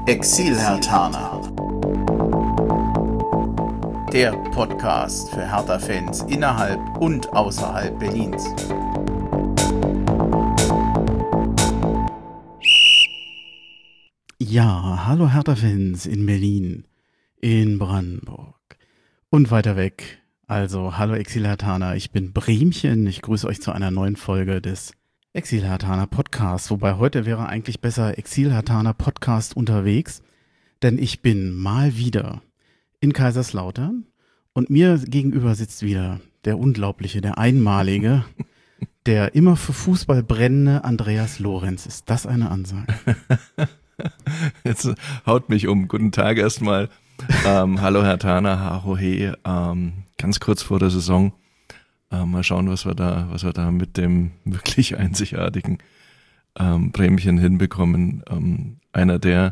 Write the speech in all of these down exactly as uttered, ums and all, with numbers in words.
Exil-Herthaner. Der Podcast für Hertha-Fans innerhalb und außerhalb Berlins. Ja, hallo Hertha-Fans in Berlin, in Brandenburg und weiter weg. Also, hallo Exil-Herthaner, ich bin Bremchen. Ich grüße euch zu einer neuen Folge des Exil-Herthaner Podcasts. Wobei heute wäre eigentlich besser Exil-Herthaner Podcast unterwegs, denn ich bin mal wieder in Kaiserslautern und mir gegenüber sitzt wieder der unglaubliche, der einmalige, der immer für Fußball brennende Andreas Lorenz. Ist das eine Ansage? Jetzt haut mich um. Guten Tag erstmal. Ähm, hallo Herthaner, Hahohe. Ähm, ganz kurz vor der Saison. Äh, mal schauen, was wir da, was wir da mit dem wirklich einzigartigen ähm, Bremchen hinbekommen. Ähm, einer, der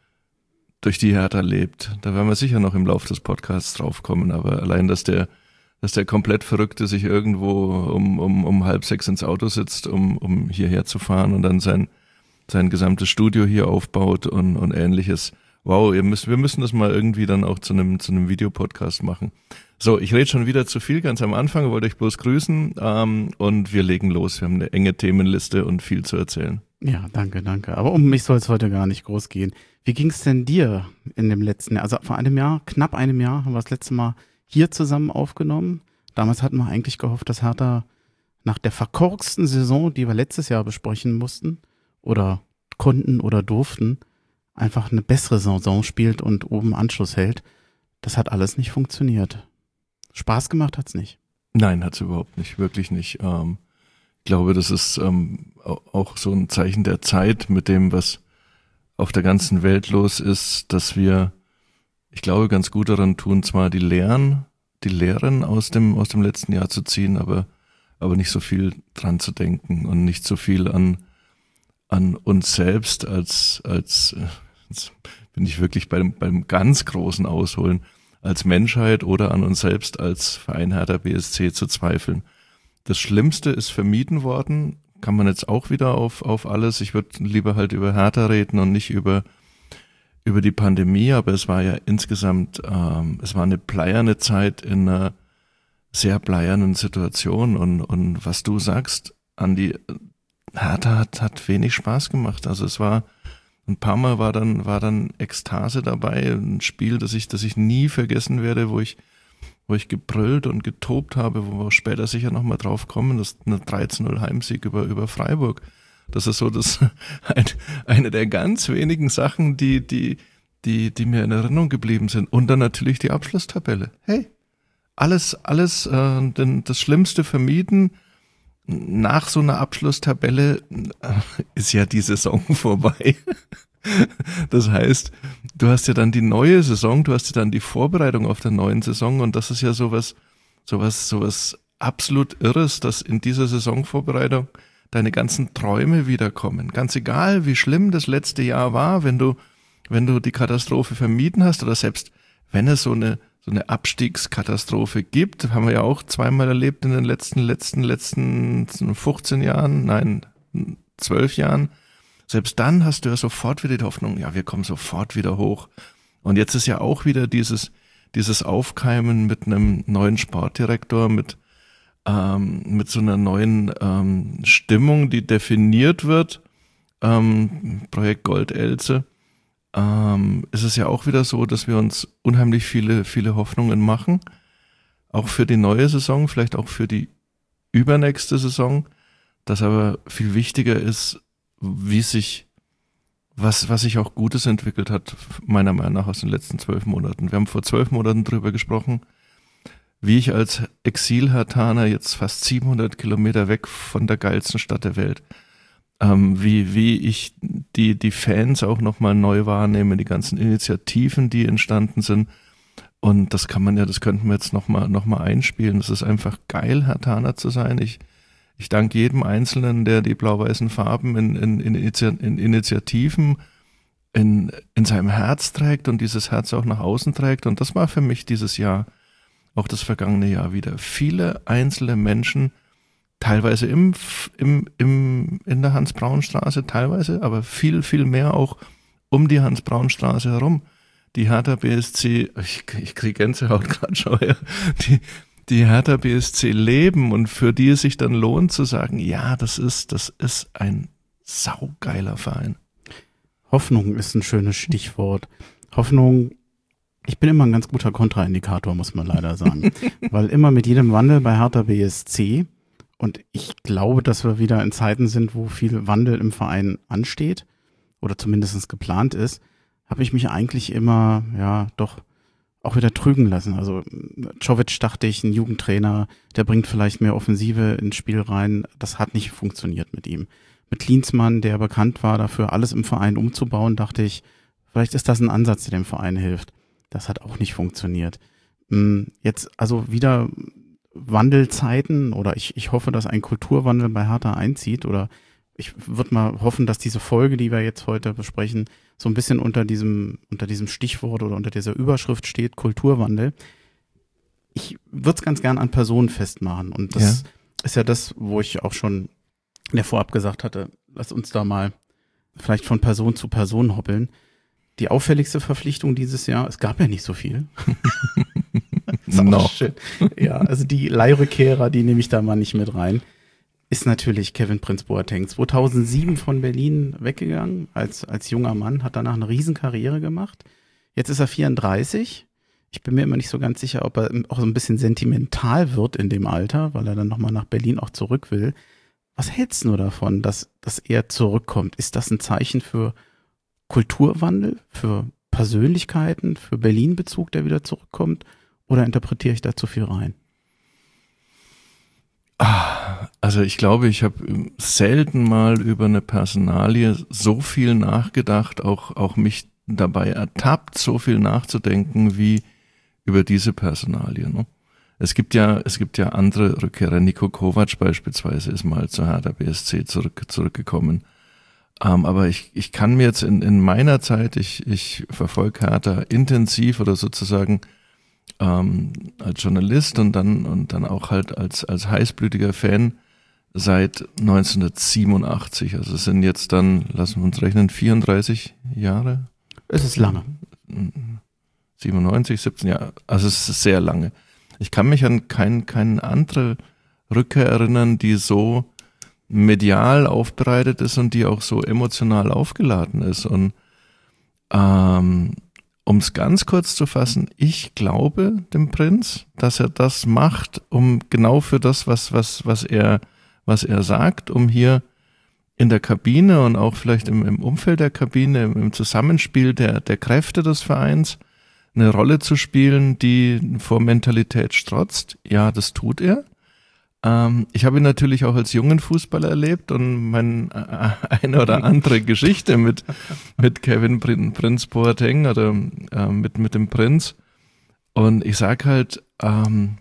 durch die Hertha lebt. Da werden wir sicher noch im Laufe des Podcasts draufkommen. Aber allein, dass der, dass der komplett Verrückte sich irgendwo um, um, um halb sechs ins Auto sitzt, um, um hierher zu fahren und dann sein sein gesamtes Studio hier aufbaut und, und ähnliches. Wow, ihr müsst, wir müssen das mal irgendwie dann auch zu einem, zu einem Videopodcast machen. So, ich rede schon wieder zu viel ganz am Anfang, wollte euch bloß grüßen ähm, und wir legen los. Wir haben eine enge Themenliste und viel zu erzählen. Ja, danke, danke. Aber um mich soll es heute gar nicht groß gehen. Wie ging es denn dir in dem letzten Jahr? Also vor einem Jahr, knapp einem Jahr, haben wir das letzte Mal hier zusammen aufgenommen. Damals hatten wir eigentlich gehofft, dass Hertha nach der verkorksten Saison, die wir letztes Jahr besprechen mussten, oder konnten oder durften, einfach eine bessere Saison spielt und oben Anschluss hält. Das hat alles nicht funktioniert. Spaß gemacht hat's nicht. Nein, hat's überhaupt nicht, wirklich nicht. Ähm, ich glaube, das ist ähm, auch so ein Zeichen der Zeit mit dem, was auf der ganzen Welt los ist, dass wir, ich glaube, ganz gut daran tun, zwar die Lehren, die Lehren aus dem aus dem letzten Jahr zu ziehen, aber aber nicht so viel dran zu denken und nicht so viel an an uns selbst als, als, jetzt bin ich wirklich beim, beim ganz großen Ausholen, als Menschheit oder an uns selbst als Verein Hertha B S C zu zweifeln. Das Schlimmste ist vermieden worden, kann man jetzt auch wieder auf, auf alles. Ich würde lieber halt über Hertha reden und nicht über, über die Pandemie, aber es war ja insgesamt, ähm, es war eine bleierne Zeit in einer sehr bleiernen Situation und, und was du sagst, Andi, Hertha hat, hat wenig Spaß gemacht. Also es war, ein paar Mal war dann, war dann Ekstase dabei. Ein Spiel, das ich, das ich nie vergessen werde, wo ich, wo ich gebrüllt und getobt habe, wo wir später sicher nochmal drauf kommen. Das ist eine dreizehn null Heimsieg über, über Freiburg. Das ist so, das, ein, eine der ganz wenigen Sachen, die, die, die, die mir in Erinnerung geblieben sind. Und dann natürlich die Abschlusstabelle. Hey, alles, alles, äh, denn das Schlimmste vermieden. Nach so einer Abschlusstabelle ist ja die Saison vorbei. Das heißt, du hast ja dann die neue Saison, du hast ja dann die Vorbereitung auf der neuen Saison und das ist ja sowas, sowas, sowas absolut Irres, dass in dieser Saisonvorbereitung deine ganzen Träume wiederkommen. Ganz egal, wie schlimm das letzte Jahr war, wenn du, wenn du die Katastrophe vermieden hast oder selbst wenn es so eine so eine Abstiegskatastrophe gibt, haben wir ja auch zweimal erlebt in den letzten, letzten, letzten fünfzehn Jahren, nein, zwölf Jahren. Selbst dann hast du ja sofort wieder die Hoffnung, ja, wir kommen sofort wieder hoch. Und jetzt ist ja auch wieder dieses, dieses Aufkeimen mit einem neuen Sportdirektor, mit, ähm, mit so einer neuen ähm, Stimmung, die definiert wird, ähm, Projekt Gold-Elze. Ähm, ist es ja auch wieder so, dass wir uns unheimlich viele, viele Hoffnungen machen, auch für die neue Saison, vielleicht auch für die übernächste Saison, dass aber viel wichtiger ist, wie sich, was, was sich auch Gutes entwickelt hat, meiner Meinung nach aus den letzten zwölf Monaten. Wir haben vor zwölf Monaten drüber gesprochen, wie ich als Exil-Herthaner jetzt fast siebenhundert Kilometer weg von der geilsten Stadt der Welt, Ähm, wie, wie ich die, die Fans auch nochmal neu wahrnehme, die ganzen Initiativen, die entstanden sind. Und das kann man ja, das könnten wir jetzt nochmal, noch mal einspielen. Das ist einfach geil, Herthaner zu sein. Ich, ich danke jedem Einzelnen, der die blau-weißen Farben in, in, in, in Initiativen in, in seinem Herz trägt und dieses Herz auch nach außen trägt. Und das war für mich dieses Jahr, auch das vergangene Jahr wieder. Viele einzelne Menschen, teilweise im, im, im, in der Hans-Braun-Straße, teilweise, aber viel, viel mehr auch um die Hans-Braun-Straße herum. Die Hertha B S C, ich, ich kriege Gänsehaut gerade schon, ja, die, die Hertha B S C leben und für die es sich dann lohnt zu sagen, ja, das ist, das ist ein saugeiler Verein. Hoffnung ist ein schönes Stichwort. Hoffnung, ich bin immer ein ganz guter Kontraindikator, muss man leider sagen. Weil immer mit jedem Wandel bei Hertha B S C, und ich glaube, dass wir wieder in Zeiten sind, wo viel Wandel im Verein ansteht oder zumindest geplant ist, habe ich mich eigentlich immer, ja, doch auch wieder trügen lassen. Also Czovic dachte ich, ein Jugendtrainer, der bringt vielleicht mehr Offensive ins Spiel rein. Das hat nicht funktioniert mit ihm. Mit Klinsmann, der bekannt war dafür, alles im Verein umzubauen, dachte ich, vielleicht ist das ein Ansatz, der dem Verein hilft. Das hat auch nicht funktioniert. Jetzt also wieder Wandelzeiten oder ich, ich hoffe, dass ein Kulturwandel bei Hertha einzieht oder ich würde mal hoffen, dass diese Folge, die wir jetzt heute besprechen, so ein bisschen unter diesem, unter diesem Stichwort oder unter dieser Überschrift steht, Kulturwandel. Ich würde es ganz gern an Personen festmachen und das ja. ist ja das, wo ich auch schon in der Vorab gesagt hatte, lass uns da mal vielleicht von Person zu Person hoppeln. Die auffälligste Verpflichtung dieses Jahr, es gab ja nicht so viel. Ist auch no. schön. Ja, also die Leihrückkehrer, die nehme ich da mal nicht mit rein, ist natürlich Kevin Prinz Boateng. zweitausendsieben von Berlin weggegangen als, als junger Mann, hat danach eine Riesenkarriere gemacht. Jetzt ist er vierunddreißig. Ich bin mir immer nicht so ganz sicher, ob er auch so ein bisschen sentimental wird in dem Alter, weil er dann nochmal nach Berlin auch zurück will. Was hältst du davon, dass, dass er zurückkommt? Ist das ein Zeichen für Kulturwandel, für Persönlichkeiten, für Berlin-Bezug, der wieder zurückkommt? Oder interpretiere ich da zu viel rein? Also ich glaube, ich habe selten mal über eine Personalie so viel nachgedacht, auch, auch mich dabei ertappt, so viel nachzudenken wie über diese Personalie. Ne? Es gibt ja, es gibt ja andere Rückkehrer. Niko Kovac beispielsweise ist mal zur Hertha B S C zurück, zurückgekommen. Um, aber ich, ich kann mir jetzt in, in meiner Zeit, ich, ich verfolge Hertha intensiv oder sozusagen ähm, als Journalist und dann und dann auch halt als als heißblütiger Fan seit neunzehnhundertsiebenundachtzig. Also es sind jetzt dann, lassen wir uns rechnen, vierunddreißig Jahre. Es ist lange. siebenundneunzig, siebzehn Jahre. Also es ist sehr lange. Ich kann mich an kein, keine andere Rückkehr erinnern, die so medial aufbereitet ist und die auch so emotional aufgeladen ist. Und ähm, um es ganz kurz zu fassen, ich glaube dem Prinz, dass er das macht, um genau für das, was, was, was er, was er sagt, um hier in der Kabine und auch vielleicht im, im Umfeld der Kabine, im, im Zusammenspiel der, der Kräfte des Vereins eine Rolle zu spielen, die vor Mentalität strotzt. Ja, das tut er. Ähm, ich habe ihn natürlich auch als jungen Fußballer erlebt und meine äh, eine oder andere Geschichte mit mit Kevin Prinz Boateng oder äh, mit mit dem Prinz. Und ich sag halt, ähm,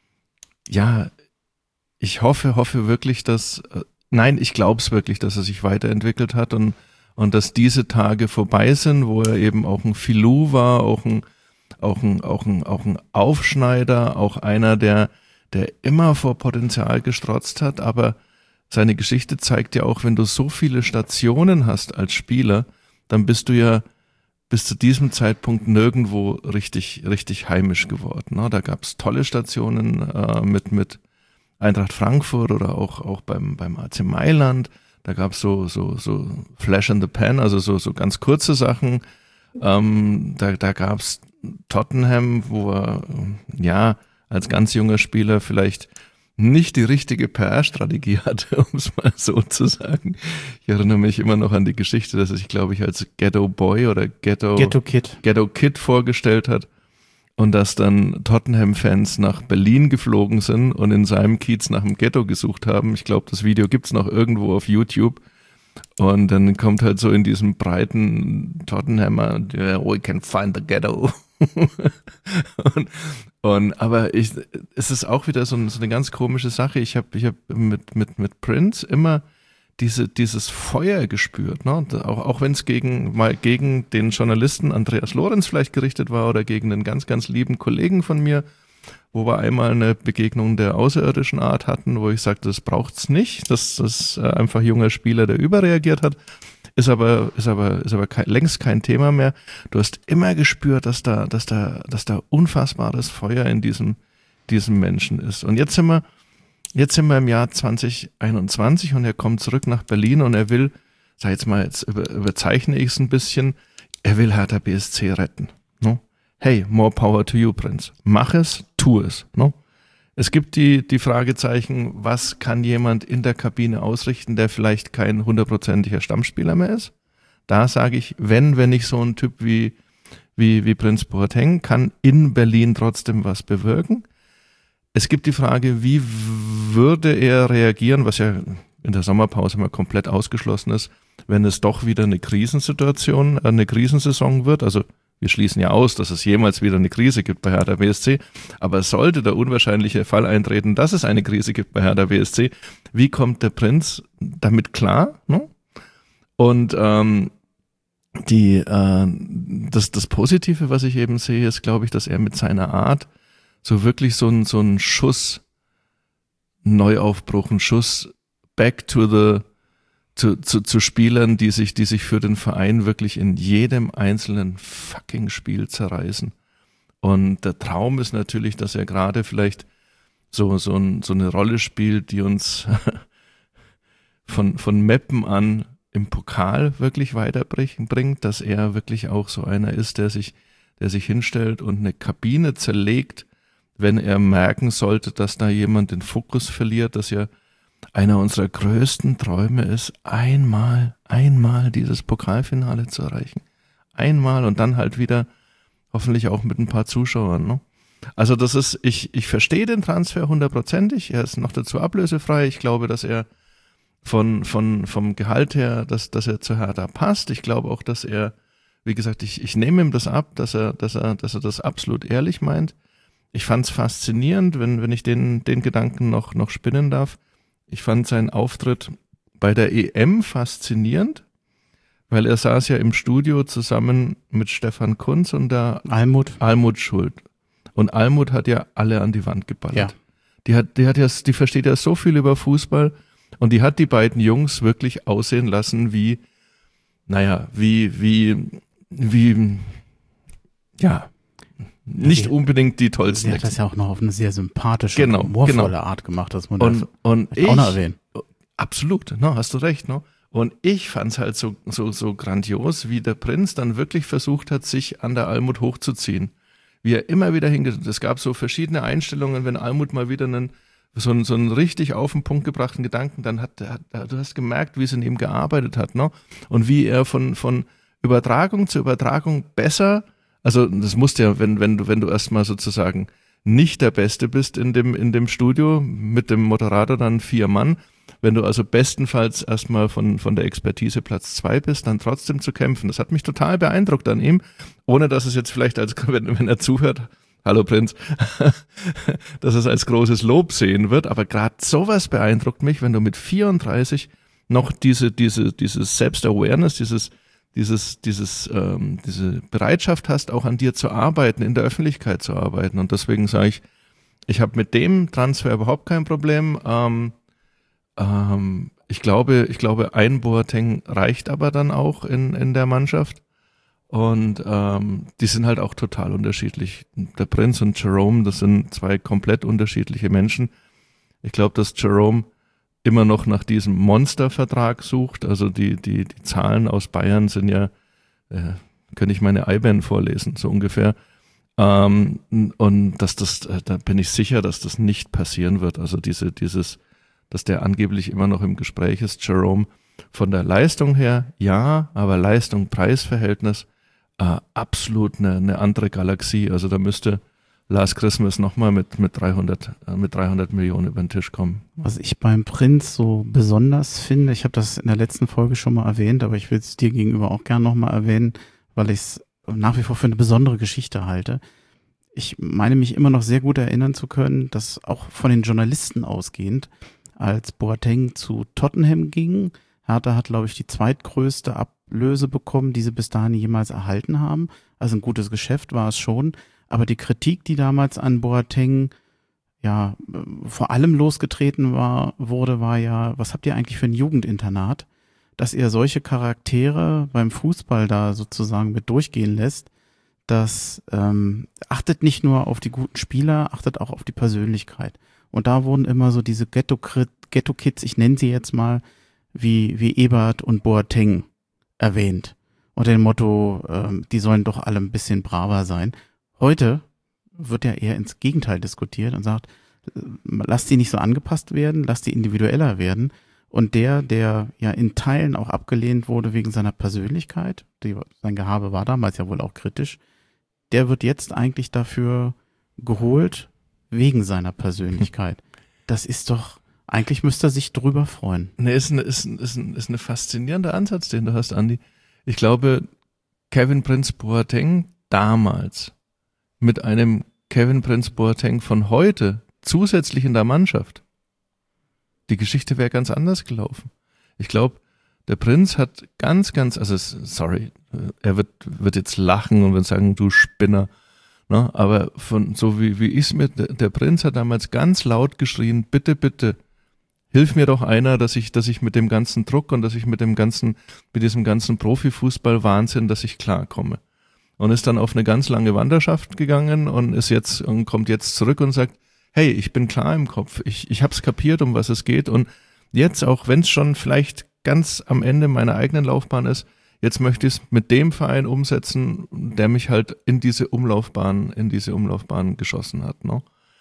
ja, ich hoffe, hoffe wirklich, dass, äh, nein, ich glaube es wirklich, dass er sich weiterentwickelt hat und und dass diese Tage vorbei sind, wo er eben auch ein Filou war, auch ein auch ein auch ein auch ein Aufschneider, auch einer, der der immer vor Potenzial gestrotzt hat, aber seine Geschichte zeigt ja auch, wenn du so viele Stationen hast als Spieler, dann bist du ja bis zu diesem Zeitpunkt nirgendwo richtig richtig heimisch geworden. Ne? Da gab es tolle Stationen äh, mit mit Eintracht Frankfurt oder auch auch beim beim A C Mailand. Da gab es so so so Flash in the Pan, also so so ganz kurze Sachen. Ähm, da da gab es Tottenham, wo er ja als ganz junger Spieler vielleicht nicht die richtige P R-Strategie hatte, um es mal so zu sagen. Ich erinnere mich immer noch an die Geschichte, dass er sich, glaube ich, als Ghetto Boy oder Ghetto, Ghetto Kid. Ghetto Kid vorgestellt hat und dass dann Tottenham-Fans nach Berlin geflogen sind und in seinem Kiez nach dem Ghetto gesucht haben. Ich glaube, das Video gibt's noch irgendwo auf YouTube. Und dann kommt halt so in diesem breiten Tottenhammer, we can find the ghetto. und, und aber ich, es ist auch wieder so, ein, so eine ganz komische Sache. Ich habe ich hab mit mit mit Prince immer diese dieses Feuer gespürt, ne? Auch auch wenn es gegen mal gegen den Journalisten Andreas Lorenz vielleicht gerichtet war oder gegen einen ganz ganz lieben Kollegen von mir, wo wir einmal eine Begegnung der außerirdischen Art hatten, wo ich sagte, das braucht's nicht, das ist einfach junger Spieler, der überreagiert hat. ist aber, ist aber, ist aber kein, längst kein Thema mehr. Du hast immer gespürt, dass da, dass da, dass da unfassbares Feuer in diesem, diesem Menschen ist. Und jetzt sind wir, jetzt sind wir im Jahr zwanzig einundzwanzig und er kommt zurück nach Berlin und er will, sag jetzt mal, jetzt über, überzeichne ich es ein bisschen, er will Hertha B S C retten. No? Hey, more power to you, Prinz. Mach es, tu es. No? Es gibt die, die Fragezeichen, was kann jemand in der Kabine ausrichten, der vielleicht kein hundertprozentiger Stammspieler mehr ist? Da sage ich, wenn, wenn nicht so ein Typ wie, wie, wie Prinz Boateng, kann in Berlin trotzdem was bewirken. Es gibt die Frage, wie würde er reagieren, was ja in der Sommerpause mal komplett ausgeschlossen ist, wenn es doch wieder eine Krisensituation, eine Krisensaison wird, also wir schließen ja aus, dass es jemals wieder eine Krise gibt bei Hertha B S C, aber sollte der unwahrscheinliche Fall eintreten, dass es eine Krise gibt bei Hertha B S C, wie kommt der Prinz damit klar? Ne? Und ähm, die äh, das, das Positive, was ich eben sehe, ist, glaube ich, dass er mit seiner Art so wirklich so ein so ein Schuss Neuaufbruch, ein Schuss back to the Zu, zu, zu Spielern, die sich, die sich für den Verein wirklich in jedem einzelnen fucking Spiel zerreißen. Und der Traum ist natürlich, dass er gerade vielleicht so, so, ein, so eine Rolle spielt, die uns von, von Meppen an im Pokal wirklich weiterbringt, dass er wirklich auch so einer ist, der sich, der sich hinstellt und eine Kabine zerlegt, wenn er merken sollte, dass da jemand den Fokus verliert, dass ja einer unserer größten Träume ist, einmal, einmal dieses Pokalfinale zu erreichen. Einmal und dann halt wieder hoffentlich auch mit ein paar Zuschauern. Ne? Also das ist, ich, ich verstehe den Transfer hundertprozentig. Er ist noch dazu ablösefrei. Ich glaube, dass er von, von, vom Gehalt her, dass, dass er zu Hertha passt. Ich glaube auch, dass er, wie gesagt, ich, ich nehme ihm das ab, dass er, dass er, dass er das absolut ehrlich meint. Ich fand es faszinierend, wenn, wenn ich den, den Gedanken noch, noch spinnen darf. Ich fand seinen Auftritt bei der E M faszinierend, weil er saß ja im Studio zusammen mit Stefan Kuntz und der Almut. Almut Schuld. Und Almut hat ja alle an die Wand geballert. Ja. Die hat, die hat ja, die versteht ja so viel über Fußball und die hat die beiden Jungs wirklich aussehen lassen wie, naja, wie, wie, wie, ja, nicht sie, unbedingt die tollsten. Sie hat das ja auch noch auf eine sehr sympathische, genau, humorvolle genau. Art gemacht, dass man und, das und ich, auch noch erwähnen. Absolut, no, hast du recht. No? Und ich fand es halt so, so, so grandios, wie der Prinz dann wirklich versucht hat, sich an der Almut hochzuziehen. Wie er immer wieder hingeht. Es gab so verschiedene Einstellungen, wenn Almut mal wieder einen, so, einen, so einen richtig auf den Punkt gebrachten Gedanken, dann hat, hat du hast gemerkt, wie es in ihm gearbeitet hat. No? Und wie er von, von Übertragung zu Übertragung besser. Also das musst ja, wenn, wenn du, wenn du erstmal sozusagen nicht der Beste bist in dem, in dem Studio, mit dem Moderator dann vier Mann, wenn du also bestenfalls erstmal von, von der Expertise Platz zwei bist, dann trotzdem zu kämpfen. Das hat mich total beeindruckt an ihm, ohne dass es jetzt vielleicht, als wenn, wenn er zuhört, hallo Prinz, dass es als großes Lob sehen wird, aber gerade sowas beeindruckt mich, wenn du mit vierunddreißig noch diese, diese, dieses Selbst-Awareness, dieses dieses, dieses, ähm, diese Bereitschaft hast, auch an dir zu arbeiten, in der Öffentlichkeit zu arbeiten. Und deswegen sage ich, ich habe mit dem Transfer überhaupt kein Problem. Ähm, ähm, ich glaube, ich glaube, ein Boateng reicht aber dann auch in, in der Mannschaft. Und ähm, die sind halt auch total unterschiedlich. Der Prinz und Jerome, das sind zwei komplett unterschiedliche Menschen. Ich glaube, dass Jerome immer noch nach diesem Monstervertrag sucht. Also die, die, die Zahlen aus Bayern sind ja, äh, könnte ich meine I B A N vorlesen, so ungefähr. Ähm, und dass das, äh, da bin ich sicher, dass das nicht passieren wird. Also diese, dieses, dass der angeblich immer noch im Gespräch ist, Jerome, von der Leistung her, ja, aber Leistung-Preis-Verhältnis, äh, absolut eine, eine andere Galaxie. Also da müsste Last Christmas nochmal mit, mit dreihundert, äh, mit dreihundert Millionen über den Tisch kommen. Was ich beim Prinz so besonders finde, ich habe das in der letzten Folge schon mal erwähnt, aber ich will es dir gegenüber auch gerne nochmal erwähnen, weil ich es nach wie vor für eine besondere Geschichte halte. Ich meine mich immer noch sehr gut erinnern zu können, dass auch von den Journalisten ausgehend, als Boateng zu Tottenham ging, Hertha hat, glaube ich, die zweitgrößte Ablöse bekommen, die sie bis dahin jemals erhalten haben. Also ein gutes Geschäft war es schon. Aber die Kritik, die damals an Boateng ja vor allem losgetreten war, wurde, war ja, was habt ihr eigentlich für ein Jugendinternat? dass er solche Charaktere beim Fußball da sozusagen mit durchgehen lässt, dass ähm, achtet nicht nur auf die guten Spieler, achtet auch auf die Persönlichkeit. Und da wurden immer so diese Ghetto-Kids, ich nenne sie jetzt mal, wie wie Ebert und Boateng erwähnt. Unter dem Motto, ähm, die sollen doch alle ein bisschen braver sein. Heute wird ja eher ins Gegenteil diskutiert und sagt, lasst die nicht so angepasst werden, lasst die individueller werden. Und der, der ja in Teilen auch abgelehnt wurde wegen seiner Persönlichkeit, die, sein Gehabe war damals ja wohl auch kritisch, der wird jetzt eigentlich dafür geholt wegen seiner Persönlichkeit. Das ist doch, eigentlich müsste er sich drüber freuen. Ne, ist ein, ist ein, ist ein, ist ein faszinierender Ansatz, den du hast, Andi. Ich glaube, Kevin Prince Boateng damals mit einem Kevin Prince Boateng von heute zusätzlich in der Mannschaft, die Geschichte wäre ganz anders gelaufen. Ich glaube, der Prinz hat ganz, ganz, also sorry, er wird wird jetzt lachen und wird sagen, du Spinner, ne? Aber von so wie wie ich es mir, der Prinz hat damals ganz laut geschrien, bitte, bitte, hilf mir doch einer, dass ich, dass ich mit dem ganzen Druck und dass ich mit dem ganzen, mit diesem ganzen Profifußball-Wahnsinn, dass ich klarkomme. Und ist dann auf eine ganz lange Wanderschaft gegangen und ist jetzt und kommt jetzt zurück und sagt, hey, ich bin klar im Kopf, ich ich hab's kapiert, um was es geht und jetzt, auch wenn es schon vielleicht ganz am Ende meiner eigenen Laufbahn ist, jetzt möchte ich es mit dem Verein umsetzen, der mich halt in diese Umlaufbahn, in diese Umlaufbahn geschossen hat, ne?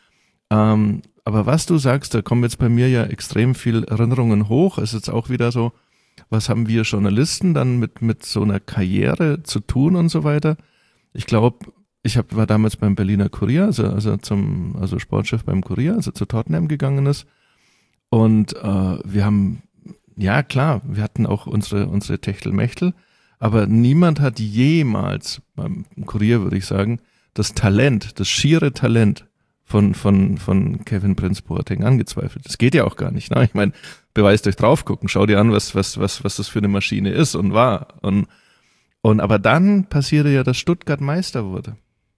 Ähm, aber was du sagst, da kommen jetzt bei mir ja extrem viel Erinnerungen hoch, ist jetzt auch wieder so, was haben wir Journalisten dann mit mit so einer Karriere zu tun und so weiter. Ich glaube, ich hab, war damals beim Berliner Kurier, also, also zum also Sportchef beim Kurier, also zu Tottenham gegangen ist. Und äh, wir haben, ja klar, wir hatten auch unsere unsere Techtelmechtel, aber niemand hat jemals, beim Kurier würde ich sagen, das Talent, das schiere Talent von von von Kevin Prince Boateng angezweifelt. Das geht ja auch gar nicht. Ne? Ich meine, Beweis durch draufgucken, schau dir an, was was was was das für eine Maschine ist und war. Und und aber dann passierte ja, dass Stuttgart Meister wurde.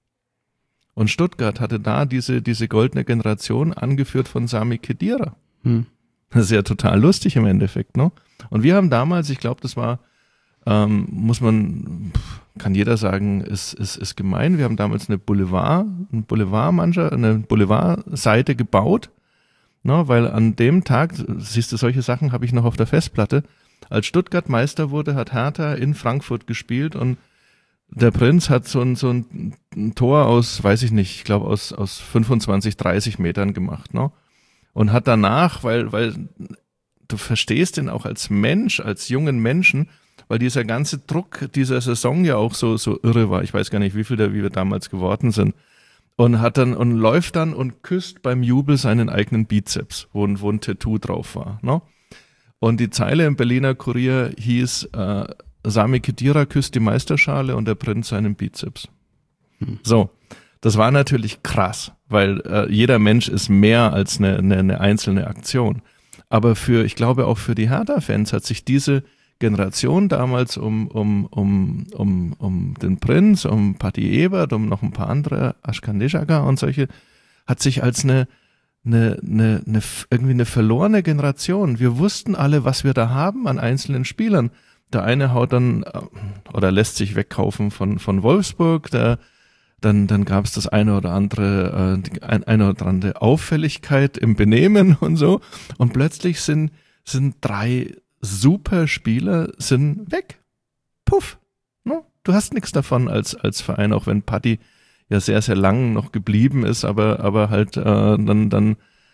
Und Stuttgart hatte da diese diese goldene Generation, angeführt von Sami Khedira. Hm. Das ist ja total lustig im Endeffekt, ne? Und wir haben damals, ich glaube, das war, ähm, muss man, kann jeder sagen, ist ist ist gemein. Wir haben damals eine Boulevard, eine Boulevardmannschaft, eine Boulevardseite gebaut, ne? Weil an dem Tag, siehst du, solche Sachen habe ich noch auf der Festplatte. Als Stuttgart Meister wurde, hat Hertha in Frankfurt gespielt und der Prinz hat so ein, so ein, ein Tor aus, weiß ich nicht, ich glaube aus, aus fünfundzwanzig, dreißig Metern gemacht, ne? Und hat danach, weil, weil du verstehst ihn auch als Mensch, als jungen Menschen, weil dieser ganze Druck dieser Saison ja auch so, so irre war. Ich weiß gar nicht, wie viel der, wie wir damals geworden sind. Und hat dann, und läuft dann und küsst beim Jubel seinen eigenen Bizeps, wo ein, wo ein Tattoo drauf war, ne? Und die Zeile im Berliner Kurier hieß, äh, Sami Khedira küsst die Meisterschale und der Prinz seinen Bizeps. Hm. So, das war natürlich krass, weil äh, jeder Mensch ist mehr als eine, eine, eine einzelne Aktion. Aber für, ich glaube auch für die Hertha-Fans hat sich diese Generation damals um um um um um den Prinz, um Patti Ebert, um noch ein paar andere, Ashkan Deshaka und solche, hat sich als eine eine eine eine irgendwie eine verlorene Generation. Wir wussten alle, was wir da haben an einzelnen Spielern. Der eine haut dann oder lässt sich wegkaufen von von Wolfsburg, der dann dann gab es das eine oder andere äh, ein, eine oder andere Auffälligkeit im Benehmen und so, und plötzlich sind sind drei super Spieler sind weg. Puff. No? Du hast nichts davon als als Verein, auch wenn Patti ja sehr sehr lang noch geblieben ist, aber aber halt äh, dann dann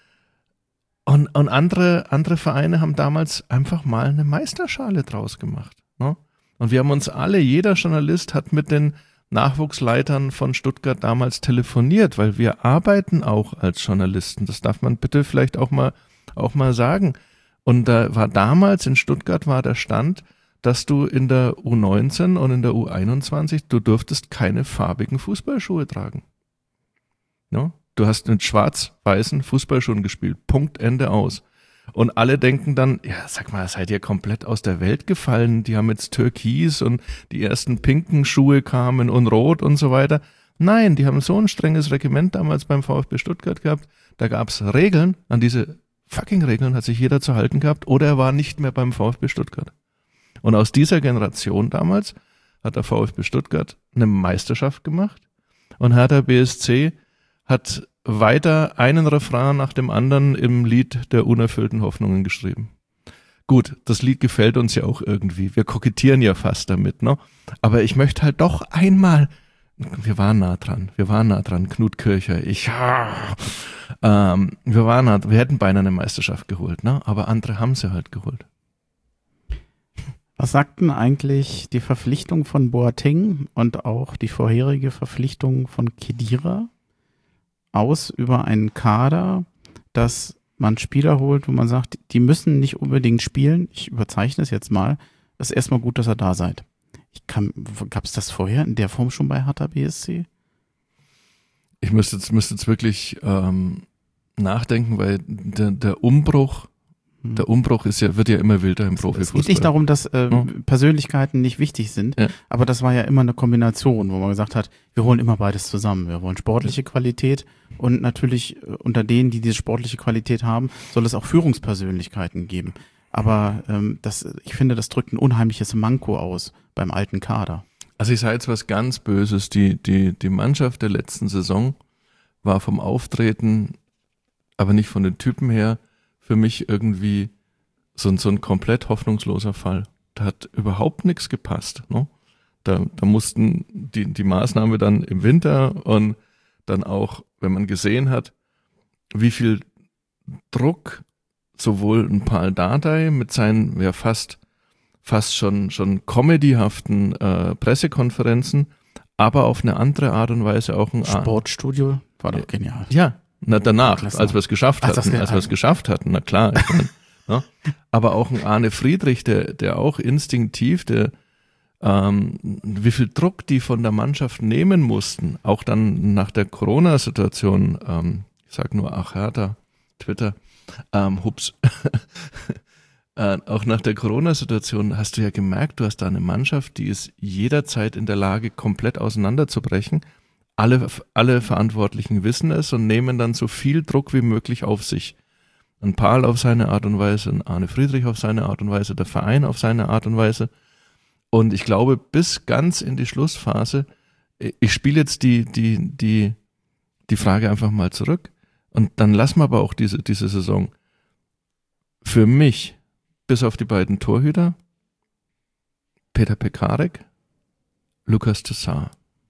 und und andere andere Vereine haben damals einfach mal eine Meisterschale draus gemacht. No? Und wir haben uns alle, jeder Journalist hat mit den Nachwuchsleitern von Stuttgart damals telefoniert, weil wir arbeiten auch als Journalisten. Das darf man bitte vielleicht auch mal auch mal sagen. Und da war damals in Stuttgart war der Stand, dass du in der U neunzehn und in der U einundzwanzig, du durftest keine farbigen Fußballschuhe tragen. No? Du hast mit schwarz-weißen Fußballschuhen gespielt. Punkt, Ende, aus. Und alle denken dann, ja, sag mal, seid ihr komplett aus der Welt gefallen? Die haben jetzt Türkis und die ersten pinken Schuhe kamen und rot und so weiter. Nein, die haben so ein strenges Regiment damals beim VfB Stuttgart gehabt. Da gab's Regeln, an diese fucking Regeln hat sich jeder zu halten gehabt, oder er war nicht mehr beim VfB Stuttgart. Und aus dieser Generation damals hat der VfB Stuttgart eine Meisterschaft gemacht und Hertha B S C hat weiter einen Refrain nach dem anderen im Lied der unerfüllten Hoffnungen geschrieben. Gut, das Lied gefällt uns ja auch irgendwie. Wir kokettieren ja fast damit, ne? Aber ich möchte halt doch einmal, wir waren nah dran, wir waren nah dran, Knut Kircher, ich, ähm, wir waren nah, wir hätten beinahe eine Meisterschaft geholt, ne? Aber andere haben sie halt geholt. Was sagten eigentlich die Verpflichtung von Boateng und auch die vorherige Verpflichtung von Khedira aus über einen Kader, dass man Spieler holt, wo man sagt, die müssen nicht unbedingt spielen. Ich überzeichne es jetzt mal. Es ist erstmal gut, dass ihr da seid. Ich kann, gab es das vorher in der Form schon bei Hertha B S C? Ich müsste jetzt, müsste jetzt wirklich ähm, nachdenken, weil der, der Umbruch Der Umbruch ist ja, wird ja immer wilder im Profifußball. Es geht nicht darum, dass äh, ja. Persönlichkeiten nicht wichtig sind, ja. aber das war ja immer eine Kombination, wo man gesagt hat, wir holen immer beides zusammen. Wir wollen sportliche Qualität und natürlich äh, unter denen, die diese sportliche Qualität haben, soll es auch Führungspersönlichkeiten geben. Aber ähm, das, ich finde, das drückt ein unheimliches Manko aus beim alten Kader. Also ich sage jetzt was ganz Böses. Die, die, die Mannschaft der letzten Saison war vom Auftreten, aber nicht von den Typen her, für mich irgendwie so ein, so ein komplett hoffnungsloser Fall. Da hat überhaupt nichts gepasst. Ne? Da, da mussten die, die Maßnahme dann im Winter und dann auch, wenn man gesehen hat, wie viel Druck sowohl ein Paul Dardai mit seinen ja fast fast schon schon comedyhaften äh, Pressekonferenzen, aber auf eine andere Art und Weise auch ein Sportstudio war doch genial. Ja, na danach, Klasse. als wir es geschafft Ach, hatten, als wir es geschafft hatten, na klar. Ich mein, ne? Aber auch ein Arne Friedrich, der der auch instinktiv, der ähm, wie viel Druck die von der Mannschaft nehmen mussten, auch dann nach der Corona-Situation, ähm, ich sag nur, ach Hertha, Twitter, ähm, hups, äh, auch nach der Corona-Situation hast du ja gemerkt, du hast da eine Mannschaft, die ist jederzeit in der Lage, komplett auseinanderzubrechen. Alle, alle Verantwortlichen wissen es und nehmen dann so viel Druck wie möglich auf sich. Ein Paul auf seine Art und Weise, ein Arne Friedrich auf seine Art und Weise, der Verein auf seine Art und Weise. Und ich glaube, bis ganz in die Schlussphase, ich spiele jetzt die, die, die, die Frage einfach mal zurück und dann lassen wir aber auch diese, diese Saison. Für mich, bis auf die beiden Torhüter, Peter Pekarek, Lukas Tessar.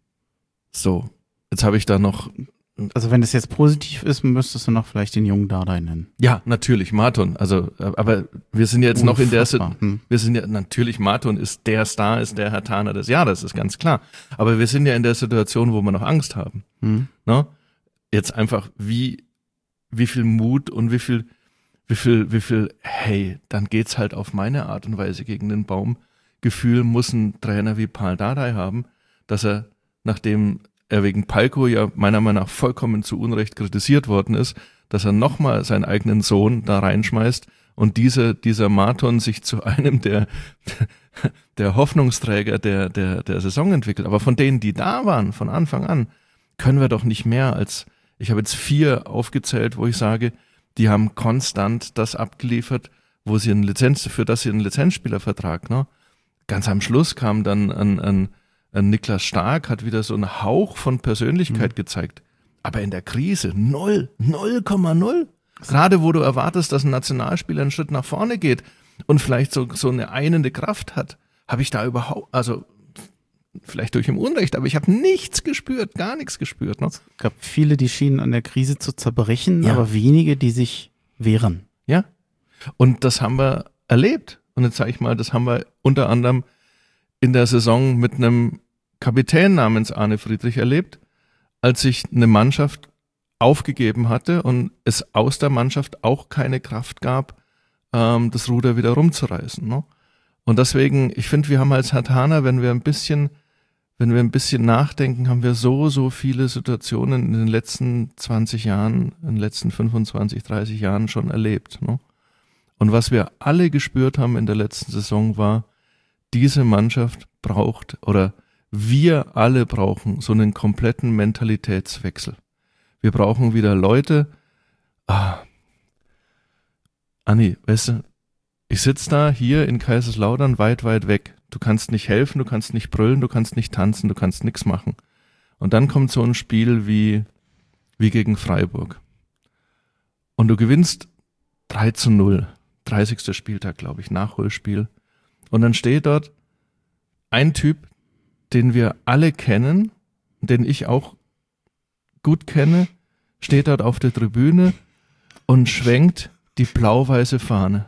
So, jetzt habe ich da noch... Also wenn das jetzt positiv ist, müsstest du noch vielleicht den jungen Dardai nennen. Ja, natürlich, Marton. Also, aber wir sind jetzt noch in der... Hm. Wir sind ja, natürlich, Marton ist der Star, ist der Herr Taner des Jahres, ist ganz klar. Aber wir sind ja in der Situation, wo wir noch Angst haben. Hm. Ne? Jetzt einfach, wie, wie viel Mut und wie viel, wie viel, wie viel, hey, dann geht's halt auf meine Art und Weise gegen den Baum. Gefühl muss ein Trainer wie Paul Dardai haben, dass er, nachdem er wegen Palko ja meiner Meinung nach vollkommen zu Unrecht kritisiert worden ist, dass er nochmal seinen eigenen Sohn da reinschmeißt und diese, dieser Marton sich zu einem der, der Hoffnungsträger der, der, der Saison entwickelt. Aber von denen, die da waren, von Anfang an, können wir doch nicht mehr als, ich habe jetzt vier aufgezählt, wo ich sage, die haben konstant das abgeliefert, wo sie einen Lizenz, für das sie einen Lizenzspielervertrag, ne? Ganz am Schluss kam dann ein, ein Niklas Stark, hat wieder so einen Hauch von Persönlichkeit mhm. gezeigt. Aber in der Krise null, null Komma null. Gerade wo du erwartest, dass ein Nationalspieler einen Schritt nach vorne geht und vielleicht so, so eine einende Kraft hat, habe ich da überhaupt, also vielleicht durch im Unrecht, aber ich habe nichts gespürt, gar nichts gespürt. Ne? Es gab viele, die schienen an der Krise zu zerbrechen, ja. aber wenige, die sich wehren. Ja, und das haben wir erlebt. Und jetzt sage ich mal, das haben wir unter anderem in der Saison mit einem Kapitän namens Arne Friedrich erlebt, als sich eine Mannschaft aufgegeben hatte und es aus der Mannschaft auch keine Kraft gab, ähm, das Ruder wieder rumzureißen. Ne? Und deswegen, ich finde, wir haben als Herthaner, wenn wir ein bisschen, wenn wir ein bisschen nachdenken, haben wir so, so viele Situationen in den letzten zwanzig Jahren, in den letzten fünfundzwanzig, dreißig Jahren schon erlebt. Ne? Und was wir alle gespürt haben in der letzten Saison war, diese Mannschaft braucht oder wir alle brauchen so einen kompletten Mentalitätswechsel. Wir brauchen wieder Leute, ah, Anni, weißt du, ich sitze da hier in Kaiserslautern weit, weit weg. Du kannst nicht helfen, du kannst nicht brüllen, du kannst nicht tanzen, du kannst nichts machen. Und dann kommt so ein Spiel wie, wie gegen Freiburg. Und du gewinnst drei zu null. dreißigster Spieltag, glaube ich, Nachholspiel. Und dann steht dort ein Typ, den wir alle kennen, den ich auch gut kenne, steht dort auf der Tribüne und schwenkt die blau-weiße Fahne.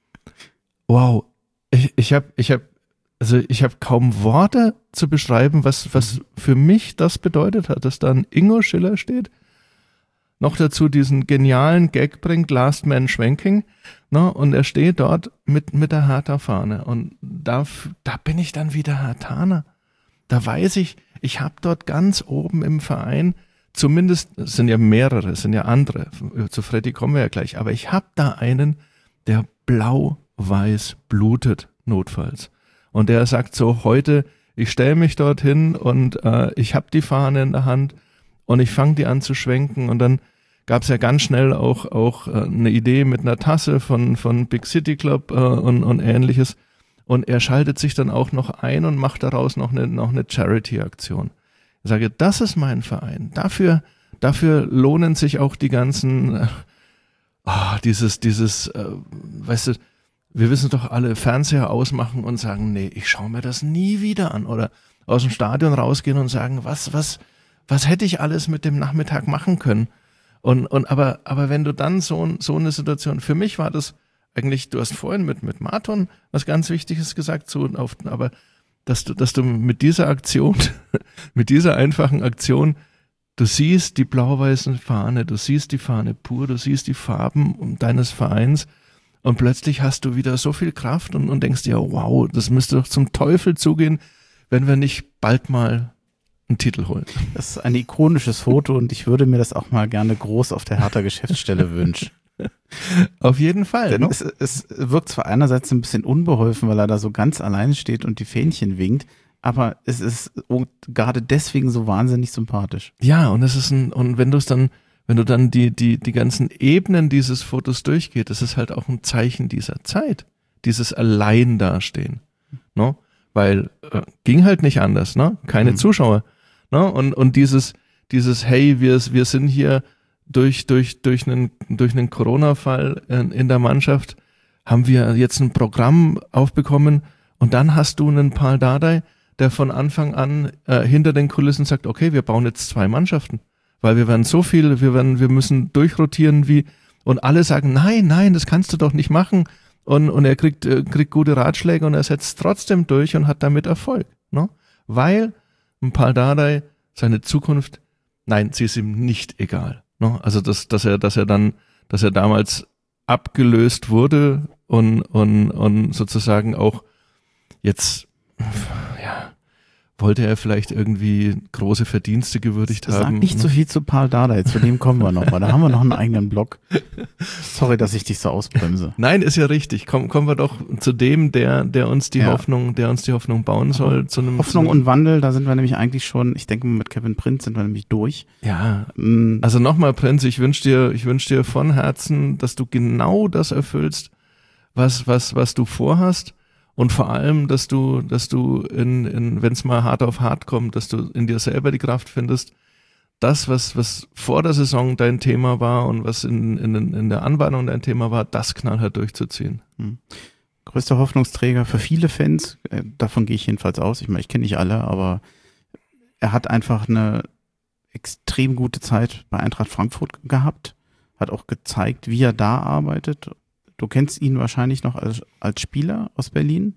Wow, ich, ich habe ich hab, also ich hab kaum Worte zu beschreiben, was, was für mich das bedeutet hat, dass da ein Ingo Schiller steht, noch dazu diesen genialen Gag bringt, Last Man Schwenking, ne, und er steht dort mit, mit der Hertha-Fahne und da, da bin ich dann wieder Herthaner. Da weiß ich, ich habe dort ganz oben im Verein, zumindest, es sind ja mehrere, es sind ja andere, zu Freddy kommen wir ja gleich, aber ich habe da einen, der blau-weiß blutet, notfalls. Und der sagt so, heute, ich stelle mich dorthin und äh, ich habe die Fahne in der Hand und ich fange die an zu schwenken und dann gab es ja ganz schnell auch auch äh, eine Idee mit einer Tasse von von Big City Club äh, und, und ähnliches. Und er schaltet sich dann auch noch ein und macht daraus noch eine noch eine Charity-Aktion. Ich sage, das ist mein Verein. Dafür dafür lohnen sich auch die ganzen, äh, oh, dieses dieses, äh, weißt du, wir wissen doch alle, Fernseher ausmachen und sagen, nee, ich schaue mir das nie wieder an. Oder aus dem Stadion rausgehen und sagen, was was was hätte ich alles mit dem Nachmittag machen können? Und, und aber, aber wenn du dann so, so eine Situation, für mich war das eigentlich, du hast vorhin mit, mit Marton was ganz Wichtiges gesagt, so auf, aber dass du, dass du mit dieser Aktion, mit dieser einfachen Aktion, du siehst die blau-weiße Fahne, du siehst die Fahne pur, du siehst die Farben deines Vereins und plötzlich hast du wieder so viel Kraft und, und denkst dir, wow, das müsste doch zum Teufel zugehen, wenn wir nicht bald mal einen Titel holen. Das ist ein ikonisches Foto und ich würde mir das auch mal gerne groß auf der Hertha Geschäftsstelle wünschen. Auf jeden Fall. Denn ne? es, es wirkt zwar einerseits ein bisschen unbeholfen, weil er da so ganz alleine steht und die Fähnchen winkt, aber es ist gerade deswegen so wahnsinnig sympathisch. Ja, und es ist ein, und wenn du es dann, wenn du dann die, die, die ganzen Ebenen dieses Fotos durchgeht, das ist halt auch ein Zeichen dieser Zeit. Dieses Allein dastehen. No? Weil äh, ging halt nicht anders, ne? Keine mhm. Zuschauer. Ne? Und, und dieses, dieses, hey, wir, wir sind hier durch, durch, durch einen, durch einen Corona-Fall in, in der Mannschaft, haben wir jetzt ein Programm aufbekommen und dann hast du einen Paul Dardai, der von Anfang an äh, hinter den Kulissen sagt, okay, wir bauen jetzt zwei Mannschaften, weil wir werden so viel, wir werden, wir müssen durchrotieren wie, und alle sagen, nein, nein, das kannst du doch nicht machen. Und, und er kriegt, äh, kriegt gute Ratschläge und er setzt trotzdem durch und hat damit Erfolg. Ne? Weil ein Paul Dardai seine Zukunft, nein, sie ist ihm nicht egal. Ne? Also dass, dass er, dass er dann, dass er damals abgelöst wurde und, und, und sozusagen auch jetzt, ja, wollte er vielleicht irgendwie große Verdienste gewürdigt Sag haben. Sag nicht ne? so viel zu Paul Dardai, zu dem kommen wir noch mal. Da haben wir noch einen eigenen Blog. Sorry, dass ich dich so ausbremse. Nein, ist ja richtig. Komm, kommen wir doch zu dem, der, der uns die ja. Hoffnung, der uns die Hoffnung bauen soll. Zu einem, Hoffnung und Wandel, da sind wir nämlich eigentlich schon, ich denke mit Kevin Prinz sind wir nämlich durch. Ja. Also nochmal, Prinz, ich wünsche dir, ich wünsche dir von Herzen, dass du genau das erfüllst, was, was, was du vorhast. Und vor allem, dass du, dass du in, in, wenn es mal hart auf hart kommt, dass du in dir selber die Kraft findest, das, was, was vor der Saison dein Thema war und was in, in, in der Anbahnung dein Thema war, das knallhart durchzuziehen. Hm. Größter Hoffnungsträger für viele Fans, äh, davon gehe ich jedenfalls aus. Ich meine, ich kenne nicht alle, aber er hat einfach eine extrem gute Zeit bei Eintracht Frankfurt gehabt, hat auch gezeigt, wie er da arbeitet. Du kennst ihn wahrscheinlich noch als, als Spieler aus Berlin.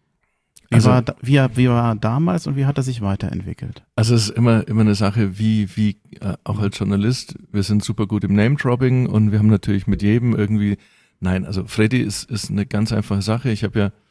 Wie, also, war, wie, er, wie war er damals und wie hat er sich weiterentwickelt? Also es ist immer immer eine Sache, wie wie äh, auch als Journalist, wir sind super gut im Name-Dropping und wir haben natürlich mit jedem irgendwie, nein, also Freddy ist ist eine ganz einfache Sache. Ich habe ja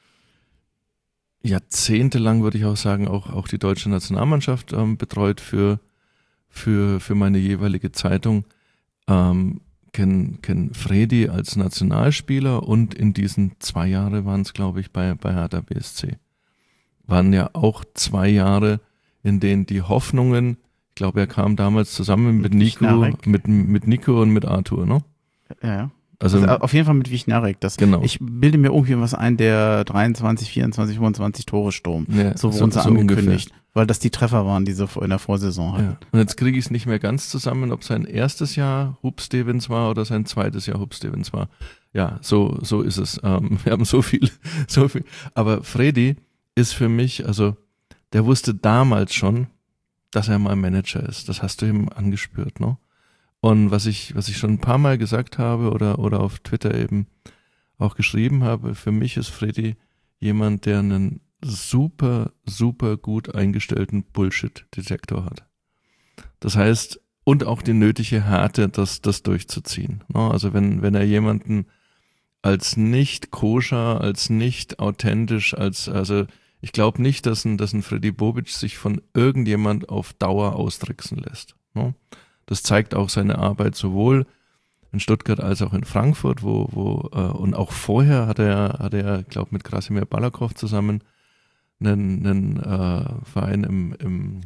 jahrzehntelang, würde ich auch sagen, auch auch die deutsche Nationalmannschaft ähm, betreut für für für meine jeweilige Zeitung. Ähm, kenn, kenn Freddy als Nationalspieler und in diesen zwei Jahre waren es, glaube ich, bei, bei Hertha B S C. Waren ja auch zwei Jahre, in denen die Hoffnungen, ich glaube, er kam damals zusammen mit Nico, mit, mit Nico und mit Arthur, ne? Ja, ja. Also, also auf jeden Fall mit Wichnarik. Das, genau. Ich bilde mir irgendwie was ein, der dreiundzwanzig, vierundzwanzig, fünfundzwanzig Tore stürmt. Ja, so so- wurden sie so angekündigt. ungefähr. Weil das die Treffer waren, die sie in der Vorsaison hatten. Ja. Und jetzt kriege ich es nicht mehr ganz zusammen, ob sein erstes Jahr Hub Stevens war oder sein zweites Jahr Hub Stevens war. Ja, so, so ist es. Ähm, wir haben so viel, so viel. Aber Freddy ist für mich, also der wusste damals schon, dass er mal Manager ist. Das hast du ihm angespürt, ne? Und was ich, was ich schon ein paar Mal gesagt habe oder, oder auf Twitter eben auch geschrieben habe, für mich ist Freddy jemand, der einen super, super gut eingestellten Bullshit-Detektor hat. Das heißt, und auch die nötige Härte, das, das durchzuziehen. Ne? Also wenn, wenn er jemanden als nicht koscher, als nicht authentisch, als, also ich glaube nicht, dass ein, dass ein Freddy Bobic sich von irgendjemand auf Dauer austricksen lässt. Ne? Das zeigt auch seine Arbeit sowohl in Stuttgart als auch in Frankfurt, wo, wo äh, und auch vorher hat er, hat er, glaube mit Krasimir Balakow zusammen einen, einen äh, Verein im, im,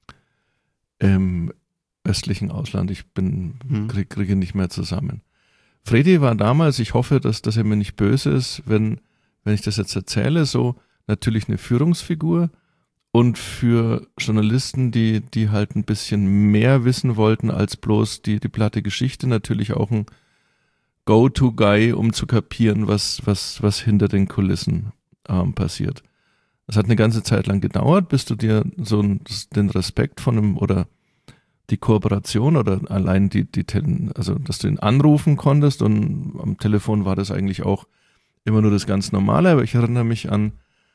im östlichen Ausland. Ich bin Hm. krieg, kriege nicht mehr zusammen. Freddy war damals, ich hoffe, dass, dass er mir nicht böse ist, wenn, wenn ich das jetzt erzähle, so natürlich eine Führungsfigur und für Journalisten, die, die halt ein bisschen mehr wissen wollten als bloß die, die platte Geschichte, natürlich auch ein Go-To-Guy, um zu kapieren, was, was, was hinter den Kulissen ähm, passiert. Es hat eine ganze Zeit lang gedauert, bis du dir so ein, den Respekt von einem oder die Kooperation oder allein die, die, also dass du ihn anrufen konntest und am Telefon war das eigentlich auch immer nur das ganz Normale, aber ich erinnere mich an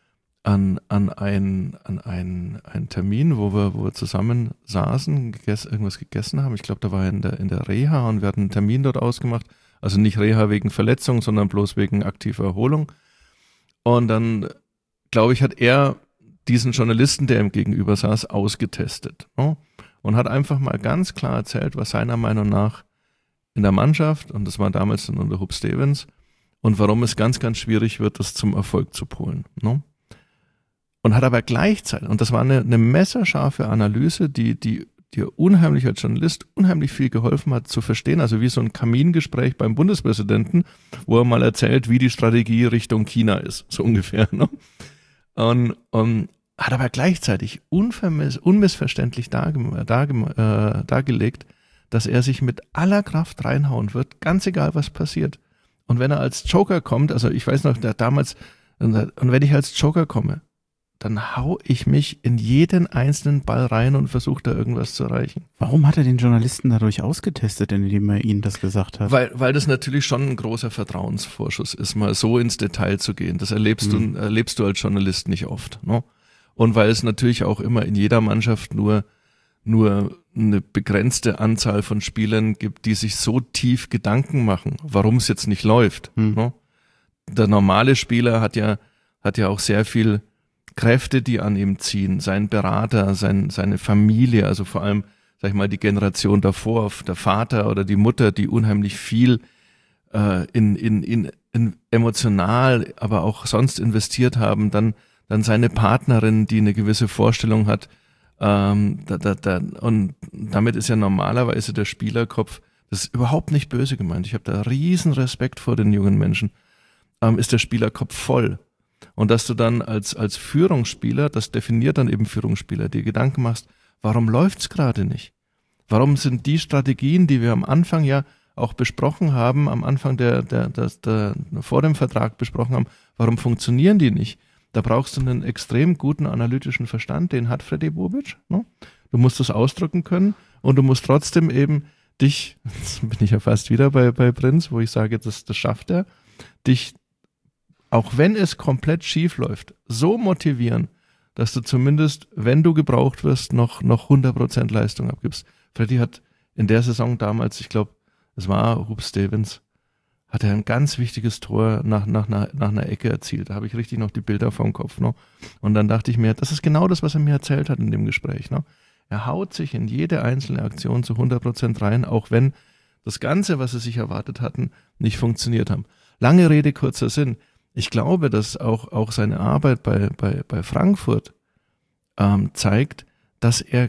an an ein an einen einen Termin, wo wir wo wir zusammen saßen, gegessen, irgendwas gegessen haben. Ich glaube, da war er in der in der Reha und wir hatten einen Termin dort ausgemacht. Also nicht Reha wegen Verletzung, sondern bloß wegen aktiver Erholung. Und dann, glaube ich, hat er diesen Journalisten, der ihm gegenüber saß, ausgetestet. Ne? Und hat einfach mal ganz klar erzählt, was seiner Meinung nach in der Mannschaft, und das war damals dann unter Hub Stevens, und warum es ganz, ganz schwierig wird, das zum Erfolg zu polen. Ne? Und hat aber gleichzeitig, und das war eine, eine messerscharfe Analyse, die, die dir unheimlich als Journalist unheimlich viel geholfen hat zu verstehen, also wie so ein Kamingespräch beim Bundespräsidenten, wo er mal erzählt, wie die Strategie Richtung China ist, so ungefähr. Ne? Und, und hat aber gleichzeitig unvermiss, unmissverständlich darge, darge, äh, dargelegt, dass er sich mit aller Kraft reinhauen wird, ganz egal, was passiert. Und wenn er als Joker kommt, also ich weiß noch, der damals, und wenn ich als Joker komme, dann hau ich mich in jeden einzelnen Ball rein und versuche da irgendwas zu erreichen. Warum hat er den Journalisten dadurch ausgetestet, indem er ihnen das gesagt hat? Weil, weil das natürlich schon ein großer Vertrauensvorschuss ist, mal so ins Detail zu gehen. Das erlebst mhm. du, erlebst du als Journalist nicht oft. Ne? Und weil es natürlich auch immer in jeder Mannschaft nur, nur eine begrenzte Anzahl von Spielern gibt, die sich so tief Gedanken machen, warum es jetzt nicht läuft. Mhm. Ne? Der normale Spieler hat ja, hat ja auch sehr viel Kräfte, die an ihm ziehen, sein Berater, sein, seine Familie, also vor allem, sag ich mal, die Generation davor, der Vater oder die Mutter, die unheimlich viel äh, in, in, in, in emotional, aber auch sonst investiert haben, dann, dann seine Partnerin, die eine gewisse Vorstellung hat, ähm, da, da, da, und damit ist ja normalerweise der Spielerkopf, das ist überhaupt nicht böse gemeint, ich habe da riesen Respekt vor den jungen Menschen, ähm, ist der Spielerkopf voll. Und dass du dann als, als Führungsspieler, das definiert dann eben Führungsspieler, dir Gedanken machst, warum läuft's gerade nicht? Warum sind die Strategien, die wir am Anfang ja auch besprochen haben, am Anfang der, der, der, der vor dem Vertrag besprochen haben, warum funktionieren die nicht? Da brauchst du einen extrem guten analytischen Verstand, den hat Freddy Bobic. Ne? Du musst das ausdrücken können und du musst trotzdem eben dich, jetzt bin ich ja fast wieder bei, bei Prinz, wo ich sage, das, das schafft er, dich auch wenn es komplett schief läuft, so motivieren, dass du zumindest, wenn du gebraucht wirst, noch, noch hundert Prozent Leistung abgibst. Freddy hat in der Saison damals, ich glaube, es war Hub Stevens, hat er ein ganz wichtiges Tor nach, nach, nach, nach einer Ecke erzielt. Da habe ich richtig noch die Bilder vom Kopf. Ne? Und dann dachte ich mir, das ist genau das, was er mir erzählt hat in dem Gespräch. Ne? Er haut sich in jede einzelne Aktion zu hundert Prozent rein, auch wenn das Ganze, was sie sich erwartet hatten, nicht funktioniert haben. Lange Rede, kurzer Sinn. Ich glaube, dass auch, auch seine Arbeit bei, bei, bei Frankfurt ähm, zeigt, dass er,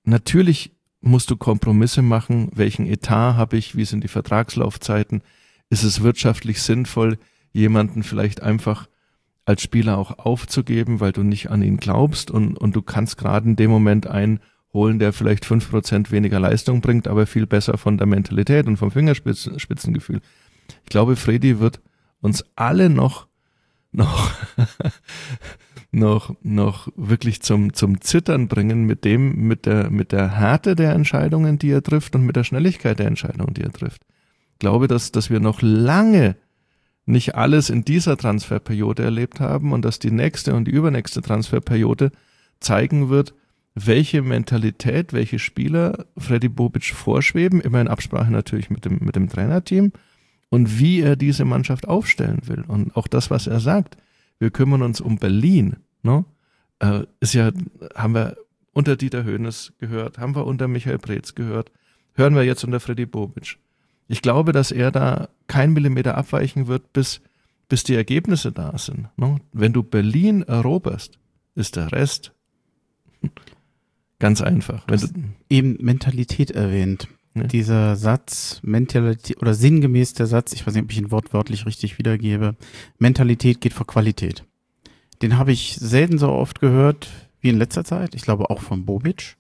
natürlich musst du Kompromisse machen, welchen Etat habe ich, wie sind die Vertragslaufzeiten, ist es wirtschaftlich sinnvoll, jemanden vielleicht einfach als Spieler auch aufzugeben, weil du nicht an ihn glaubst und, und du kannst gerade in dem Moment einen holen, der vielleicht fünf Prozent weniger Leistung bringt, aber viel besser von der Mentalität und vom Fingerspitzengefühl. Ich glaube, Freddy wird uns alle noch noch noch noch wirklich zum zum Zittern bringen mit dem mit der mit der Härte der Entscheidungen, die er trifft und mit der Schnelligkeit der Entscheidungen, die er trifft. Ich glaube, dass dass wir noch lange nicht alles in dieser Transferperiode erlebt haben und dass die nächste und die übernächste Transferperiode zeigen wird, welche Mentalität, welche Spieler Freddy Bobic vorschweben, immer in Absprache natürlich mit dem mit dem Trainerteam, und wie er diese Mannschaft aufstellen will. Und auch das, was er sagt, wir kümmern uns um Berlin, ne? Äh, ist ja, haben wir unter Dieter Hoeneß gehört, haben wir unter Michael Preetz gehört, hören wir jetzt unter Freddy Bobic. Ich glaube, dass er da kein Millimeter abweichen wird, bis, bis die Ergebnisse da sind, ne? Wenn du Berlin eroberst, ist der Rest ganz einfach. Du hast eben Mentalität erwähnt. Ja. Dieser Satz, Mentalität, oder sinngemäß der Satz, ich weiß nicht, ob ich ihn wortwörtlich richtig wiedergebe, Mentalität geht vor Qualität. Den habe ich selten so oft gehört wie in letzter Zeit. Ich glaube auch von Bobic.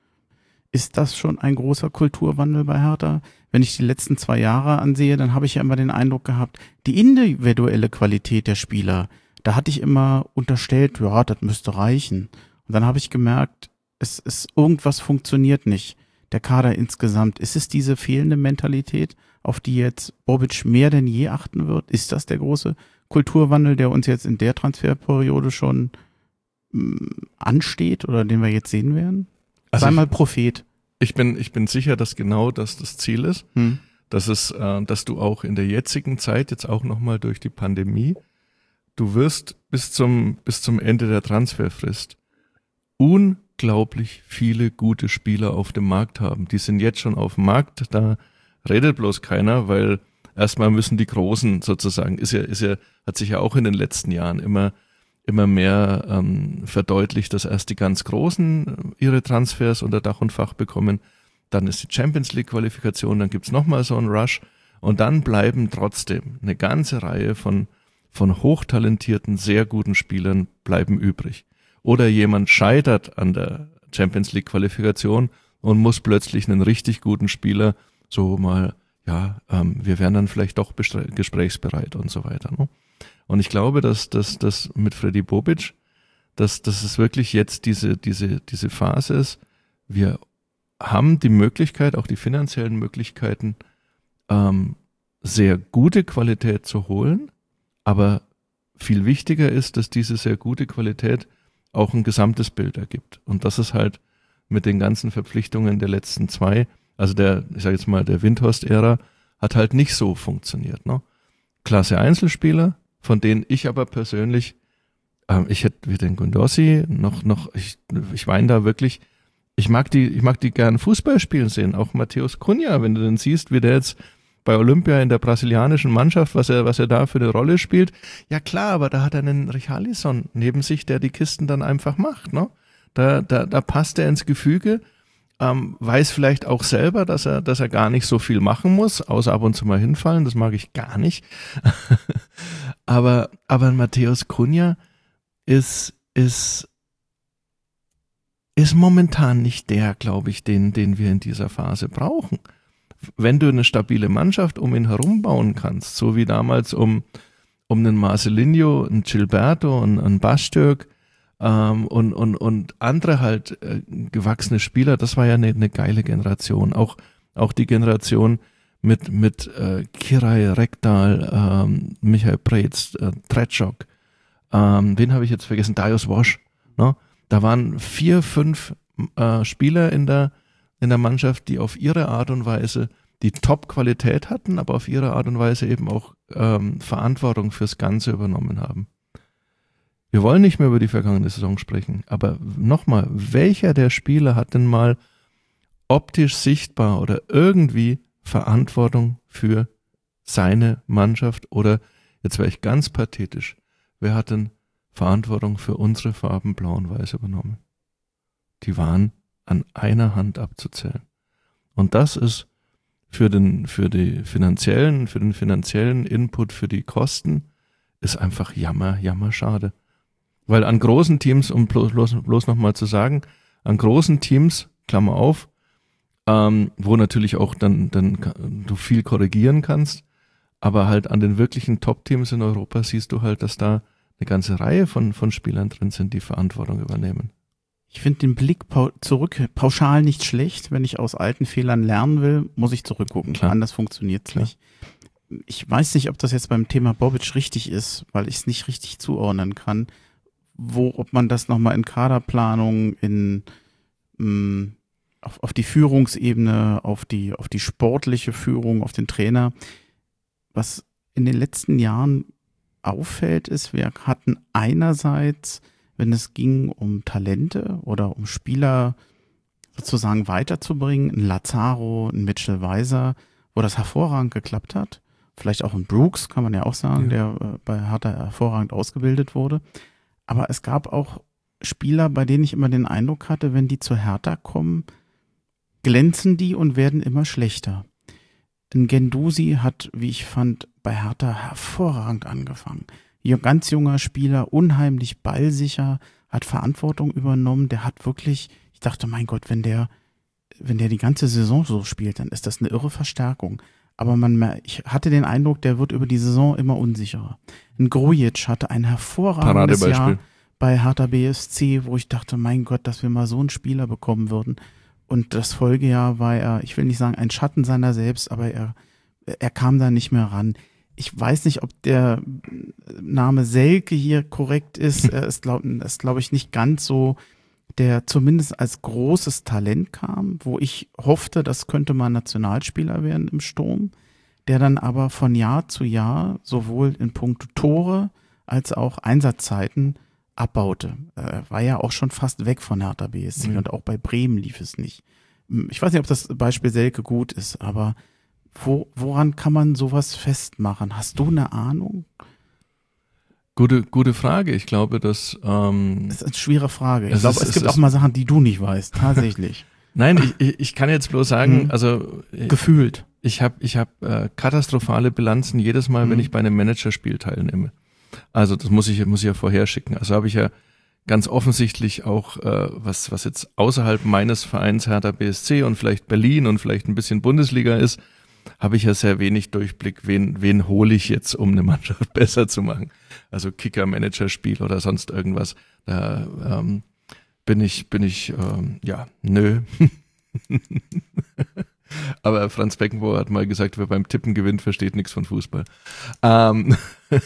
Ist das schon ein großer Kulturwandel bei Hertha? Wenn ich die letzten zwei Jahre ansehe, dann habe ich ja immer den Eindruck gehabt, die individuelle Qualität der Spieler, da hatte ich immer unterstellt, ja, das müsste reichen. Und dann habe ich gemerkt, es ist, irgendwas funktioniert nicht. Der Kader insgesamt, ist es diese fehlende Mentalität, auf die jetzt Bobic mehr denn je achten wird? Ist das der große Kulturwandel, der uns jetzt in der Transferperiode schon mh, ansteht oder den wir jetzt sehen werden? Also Sei mal Prophet. Ich bin, ich bin sicher, dass genau das das Ziel ist, hm. dass es, äh, dass du auch in der jetzigen Zeit, jetzt auch nochmal durch die Pandemie, du wirst bis zum, bis zum Ende der Transferfrist unglaublich viele gute Spieler auf dem Markt haben. Die sind jetzt schon auf dem Markt, da redet bloß keiner, weil erstmal müssen die Großen sozusagen, ist ja, ist ja, hat sich ja auch in den letzten Jahren immer, immer mehr ähm, verdeutlicht, dass erst die ganz Großen ihre Transfers unter Dach und Fach bekommen, dann ist die Champions League Qualifikation, dann gibt's nochmal so einen Rush und dann bleiben trotzdem eine ganze Reihe von, von hochtalentierten, sehr guten Spielern bleiben übrig. Oder jemand scheitert an der Champions League Qualifikation und muss plötzlich einen richtig guten Spieler so mal, ja, ähm, wir wären dann vielleicht doch bestre- gesprächsbereit und so weiter. Ne? Und ich glaube, dass das dass mit Freddy Bobic, dass, dass es wirklich jetzt diese, diese, diese Phase ist, wir haben die Möglichkeit, auch die finanziellen Möglichkeiten, ähm, sehr gute Qualität zu holen, aber viel wichtiger ist, dass diese sehr gute Qualität auch ein gesamtes Bild ergibt. Und das ist halt mit den ganzen Verpflichtungen der letzten zwei, also der, ich sage jetzt mal, der Windhorst-Ära, hat halt nicht so funktioniert. Ne? Klasse Einzelspieler, von denen ich aber persönlich, ähm, ich hätte wie den Gundossi noch, noch, ich, ich weine da wirklich, ich mag die, ich mag die gern Fußball spielen sehen, auch Matheus Cunha, wenn du den siehst, wie der jetzt bei Olympia in der brasilianischen Mannschaft, was er, was er da für eine Rolle spielt. Ja klar, aber da hat er einen Richarlison neben sich, der die Kisten dann einfach macht, ne? Da, da, da passt er ins Gefüge, ähm, weiß vielleicht auch selber, dass er, dass er gar nicht so viel machen muss, außer ab und zu mal hinfallen, das mag ich gar nicht. aber, aber Matheus Cunha ist, ist, ist momentan nicht der, glaube ich, den, den wir in dieser Phase brauchen. Wenn du eine stabile Mannschaft um ihn herum bauen kannst, so wie damals um, um einen Marcelinho, einen Gilberto und einen Bastürk ähm, und, und, und andere halt äh, gewachsene Spieler, das war ja eine, eine geile Generation. Auch, auch die Generation mit, mit äh, Kirai Rekdal, ähm, Michael Preetz, äh, Tretschok, ähm, wen habe ich jetzt vergessen? Darius Wosch. Ne? Da waren vier, fünf äh, Spieler in der in der Mannschaft, die auf ihre Art und Weise die Top-Qualität hatten, aber auf ihre Art und Weise eben auch ähm, Verantwortung fürs Ganze übernommen haben. Wir wollen nicht mehr über die vergangene Saison sprechen, aber nochmal, welcher der Spieler hat denn mal optisch sichtbar oder irgendwie Verantwortung für seine Mannschaft oder, jetzt wäre ich ganz pathetisch, wer hat denn Verantwortung für unsere Farben blau und weiß übernommen? Die waren an einer Hand abzuzählen. Und das ist für den, für die finanziellen, für den finanziellen Input, für die Kosten, ist einfach jammer, jammer schade. Weil an großen Teams, um bloß, bloß, bloß nochmal zu sagen, an großen Teams, Klammer auf, ähm, wo natürlich auch dann, dann du viel korrigieren kannst, aber halt an den wirklichen Top-Teams in Europa siehst du halt, dass da eine ganze Reihe von, von Spielern drin sind, die Verantwortung übernehmen. Ich finde den Blick pau- zurück pauschal nicht schlecht. Wenn ich aus alten Fehlern lernen will, muss ich zurückgucken. Klar. Anders funktioniert es nicht. Ich weiß nicht, ob das jetzt beim Thema Bobic richtig ist, weil ich es nicht richtig zuordnen kann, wo, ob man das nochmal in Kaderplanung, in mh, auf, auf die Führungsebene, auf die, auf die sportliche Führung, auf den Trainer. Was in den letzten Jahren auffällt, ist, wir hatten einerseits, wenn es ging um Talente oder um Spieler sozusagen weiterzubringen, ein Lazaro, ein Mitchell Weiser, wo das hervorragend geklappt hat. Vielleicht auch ein Brooks, kann man ja auch sagen, ja. der äh, bei Hertha hervorragend ausgebildet wurde. Aber es gab auch Spieler, bei denen ich immer den Eindruck hatte, wenn die zu Hertha kommen, glänzen die und werden immer schlechter. Ein Guendouzi hat, wie ich fand, bei Hertha hervorragend angefangen. Hier ganz junger Spieler, unheimlich ballsicher, hat Verantwortung übernommen. Der hat wirklich, ich dachte, mein Gott, wenn der, wenn der die ganze Saison so spielt, dann ist das eine irre Verstärkung. Aber man, ich hatte den Eindruck, der wird über die Saison immer unsicherer. Ein Grujic hatte ein hervorragendes Jahr bei Hertha B S C, wo ich dachte, mein Gott, dass wir mal so einen Spieler bekommen würden. Und das Folgejahr war er, ich will nicht sagen, ein Schatten seiner selbst, aber er, er kam da nicht mehr ran. Ich weiß nicht, ob der Name Selke hier korrekt ist. Er ist, glaube glaub ich, nicht ganz so, der zumindest als großes Talent kam, wo ich hoffte, das könnte mal Nationalspieler werden im Sturm, der dann aber von Jahr zu Jahr sowohl in puncto Tore als auch Einsatzzeiten abbaute. Er war ja auch schon fast weg von Hertha B S C mhm. und auch bei Bremen lief es nicht. Ich weiß nicht, ob das Beispiel Selke gut ist, aber Wo, woran kann man sowas festmachen? Hast du eine Ahnung? Gute, gute Frage. Ich glaube, dass ähm, das ist eine schwere Frage. Ich es glaube, ist, es, es gibt ist, auch mal Sachen, die du nicht weißt, tatsächlich. Nein, ich, ich kann jetzt bloß sagen, hm. also gefühlt. Ich habe ich hab, äh, katastrophale Bilanzen jedes Mal, hm. wenn ich bei einem Managerspiel teilnehme. Also das muss ich muss ich ja vorher schicken. Also habe ich ja ganz offensichtlich auch äh, was was jetzt außerhalb meines Vereins Hertha B S C und vielleicht Berlin und vielleicht ein bisschen Bundesliga ist, habe ich ja sehr wenig Durchblick, wen, wen hole ich jetzt, um eine Mannschaft besser zu machen. Also Kicker-Manager-Spiel oder sonst irgendwas. Da ähm, bin ich, bin ich, ähm, ja, nö. Aber Franz Beckenbauer hat mal gesagt, wer beim Tippen gewinnt, versteht nichts von Fußball. Ähm.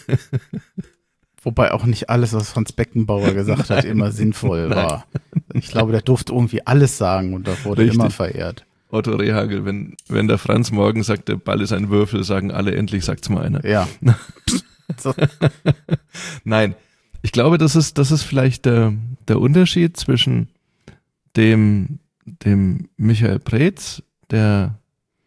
Wobei auch nicht alles, was Franz Beckenbauer gesagt hat, immer sinnvoll war. Ich glaube, der durfte irgendwie alles sagen und da wurde Richtig. immer verehrt. Otto Rehagel, wenn, wenn der Franz morgen sagt, der Ball ist ein Würfel, sagen alle, endlich sagt's mal einer. Ja. So. Nein, ich glaube, das ist, das ist vielleicht der, der Unterschied zwischen dem, dem Michael Preetz, der,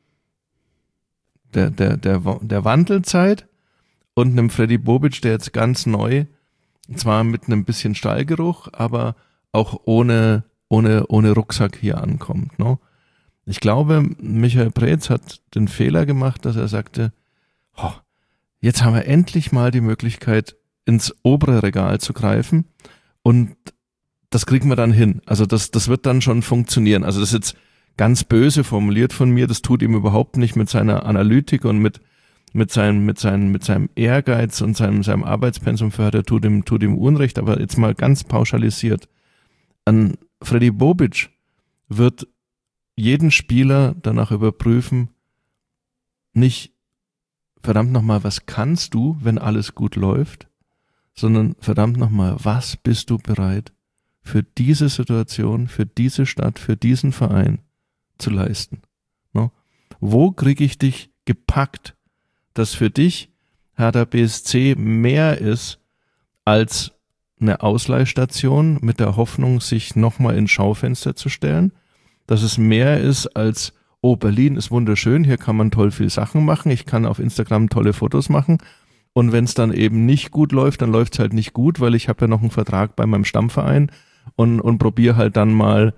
der, der, der, der Wandelzeit und einem Freddy Bobic, der jetzt ganz neu, zwar mit einem bisschen Stallgeruch, aber auch ohne, ohne, ohne Rucksack hier ankommt, ne? Ich glaube, Michael Preetz hat den Fehler gemacht, dass er sagte, oh, jetzt haben wir endlich mal die Möglichkeit, ins obere Regal zu greifen und das kriegen wir dann hin. Also das, das wird dann schon funktionieren. Also das ist jetzt ganz böse formuliert von mir, das tut ihm überhaupt nicht mit seiner Analytik und mit, mit seinem, mit seinem, mit seinem Ehrgeiz und seinem, seinem Arbeitspensum für Hertha tut ihm, tut ihm Unrecht, aber jetzt mal ganz pauschalisiert. An Freddy Bobic wird jeden Spieler danach überprüfen, nicht verdammt nochmal, was kannst du, wenn alles gut läuft, sondern verdammt nochmal, was bist du bereit für diese Situation, für diese Stadt, für diesen Verein zu leisten? No? Wo kriege ich dich gepackt, dass für dich Hertha B S C mehr ist als eine Ausleihstation mit der Hoffnung, sich nochmal ins Schaufenster zu stellen, dass es mehr ist als, oh, Berlin ist wunderschön, hier kann man toll viel Sachen machen, ich kann auf Instagram tolle Fotos machen und wenn es dann eben nicht gut läuft, dann läuft es halt nicht gut, weil ich habe ja noch einen Vertrag bei meinem Stammverein und, und probiere halt dann mal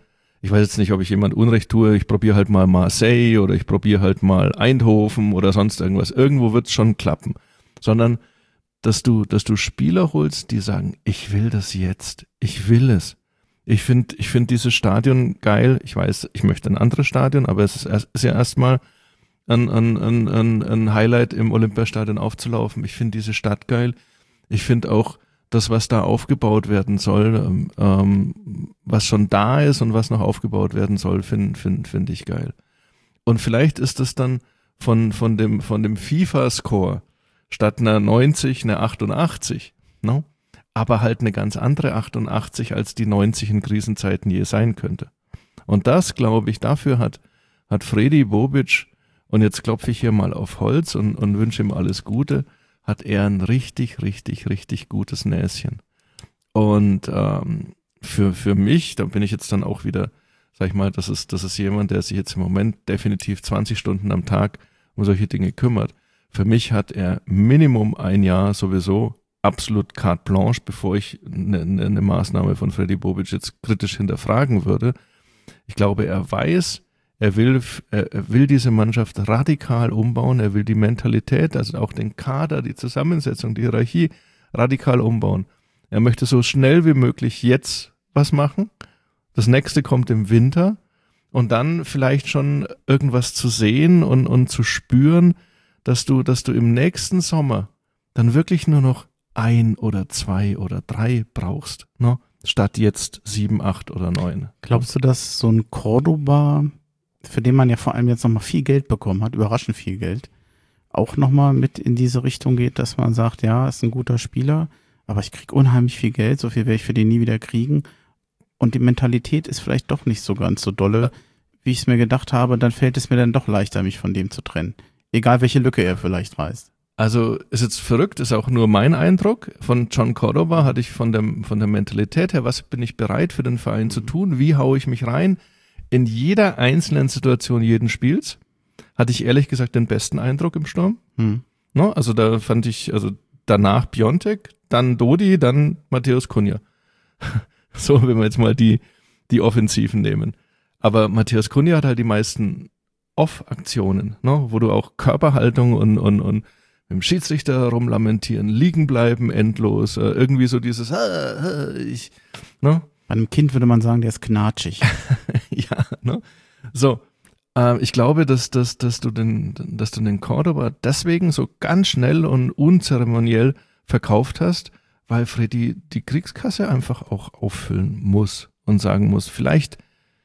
ich weiß jetzt nicht, ob ich jemand Unrecht tue, ich probiere halt mal Marseille oder ich probiere halt mal Eindhoven oder sonst irgendwas. Irgendwo wird es schon klappen. Sondern, dass du, dass du Spieler holst, die sagen, ich will das jetzt, ich will es. Ich finde, ich finde dieses Stadion geil. Ich weiß, ich möchte ein anderes Stadion, aber es ist, erst, ist ja erstmal ein, ein, ein, ein, ein Highlight im Olympiastadion aufzulaufen. Ich finde diese Stadt geil. Ich finde auch das, was da aufgebaut werden soll, ähm, was schon da ist und was noch aufgebaut werden soll, finde find, find ich geil. Und vielleicht ist das dann von, von dem, von dem FIFA-Score statt einer neunzig eine achtundachtzig, no? Aber halt eine ganz andere achtundachtzig, als die neunzig in Krisenzeiten je sein könnte. Und das, glaube ich, dafür hat, hat Fredi Bobic, und jetzt klopfe ich hier mal auf Holz und, und wünsche ihm alles Gute, hat er ein richtig, richtig, richtig gutes Näschen. Und ähm, für, für mich, da bin ich jetzt dann auch wieder, sag ich mal, das ist, das ist jemand, der sich jetzt im Moment definitiv zwanzig Stunden am Tag um solche Dinge kümmert. Für mich hat er Minimum ein Jahr sowieso absolut carte blanche, bevor ich eine, eine Maßnahme von Fredi Bobic jetzt kritisch hinterfragen würde. Ich glaube, er weiß, er will, er will diese Mannschaft radikal umbauen, er will die Mentalität, also auch den Kader, die Zusammensetzung, die Hierarchie radikal umbauen. Er möchte so schnell wie möglich jetzt was machen. Das nächste kommt im Winter und dann vielleicht schon irgendwas zu sehen und, und zu spüren, dass du, dass du im nächsten Sommer dann wirklich nur noch ein oder zwei oder drei brauchst, ne? Statt jetzt sieben, acht oder neun. Glaubst du, dass so ein Cordoba, für den man ja vor allem jetzt nochmal viel Geld bekommen hat, überraschend viel Geld, auch nochmal mit in diese Richtung geht, dass man sagt, ja, ist ein guter Spieler, aber ich krieg unheimlich viel Geld, so viel werde ich für den nie wieder kriegen und die Mentalität ist vielleicht doch nicht so ganz so dolle, wie ich es mir gedacht habe, dann fällt es mir dann doch leichter, mich von dem zu trennen. Egal, welche Lücke er vielleicht reißt. Also ist jetzt verrückt, ist auch nur mein Eindruck. Von John Cordoba hatte ich von, dem, von der Mentalität her, was bin ich bereit für den Verein zu tun, wie haue ich mich rein, in jeder einzelnen Situation jeden Spiels, hatte ich ehrlich gesagt den besten Eindruck im Sturm. Hm. No, also da fand ich, also danach Piontek, dann Dodi, dann Matthäus Cunha. So, wenn wir jetzt mal die, die Offensiven nehmen. Aber Matthäus Cunha hat halt die meisten Off-Aktionen, no, wo du auch Körperhaltung und, und, und mit dem Schiedsrichter rumlamentieren, liegen bleiben, endlos, äh, irgendwie so dieses, ah, ich, ne? Bei einem Kind würde man sagen, der ist knatschig. Ja, ne? So, äh, ich glaube, dass, dass, dass du den, dass du den Cordoba deswegen so ganz schnell und unzeremoniell verkauft hast, weil Fredi die Kriegskasse einfach auch auffüllen muss und sagen muss, vielleicht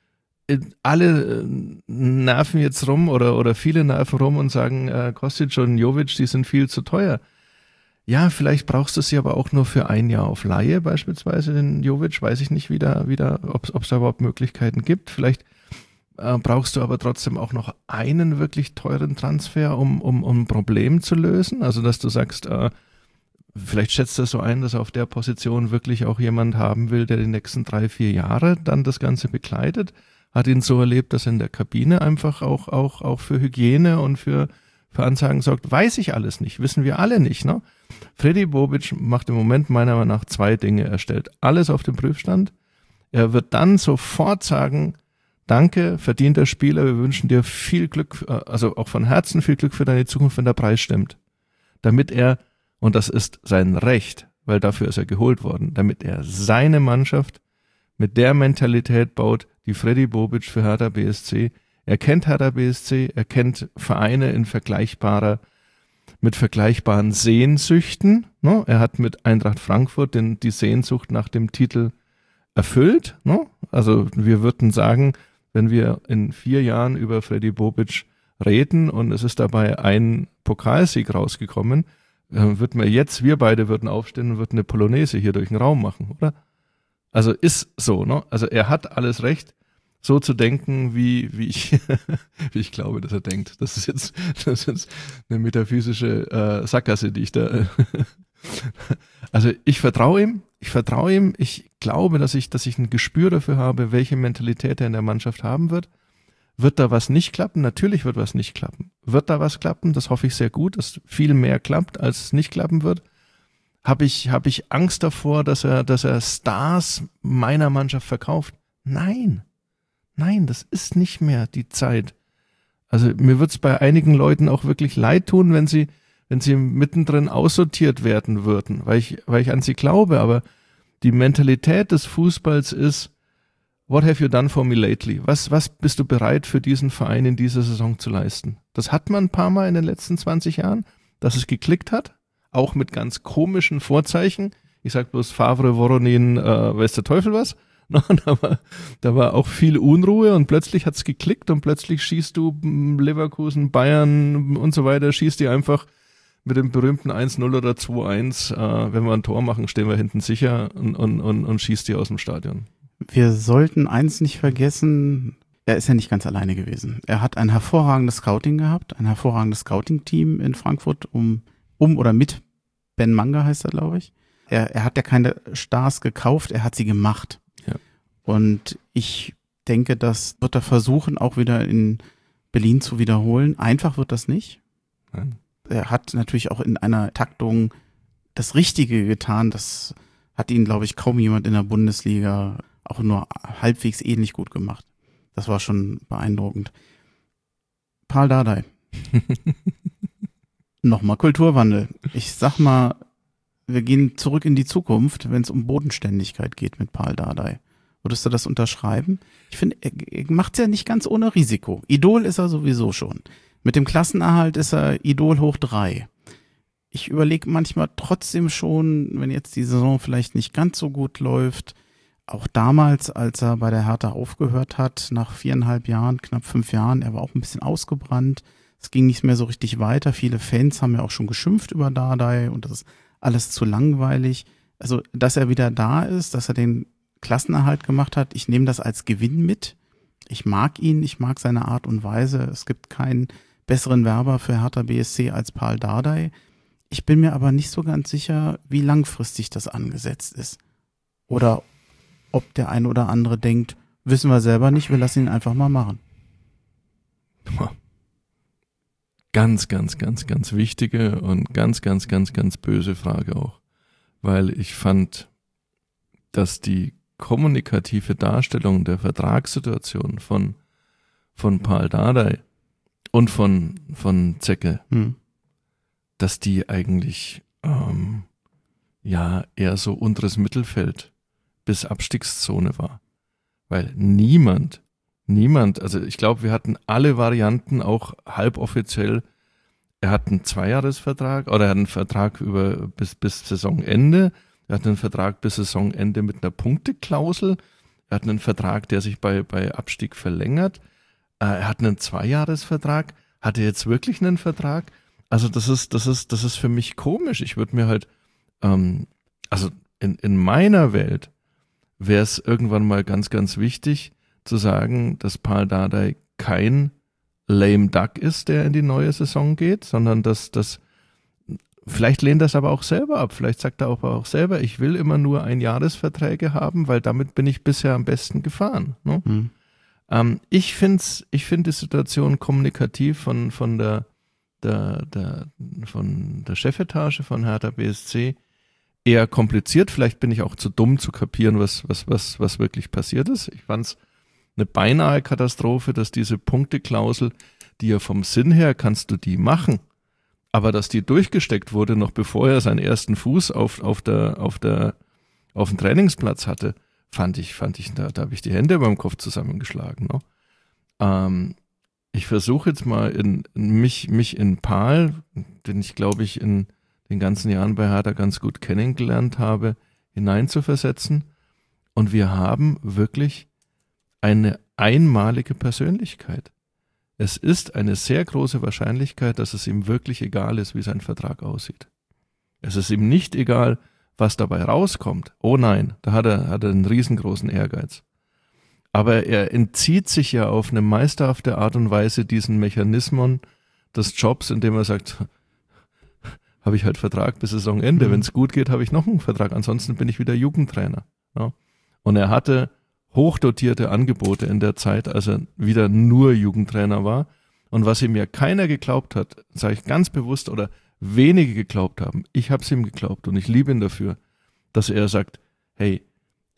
alle nerven jetzt rum oder, oder viele nerven rum und sagen, äh, Kostic und Jovic, die sind viel zu teuer. Ja, vielleicht brauchst du sie aber auch nur für ein Jahr auf Leihe, beispielsweise den Jovic, weiß ich nicht wieder, wieder ob es da überhaupt Möglichkeiten gibt. Vielleicht äh, brauchst du aber trotzdem auch noch einen wirklich teuren Transfer, um, um, um ein Problem zu lösen. Also, dass du sagst, äh, vielleicht schätzt du so ein, dass auf der Position wirklich auch jemand haben will, der die nächsten drei, vier Jahre dann das Ganze begleitet. Hat ihn so erlebt, dass er in der Kabine einfach auch, auch, auch für Hygiene und für, für Ansagen sorgt. Weiß ich alles nicht, wissen wir alle nicht, ne? Fredi Bobic macht im Moment meiner Meinung nach zwei Dinge. Er stellt alles auf den Prüfstand. Er wird dann sofort sagen, danke, verdienter Spieler, wir wünschen dir viel Glück, also auch von Herzen viel Glück für deine Zukunft, wenn der Preis stimmt. Damit er, und das ist sein Recht, weil dafür ist er geholt worden, damit er seine Mannschaft mit der Mentalität baut, die Fredi Bobic für Hertha B S C. Er kennt Hertha B S C, er kennt Vereine in vergleichbarer, mit vergleichbaren Sehnsüchten. Ne? Er hat mit Eintracht Frankfurt den, die Sehnsucht nach dem Titel erfüllt. Ne? Also wir würden sagen, wenn wir in vier Jahren über Fredi Bobic reden und es ist dabei ein Pokalsieg rausgekommen, äh, würden wir jetzt, wir beide würden aufstehen und würden eine Polonaise hier durch den Raum machen, oder? Also ist so, ne? Also er hat alles Recht, so zu denken, wie, wie ich, wie ich glaube, dass er denkt. Das ist jetzt, das ist jetzt eine metaphysische äh, Sackgasse, die ich da. Also ich vertraue ihm, ich vertraue ihm, ich glaube, dass ich, dass ich ein Gespür dafür habe, welche Mentalität er in der Mannschaft haben wird. Wird da was nicht klappen? Natürlich wird was nicht klappen. Wird da was klappen? Das hoffe ich sehr gut, dass viel mehr klappt, als es nicht klappen wird. Habe ich, habe ich Angst davor, dass er, dass er Stars meiner Mannschaft verkauft? Nein. Nein, das ist nicht mehr die Zeit. Also mir wird es bei einigen Leuten auch wirklich leid tun, wenn sie, wenn sie mittendrin aussortiert werden würden, weil ich, weil ich an sie glaube, aber die Mentalität des Fußballs ist, what have you done for me lately? Was, was bist du bereit für diesen Verein in dieser Saison zu leisten? Das hat man ein paar Mal in den letzten zwanzig Jahren, dass es geklickt hat, auch mit ganz komischen Vorzeichen. Ich sag bloß Favre, Voronin, äh, weiß der Teufel was. No, da, war, da war auch viel Unruhe und plötzlich hat's geklickt und plötzlich schießt du Leverkusen, Bayern und so weiter, schießt die einfach mit dem berühmten eins null oder zwei eins, äh, wenn wir ein Tor machen, stehen wir hinten sicher und, und, und, und schießt die aus dem Stadion. Wir sollten eins nicht vergessen, er ist ja nicht ganz alleine gewesen. Er hat ein hervorragendes Scouting gehabt, ein hervorragendes Scouting-Team in Frankfurt, um, um oder mit Ben Manga heißt er, glaube ich. Er, er hat ja keine Stars gekauft, er hat sie gemacht. Ja. Und ich denke, das wird er versuchen, auch wieder in Berlin zu wiederholen. Einfach wird das nicht. Nein. Er hat natürlich auch in einer Taktung das Richtige getan. Das hat ihn, glaube ich, kaum jemand in der Bundesliga auch nur halbwegs ähnlich gut gemacht. Das war schon beeindruckend. Pal Dardai. Nochmal Kulturwandel. Ich sag mal, wir gehen zurück in die Zukunft, wenn es um Bodenständigkeit geht mit Pal Dardai. Würdest du das unterschreiben? Ich finde, er, er macht es ja nicht ganz ohne Risiko. Idol ist er sowieso schon. Mit dem Klassenerhalt ist er Idol hoch drei. Ich überlege manchmal trotzdem schon, wenn jetzt die Saison vielleicht nicht ganz so gut läuft, auch damals, als er bei der Hertha aufgehört hat, nach viereinhalb Jahren, knapp fünf Jahren, er war auch ein bisschen ausgebrannt. Es ging nicht mehr so richtig weiter. Viele Fans haben ja auch schon geschimpft über Dardai und das ist alles zu langweilig. Also, dass er wieder da ist, dass er den Klassenerhalt gemacht hat, ich nehme das als Gewinn mit. Ich mag ihn, ich mag seine Art und Weise. Es gibt keinen besseren Werber für Hertha B S C als Pal Dardai. Ich bin mir aber nicht so ganz sicher, wie langfristig das angesetzt ist. Oder ob der eine oder andere denkt, wissen wir selber nicht, wir lassen ihn einfach mal machen. Ganz, ganz, ganz, ganz wichtige und ganz, ganz, ganz, ganz böse Frage auch. Weil ich fand, dass die kommunikative Darstellung der Vertragssituation von, von Pal Dardai und von, von Zecke, Hm. dass die eigentlich ähm, ja eher so unteres Mittelfeld bis Abstiegszone war. Weil niemand, niemand, also ich glaube, wir hatten alle Varianten auch halboffiziell. Er hat einen Zweijahresvertrag oder er hat einen Vertrag über bis, bis Saisonende. Er hat einen Vertrag bis Saisonende mit einer Punkteklausel. Er hat einen Vertrag, der sich bei, bei Abstieg verlängert. Er hat einen Zweijahresvertrag. Hat er jetzt wirklich einen Vertrag? Also das ist, das ist, das ist für mich komisch. Ich würde mir halt, ähm, also in, in meiner Welt wäre es irgendwann mal ganz, ganz wichtig zu sagen, dass Pal Dardai kein lame duck ist, der in die neue Saison geht, sondern dass das, vielleicht lehnt das aber auch selber ab. Vielleicht sagt er auch, auch selber, ich will immer nur Einjahresverträge haben, weil damit bin ich bisher am besten gefahren. Ne? Hm. Ähm, ich finde ich find die Situation kommunikativ von, von der Der, der, von der Chefetage von Hertha B S C eher kompliziert. Vielleicht bin ich auch zu dumm zu kapieren, was, was, was, was wirklich passiert ist. Ich fand es eine beinahe Katastrophe, dass diese Punkteklausel, die ja vom Sinn her kannst du die machen, aber dass die durchgesteckt wurde, noch bevor er seinen ersten Fuß auf, auf der, auf der, auf dem Trainingsplatz hatte, fand ich, fand ich, da, da habe ich die Hände beim Kopf zusammengeschlagen. Ne? Ähm, Ich versuche jetzt mal in, in mich, mich in Pal, den ich glaube ich in den ganzen Jahren bei Hertha ganz gut kennengelernt habe, hineinzuversetzen. Und wir haben wirklich eine einmalige Persönlichkeit. Es ist eine sehr große Wahrscheinlichkeit, dass es ihm wirklich egal ist, wie sein Vertrag aussieht. Es ist ihm nicht egal, was dabei rauskommt. Oh nein, da hat er, hat er einen riesengroßen Ehrgeiz. Aber er entzieht sich ja auf eine meisterhafte Art und Weise diesen Mechanismen des Jobs, indem er sagt, habe ich halt Vertrag bis Saisonende. Mhm. Wenn es gut geht, habe ich noch einen Vertrag. Ansonsten bin ich wieder Jugendtrainer. Ja. Und er hatte hochdotierte Angebote in der Zeit, als er wieder nur Jugendtrainer war. Und was ihm ja keiner geglaubt hat, sage ich ganz bewusst, oder wenige geglaubt haben, ich habe es ihm geglaubt und ich liebe ihn dafür, dass er sagt, hey,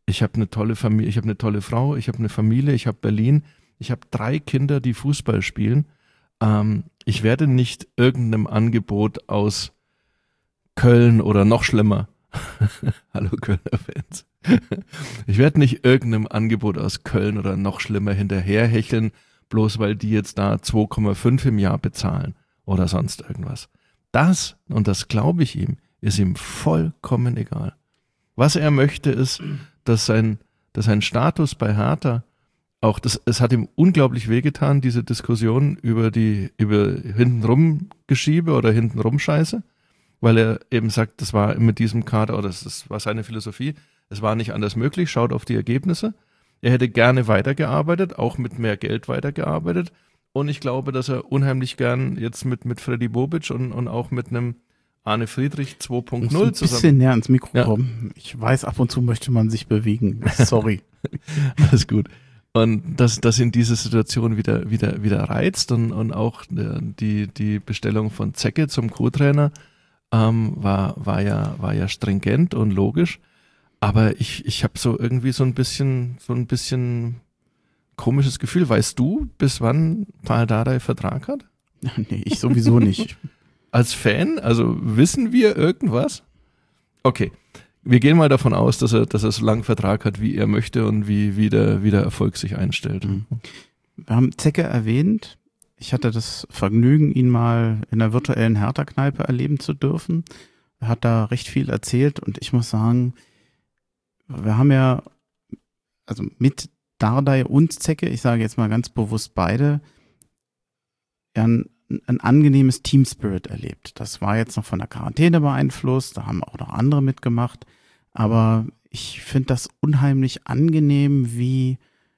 ich habe eine tolle Familie, ich habe eine tolle Frau, ich habe eine Familie, ich habe Berlin, ich habe drei Kinder, die Fußball spielen. Ähm, ich werde nicht irgendeinem Angebot aus Köln oder noch schlimmer, hallo Kölner Fans, ich werde nicht irgendeinem Angebot aus Köln oder noch schlimmer hinterherhecheln, bloß weil die jetzt da zwei Komma fünf im Jahr bezahlen oder sonst irgendwas. Das, und das glaube ich ihm, ist ihm vollkommen egal. Was er möchte ist, dass sein, dass sein Status bei Hertha auch, das, es hat ihm unglaublich wehgetan, diese Diskussion über die, über hintenrum Geschiebe oder hintenrum Scheiße, weil er eben sagt, das war mit diesem Kader, oder das, das war seine Philosophie, es war nicht anders möglich, schaut auf die Ergebnisse. Er hätte gerne weitergearbeitet, auch mit mehr Geld weitergearbeitet. Und ich glaube, dass er unheimlich gern jetzt mit, mit Freddy Bobic und, und auch mit einem Arne Friedrich zwei Punkt null zusammen. Ein bisschen näher ans Mikro Ja. kommen. Ich weiß, ab und zu möchte man sich bewegen. Sorry. Alles gut. Und dass, dass ihn diese Situation wieder, wieder, wieder reizt und, und auch die, die Bestellung von Zecke zum Co-Trainer ähm, war, war ja, war ja stringent und logisch. Aber ich, ich habe so irgendwie so ein bisschen, so ein bisschen komisches Gefühl. Weißt du, bis wann Pal Dardai Vertrag hat? Nee, ich sowieso nicht. Als Fan? Also wissen wir irgendwas? Okay. Wir gehen mal davon aus, dass er, dass er so langen Vertrag hat, wie er möchte und wie, wie, der, wie der Erfolg sich einstellt. Mhm. Wir haben Zecke erwähnt. Ich hatte das Vergnügen, ihn mal in der virtuellen Hertha-Kneipe erleben zu dürfen. Er hat da recht viel erzählt und ich muss sagen, wir haben ja, also mit Dardai und Zecke, ich sage jetzt mal ganz bewusst beide, ja ein, ein angenehmes Team-Spirit erlebt. Das war jetzt noch von der Quarantäne beeinflusst, da haben auch noch andere mitgemacht, aber ich finde das unheimlich angenehm, wie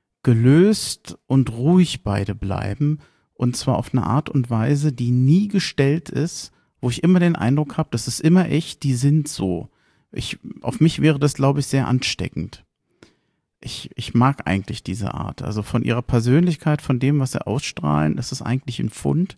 gelöst und ruhig beide bleiben und zwar auf eine Art und Weise, die nie gestellt ist, wo ich immer den Eindruck habe, das ist immer echt, die sind so. Ich, auf mich wäre das, glaube ich, sehr ansteckend. Ich, ich mag eigentlich diese Art. Also von ihrer Persönlichkeit, von dem, was sie ausstrahlen, ist es eigentlich ein Pfund.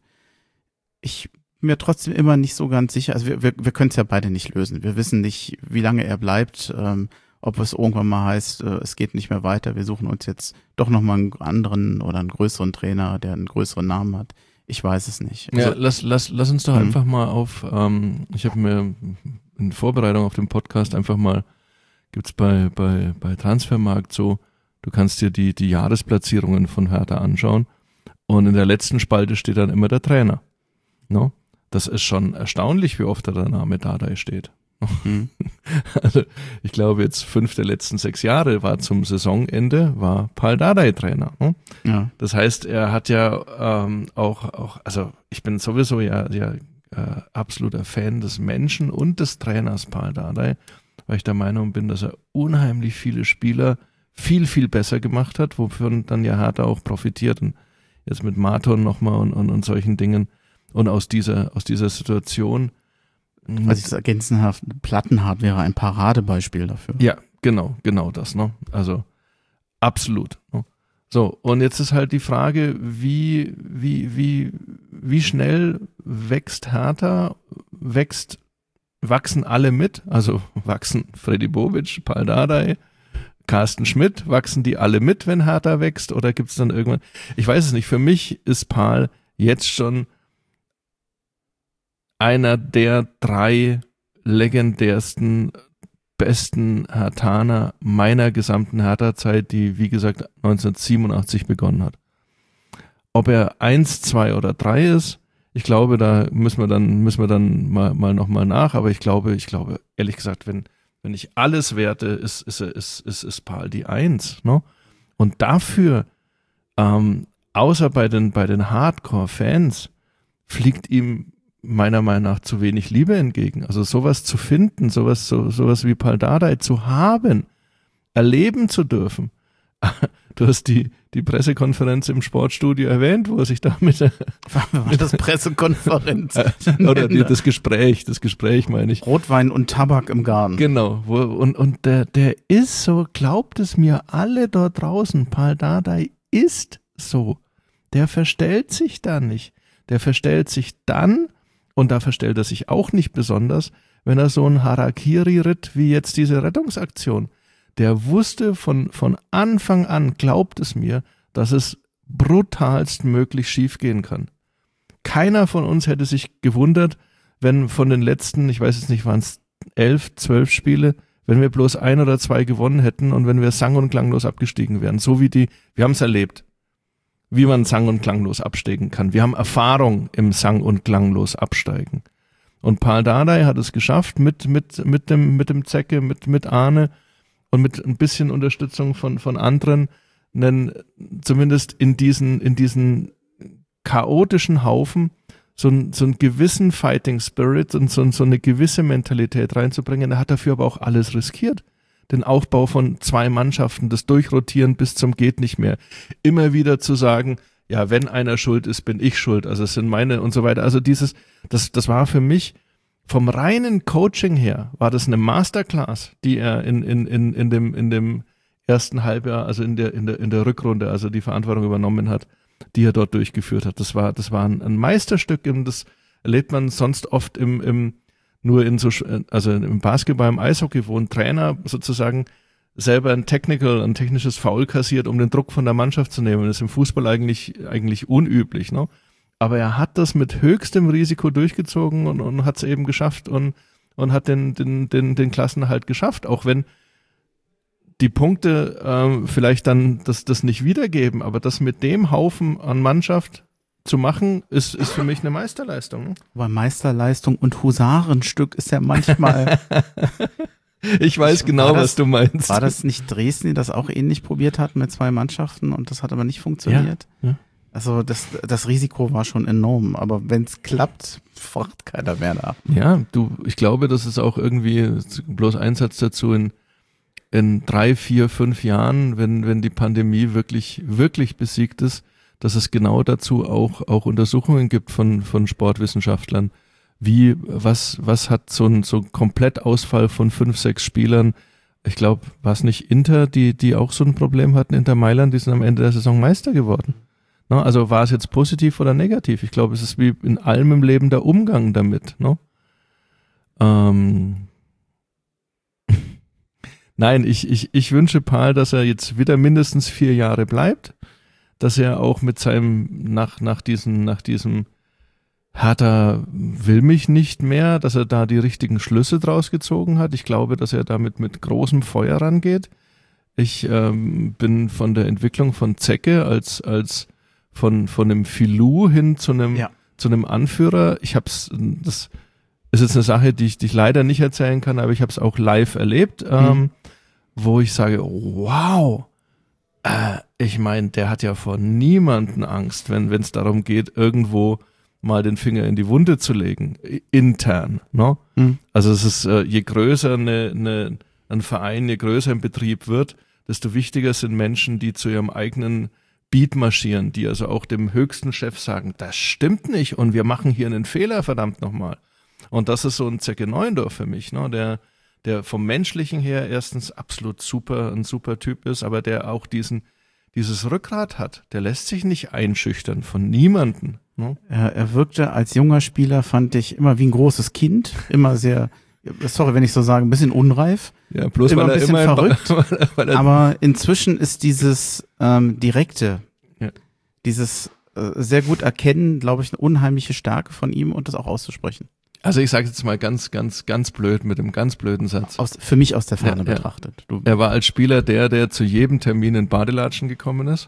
Ich bin mir trotzdem immer nicht so ganz sicher. Also wir, wir, wir können es ja beide nicht lösen. Wir wissen nicht, wie lange er bleibt, ähm, ob es irgendwann mal heißt, äh, es geht nicht mehr weiter. Wir suchen uns jetzt doch nochmal einen anderen oder einen größeren Trainer, der einen größeren Namen hat. Ich weiß es nicht. Also, ja, lass, lass, lass uns doch Mhm. einfach mal auf, ähm, ich habe mir in Vorbereitung auf den Podcast einfach mal, gibt's bei, bei, bei Transfermarkt so, du kannst dir die, die Jahresplatzierungen von Hertha anschauen und in der letzten Spalte steht dann immer der Trainer. No? Das ist schon erstaunlich, wie oft da der Name Dardai steht. Mhm. Also ich glaube jetzt fünf der letzten sechs Jahre war zum Saisonende, war Pal Dardai Trainer. Ne? ja. Das heißt, er hat ja ähm, auch, auch, also ich bin sowieso ja, ja äh, absoluter Fan des Menschen und des Trainers Pal Dardai, weil ich der Meinung bin, dass er unheimlich viele Spieler viel, viel besser gemacht hat, wofür dann ja Hertha auch profitiert und jetzt mit Marton nochmal und, und, und solchen Dingen und aus dieser, aus dieser Situation. Was ich es ergänzen habe, Plattenhardt wäre ein Paradebeispiel dafür. Ja, genau, genau das, ne? Also absolut. Ne? So, und jetzt ist halt die Frage, wie, wie, wie, wie schnell wächst Hertha, wächst, wachsen alle mit, also wachsen Freddy Bobic, Pal Dardai, Carsten Schmidt, wachsen die alle mit, wenn Hertha wächst, oder gibt es dann irgendwann, ich weiß es nicht, für mich ist Pal jetzt schon einer der drei legendärsten, besten Herthaner meiner gesamten Hertha-Zeit, die, wie gesagt, neunzehnhundertsiebenundachtzig begonnen hat. Ob er eins, zwei oder drei ist, ich glaube, da müssen wir dann, müssen wir dann mal, mal nochmal nach, aber ich glaube, ich glaube, ehrlich gesagt, wenn, wenn ich alles werte, ist, ist, ist, ist, ist Pal die Eins, ne? Und dafür, ähm, außer bei den, bei den Hardcore-Fans, fliegt ihm meiner Meinung nach zu wenig Liebe entgegen. Also sowas zu finden, sowas, so, sowas wie Pal Dardai zu haben, erleben zu dürfen. Du hast die, die Pressekonferenz im Sportstudio erwähnt, wo er sich da mit, War das Pressekonferenz? oder die, das Gespräch, das Gespräch meine ich. Rotwein und Tabak im Garten. Genau, wo, und, und der, der ist so, glaubt es mir alle dort draußen, Pal Dardai ist so. Der verstellt sich da nicht. Der verstellt sich dann, und da verstellt er sich auch nicht besonders, wenn er so einen Harakiri ritt wie jetzt diese Rettungsaktion. der wusste von, von Anfang an, glaubt es mir, dass es brutalst möglich schiefgehen kann. Keiner von uns hätte sich gewundert, wenn von den letzten, ich weiß jetzt nicht, waren es elf, zwölf Spiele, wenn wir bloß ein oder zwei gewonnen hätten und wenn wir sang- und klanglos abgestiegen wären. So wie die, wir haben es erlebt, wie man sang- und klanglos absteigen kann. Wir haben Erfahrung im sang- und klanglos absteigen. Und Pál Dardai hat es geschafft, mit, mit, mit dem, mit dem Zecke, mit, mit Arne und mit ein bisschen Unterstützung von, von anderen, einen, zumindest in diesen, in diesen chaotischen Haufen so, ein, so einen gewissen Fighting Spirit und so, so eine gewisse Mentalität reinzubringen. Er hat dafür aber auch alles riskiert. Den Aufbau von zwei Mannschaften, das Durchrotieren bis zum geht nicht mehr. Immer wieder zu sagen, ja, wenn einer schuld ist, bin ich schuld. Also es sind meine und so weiter. Also dieses, das, das war für mich vom reinen Coaching her, war das eine Masterclass, die er in, in, in, in dem, in dem ersten Halbjahr, also in der, in der, in der Rückrunde, also die Verantwortung übernommen hat, die er dort durchgeführt hat. Das war, das war ein, ein Meisterstück, und das erlebt man sonst oft im, im, nur in so, also im Basketball, im Eishockey, wo ein Trainer sozusagen selber ein Technical, ein technisches Foul kassiert, um den Druck von der Mannschaft zu nehmen. Das ist im Fußball eigentlich, eigentlich unüblich, ne? Aber er hat das mit höchstem Risiko durchgezogen und, und hat es eben geschafft und, und hat den, den, den, den Klassenerhalt geschafft, auch wenn die Punkte ähm, vielleicht dann das, das nicht wiedergeben, aber das mit dem Haufen an Mannschaft zu machen, ist, ist für mich eine Meisterleistung. Ne? Aber Meisterleistung und Husarenstück ist ja manchmal... Ich weiß ich, genau, das, was du meinst. War das nicht Dresden, die das auch ähnlich probiert hat mit zwei Mannschaften und das hat aber nicht funktioniert? Ja, ja. Also das, das Risiko war schon enorm, aber wenn es klappt, fragt keiner mehr nach. Ja, du, ich glaube, das ist auch irgendwie bloß ein Satz dazu in, in drei, vier, fünf Jahren, wenn, wenn die Pandemie wirklich, wirklich besiegt ist, dass es genau dazu auch, auch Untersuchungen gibt von, von Sportwissenschaftlern. Wie, was, was hat so ein, so ein Komplettausfall von fünf, sechs Spielern? Ich glaube, war es nicht Inter, die, die auch so ein Problem hatten, Inter Mailand, die sind am Ende der Saison Meister geworden. No, also war es jetzt positiv oder negativ? Ich glaube, es ist wie in allem im Leben der Umgang damit. No? Ähm Nein, ich, ich, ich wünsche Pál, dass er jetzt wieder mindestens vier Jahre bleibt, dass er auch mit seinem, nach, nach diesem, nach diesem Hertha will mich nicht mehr, dass er da die richtigen Schlüsse draus gezogen hat. Ich glaube, dass er damit mit großem Feuer rangeht. Ich ähm, bin von der Entwicklung von Zecke als, als von, von einem Filou hin zu einem, ja. zu einem Anführer. Ich hab's, das ist jetzt eine Sache, die ich, die ich leider nicht erzählen kann, aber ich habe es auch live erlebt, ähm, mhm. wo ich sage, wow, äh, ich meine, der hat ja vor niemanden Angst, wenn es darum geht, irgendwo mal den Finger in die Wunde zu legen, intern. Ne? Mhm. Also es ist, äh, je größer eine, eine, ein Verein, je größer ein Betrieb wird, desto wichtiger sind Menschen, die zu ihrem eigenen Beat marschieren, die also auch dem höchsten Chef sagen, das stimmt nicht und wir machen hier einen Fehler, verdammt nochmal. Und das ist so ein Zecke Neuendorf für mich, ne? der, der vom Menschlichen her erstens absolut super, ein super Typ ist, aber der auch diesen, dieses Rückgrat hat, der lässt sich nicht einschüchtern von niemanden. Ne? Er, er wirkte als junger Spieler, fand ich, immer wie ein großes Kind, immer sehr, sorry, wenn ich so sage, ein bisschen unreif. Ja, bloß immer weil ein bisschen er immer verrückt. Weil er aber inzwischen ist dieses ähm, Direkte, ja. dieses äh, sehr gut erkennen, glaube ich, eine unheimliche Stärke von ihm und das auch auszusprechen. Also ich sage jetzt mal ganz, ganz, ganz blöd mit einem ganz blöden Satz. Aus, für mich aus der Ferne ja, betrachtet. Du. Er war als Spieler der, der zu jedem Termin in Badelatschen gekommen ist.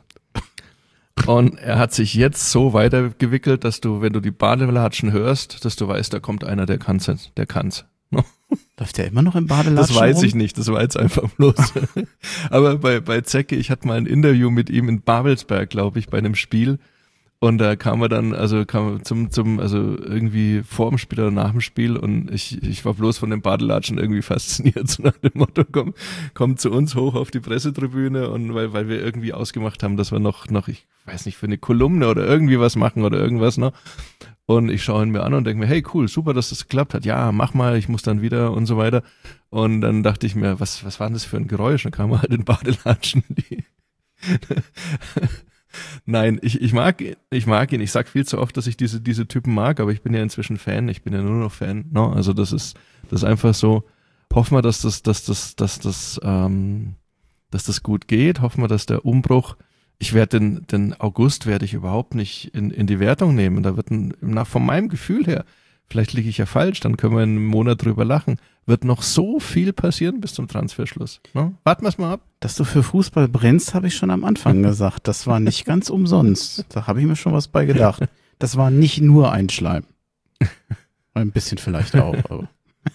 Und er hat sich jetzt so weitergewickelt, dass du, wenn du die Badelatschen hörst, dass du weißt, da kommt einer, der kann's, der kann's. Läuft der immer noch im Badelatschen? Das weiß rum? ich nicht, das war jetzt einfach bloß. Aber bei, bei Zecke, ich hatte mal ein Interview mit ihm in Babelsberg, glaube ich, bei einem Spiel. Und da kam er dann, also kam er zum, zum, also irgendwie vor dem Spiel oder nach dem Spiel und ich, ich war bloß von dem Badelatschen irgendwie fasziniert, so nach dem Motto, komm, komm zu uns hoch auf die Pressetribüne und weil, weil wir irgendwie ausgemacht haben, dass wir noch, noch, ich weiß nicht, für eine Kolumne oder irgendwie was machen oder irgendwas, ne? Und ich schaue ihn mir an und denke mir, hey, cool, super, dass das geklappt hat. Ja, mach mal, ich muss dann wieder und so weiter. Und dann dachte ich mir, was, was war denn das für ein Geräusch? Dann kam er halt in Badelatschen, die, Nein, ich, ich mag ich mag ihn. Ich sag viel zu oft, dass ich diese diese Typen mag, aber ich bin ja inzwischen Fan. Ich bin ja nur noch Fan. No? Also das ist das ist einfach so. hoffen wir, dass das, dass das, dass das, ähm, dass das gut geht. Hoffen wir, dass der Umbruch, ich werde den, den August werde ich überhaupt nicht in, in die Wertung nehmen. Da wird ein, nach, von meinem Gefühl her, vielleicht liege ich ja falsch, dann können wir in einem Monat drüber lachen, wird noch so viel passieren bis zum Transferschluss. Ne? Warten wir es mal ab. Dass du für Fußball brennst, habe ich schon am Anfang gesagt. Das war nicht ganz umsonst. Da habe ich mir schon was bei gedacht. Das war nicht nur ein Schleim. Ein bisschen vielleicht auch. Aber.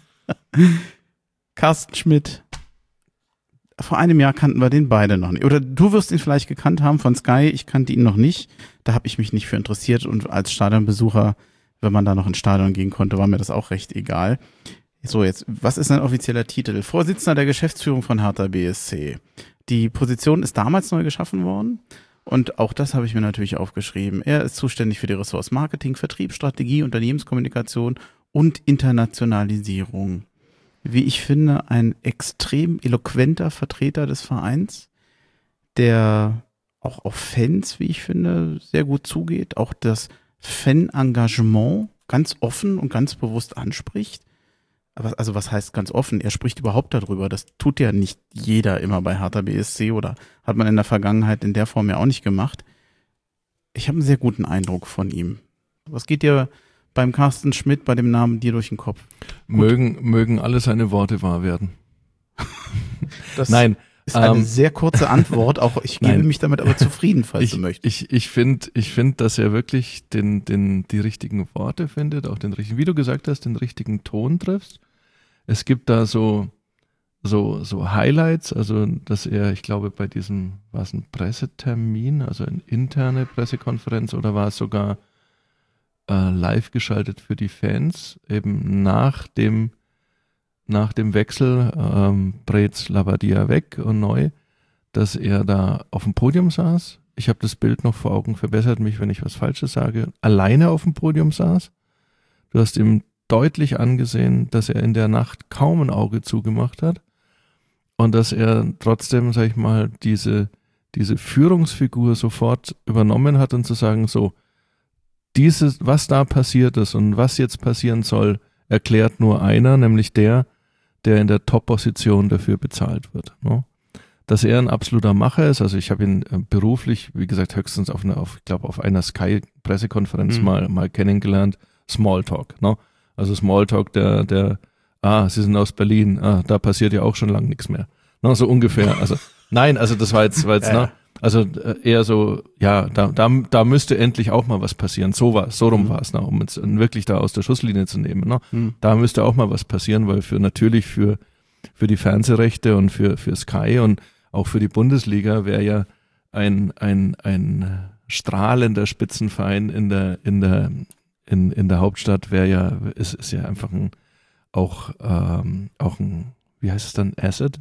Carsten Schmidt. Vor einem Jahr kannten wir den beide noch nicht. Oder du wirst ihn vielleicht gekannt haben von Sky. Ich kannte ihn noch nicht. Da habe ich mich nicht für interessiert. Und als Stadionbesucher, wenn man da noch ins Stadion gehen konnte, war mir das auch recht egal. So, jetzt, was ist sein offizieller Titel? Vorsitzender der Geschäftsführung von Hertha B S C. Die Position ist damals neu geschaffen worden. Und auch das habe ich mir natürlich aufgeschrieben. Er ist zuständig für die Ressorts Marketing, Vertrieb, Strategie, Unternehmenskommunikation und Internationalisierung. Wie ich finde, ein extrem eloquenter Vertreter des Vereins, der auch auf Fans, wie ich finde, sehr gut zugeht, auch das Fan-Engagement ganz offen und ganz bewusst anspricht. Aber also was heißt ganz offen? Er spricht überhaupt darüber. Das tut ja nicht jeder immer bei Hertha B S C oder hat man in der Vergangenheit in der Form ja auch nicht gemacht. Ich habe einen sehr guten Eindruck von ihm. Was geht dir beim Carsten Schmidt bei dem Namen dir durch den Kopf? Mögen, mögen alle seine Worte wahr werden. Das Nein. ist eine ähm, sehr kurze Antwort. Auch ich gebe nein. mich damit aber zufrieden, falls ich, du möchtest. Ich, ich finde, ich find, dass er wirklich den, den, die richtigen Worte findet, auch den richtigen, wie du gesagt hast, den richtigen Ton triffst. Es gibt da so, so, so Highlights, also dass er, ich glaube, bei diesem, war es ein Pressetermin, also eine interne Pressekonferenz oder war es sogar äh, live geschaltet für die Fans, eben nach dem, nach dem Wechsel ähm, Preetz, Labbadia weg und neu, dass er da auf dem Podium saß. Ich habe das Bild noch vor Augen, verbessert mich, wenn ich was Falsches sage, alleine auf dem Podium saß. Du hast ihm deutlich angesehen, dass er in der Nacht kaum ein Auge zugemacht hat und dass er trotzdem, sag ich mal, diese, diese Führungsfigur sofort übernommen hat und zu sagen, so, dieses, was da passiert ist und was jetzt passieren soll, erklärt nur einer, nämlich der, der in der Top-Position dafür bezahlt wird. Ne? Dass er ein absoluter Macher ist, also ich habe ihn äh, beruflich, wie gesagt, höchstens auf einer, auf, ich glaube, auf einer Sky-Pressekonferenz mhm. mal, mal kennengelernt, Smalltalk, ne? Also Smalltalk, der, der, ah, Sie sind aus Berlin, ah, da passiert ja auch schon lange nichts mehr. Ne, so ungefähr. Also, nein, also das war jetzt, war jetzt, ja. ne? Also äh, eher so, ja, da, da, da müsste endlich auch mal was passieren. So war so rum mhm. war es, ne? Um jetzt wirklich da aus der Schusslinie zu nehmen. Ne? Mhm. Da müsste auch mal was passieren, weil für natürlich für, für die Fernsehrechte und für, für Sky und auch für die Bundesliga wäre ja ein, ein, ein strahlender Spitzenverein in der, in der, in, in der Hauptstadt wäre ja, ist, ist ja einfach ein, auch, ähm, auch ein, wie heißt es dann, Asset?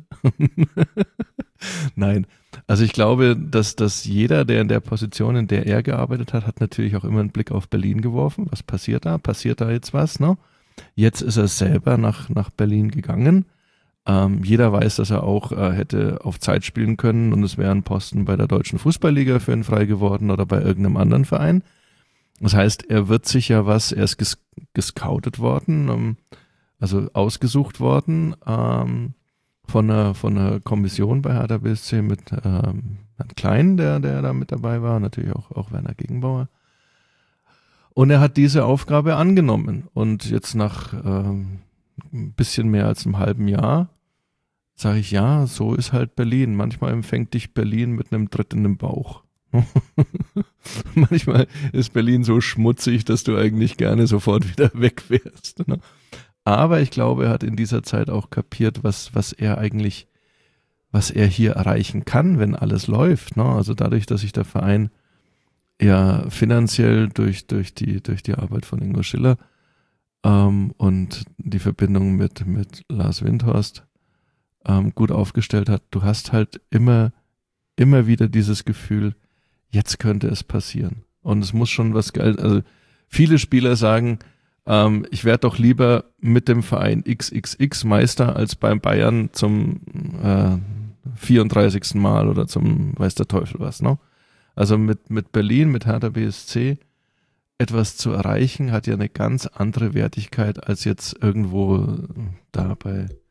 Nein, also ich glaube, dass, dass jeder, der in der Position, in der er gearbeitet hat, hat natürlich auch immer einen Blick auf Berlin geworfen. Was passiert da? Passiert da jetzt was? Ne? Jetzt ist er selber nach, nach Berlin gegangen. Ähm, jeder weiß, dass er auch äh, hätte auf Zeit spielen können und es wäre ein Posten bei der Deutschen Fußballliga für ihn frei geworden oder bei irgendeinem anderen Verein. Das heißt, er wird sich ja was, er ist ges- gescoutet worden, ähm, also ausgesucht worden ähm, von einer, von einer Kommission bei Hertha B S C mit ähm, Herrn Klein, der, der da mit dabei war, natürlich auch, auch Werner Gegenbauer. Und er hat diese Aufgabe angenommen. Und jetzt nach ähm, ein bisschen mehr als einem halben Jahr sage ich, ja, so ist halt Berlin. Manchmal empfängt dich Berlin mit einem Tritt in den Bauch. Manchmal ist Berlin so schmutzig, dass du eigentlich gerne sofort wieder weg wärst. Ne? Aber ich glaube, er hat in dieser Zeit auch kapiert, was, was er eigentlich, was er hier erreichen kann, wenn alles läuft. Ne? Also dadurch, dass sich der Verein ja finanziell durch, durch, die, durch die Arbeit von Ingo Schiller ähm, und die Verbindung mit, mit Lars Windhorst ähm, gut aufgestellt hat. Du hast halt immer, immer wieder dieses Gefühl, jetzt könnte es passieren. Und es muss schon was geil, also viele Spieler sagen, ähm, ich werde doch lieber mit dem Verein X X X Meister als beim Bayern zum äh, vierunddreißigsten Mal oder zum weiß der Teufel was, ne? Also mit, mit Berlin, mit Hertha B S C etwas zu erreichen, hat ja eine ganz andere Wertigkeit als jetzt irgendwo da bei,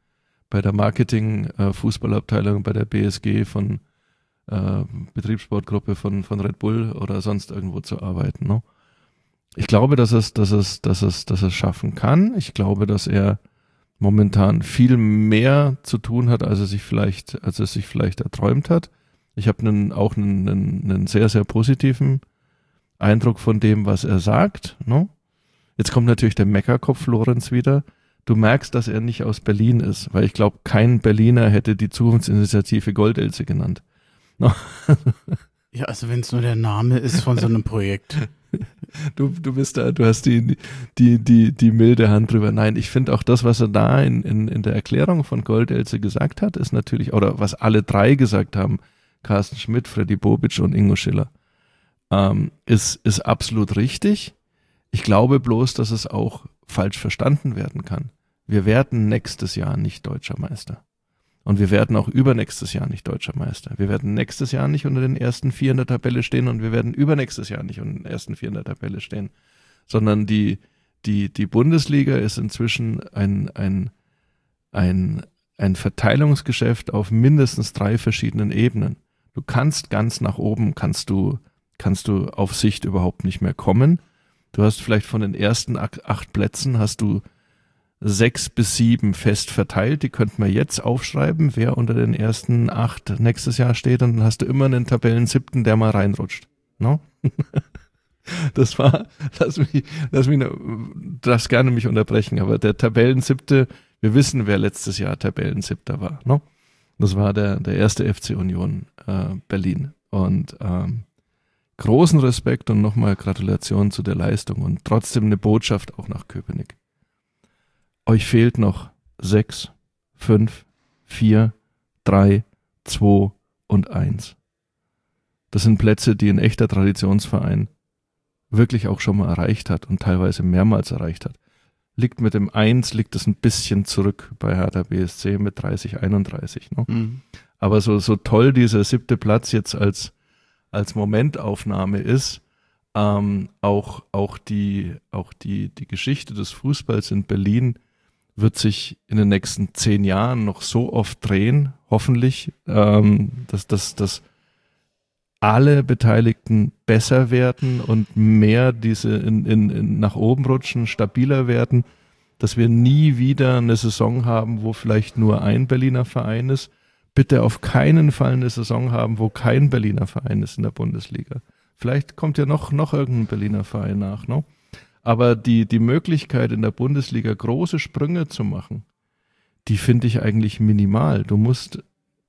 bei der Marketing-Fußballabteilung bei der B S G von äh, Betriebssportgruppe von, von Red Bull oder sonst irgendwo zu arbeiten. Ne? Ich glaube, dass es, dass es, dass es, dass es schaffen kann. Ich glaube, dass er momentan viel mehr zu tun hat, als er sich vielleicht, als er sich vielleicht erträumt hat. Ich habe einen, auch einen, einen, einen sehr, sehr positiven Eindruck von dem, was er sagt. Ne? Jetzt kommt natürlich der Meckerkopf Lorenz wieder. Du merkst, dass er nicht aus Berlin ist, weil ich glaube, kein Berliner hätte die Zukunftsinitiative Goldelse genannt. No? Ja, also wenn es nur der Name ist von so einem Projekt. Du, du bist da, du hast die, die, die, die milde Hand drüber. Nein, ich finde auch das, was er da in, in, in der Erklärung von Goldelse gesagt hat, ist natürlich, oder was alle drei gesagt haben, Carsten Schmidt, Freddy Bobic und Ingo Schiller, ähm, ist, ist absolut richtig. Ich glaube bloß, dass es auch falsch verstanden werden kann. Wir werden nächstes Jahr nicht Deutscher Meister. Und wir werden auch übernächstes Jahr nicht Deutscher Meister. Wir werden nächstes Jahr nicht unter den ersten vier in der Tabelle stehen und wir werden übernächstes Jahr nicht unter den ersten vier in der Tabelle stehen. Sondern die, die, die Bundesliga ist inzwischen ein, ein, ein, ein Verteilungsgeschäft auf mindestens drei verschiedenen Ebenen. Du kannst ganz nach oben, kannst du, kannst du auf Sicht überhaupt nicht mehr kommen. Du hast vielleicht von den ersten acht Plätzen hast du sechs bis sieben fest verteilt, die könnten wir jetzt aufschreiben, wer unter den ersten acht nächstes Jahr steht, und dann hast du immer einen Tabellen-Siebten, der mal reinrutscht. No? Das war, lass mich, lass mich, du darfst gerne mich unterbrechen, aber der Tabellen-Siebte, wir wissen, wer letztes Jahr Tabellen-Siebter war. No? Das war der, der erste F C Union äh, Berlin. Und ähm, großen Respekt und nochmal Gratulation zu der Leistung und trotzdem eine Botschaft auch nach Köpenick. Euch fehlt noch sechs, fünf, vier, drei, zwei und eins. Das sind Plätze, die ein echter Traditionsverein wirklich auch schon mal erreicht hat und teilweise mehrmals erreicht hat. Liegt mit dem eins, liegt es ein bisschen zurück bei Hertha B S C mit dreißig, einunddreißig. Ne? Mhm. Aber so, so toll dieser siebte Platz jetzt als, als Momentaufnahme ist, ähm, auch, auch, die, auch die, die Geschichte des Fußballs in Berlin wird sich in den nächsten zehn Jahren noch so oft drehen, hoffentlich, ähm, dass, dass, dass alle Beteiligten besser werden und mehr diese in, in, in nach oben rutschen, stabiler werden, dass wir nie wieder eine Saison haben, wo vielleicht nur ein Berliner Verein ist. Bitte auf keinen Fall eine Saison haben, wo kein Berliner Verein ist in der Bundesliga. Vielleicht kommt ja noch, noch irgendein Berliner Verein nach, ne? Aber die, die Möglichkeit in der Bundesliga große Sprünge zu machen, die finde ich eigentlich minimal. Du musst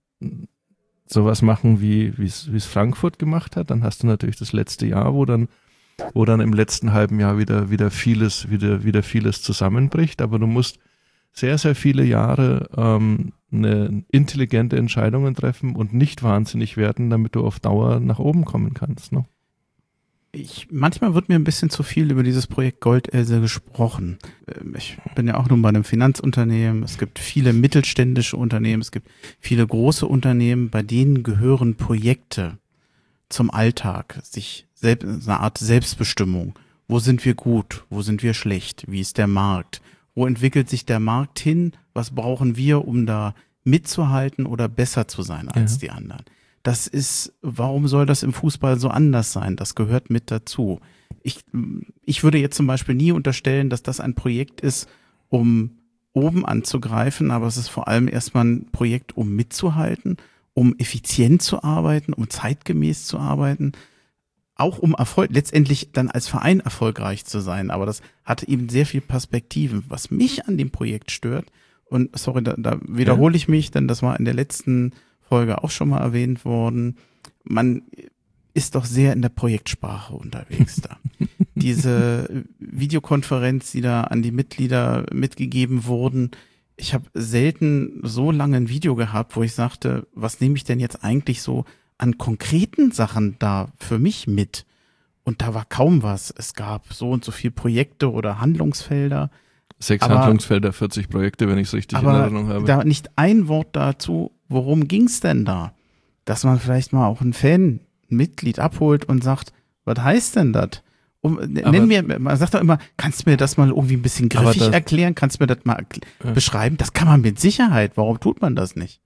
sowas machen, wie wie es Frankfurt gemacht hat. Dann hast du natürlich das letzte Jahr, wo dann, wo dann im letzten halben Jahr wieder, wieder vieles, wieder, wieder vieles zusammenbricht. Aber du musst sehr, sehr viele Jahre ähm, eine intelligente Entscheidungen treffen und nicht wahnsinnig werden, damit du auf Dauer nach oben kommen kannst, ne? Ich, manchmal wird mir ein bisschen zu viel über dieses Projekt Goldelse gesprochen. Ich bin ja auch nun bei einem Finanzunternehmen. Es gibt viele mittelständische Unternehmen. Es gibt viele große Unternehmen, bei denen gehören Projekte zum Alltag, sich selbst, eine Art Selbstbestimmung. Wo sind wir gut? Wo sind wir schlecht? Wie ist der Markt? Wo entwickelt sich der Markt hin? Was brauchen wir, um da mitzuhalten oder besser zu sein als ja. die anderen? Das ist, warum soll das im Fußball so anders sein? Das gehört mit dazu. Ich, ich würde jetzt zum Beispiel nie unterstellen, dass das ein Projekt ist, um oben anzugreifen, aber es ist vor allem erstmal ein Projekt, um mitzuhalten, um effizient zu arbeiten, um zeitgemäß zu arbeiten, auch um Erfolg, letztendlich dann als Verein erfolgreich zu sein. Aber das hat eben sehr viel Perspektiven. Was mich an dem Projekt stört, und sorry, da, da wiederhole ich mich, denn das war in der letzten Folge auch schon mal erwähnt worden, man ist doch sehr in der Projektsprache unterwegs da. Diese Videokonferenz, die da an die Mitglieder mitgegeben wurden, ich habe selten so lange ein Video gehabt, wo ich sagte, was nehme ich denn jetzt eigentlich so an konkreten Sachen da für mich mit? Und da war kaum was. Es gab so und so viele Projekte oder Handlungsfelder. Sechs aber, Handlungsfelder, vierzig Projekte, wenn ich es richtig in Erinnerung habe. Da nicht ein Wort dazu, worum ging's denn da? Dass man vielleicht mal auch einen Fan, ein Mitglied abholt und sagt, was heißt denn das? Um, nenn mir, man sagt doch immer, kannst du mir das mal irgendwie ein bisschen griffig das, erklären? Kannst du mir das mal erkl- ja. beschreiben? Das kann man mit Sicherheit. Warum tut man das nicht?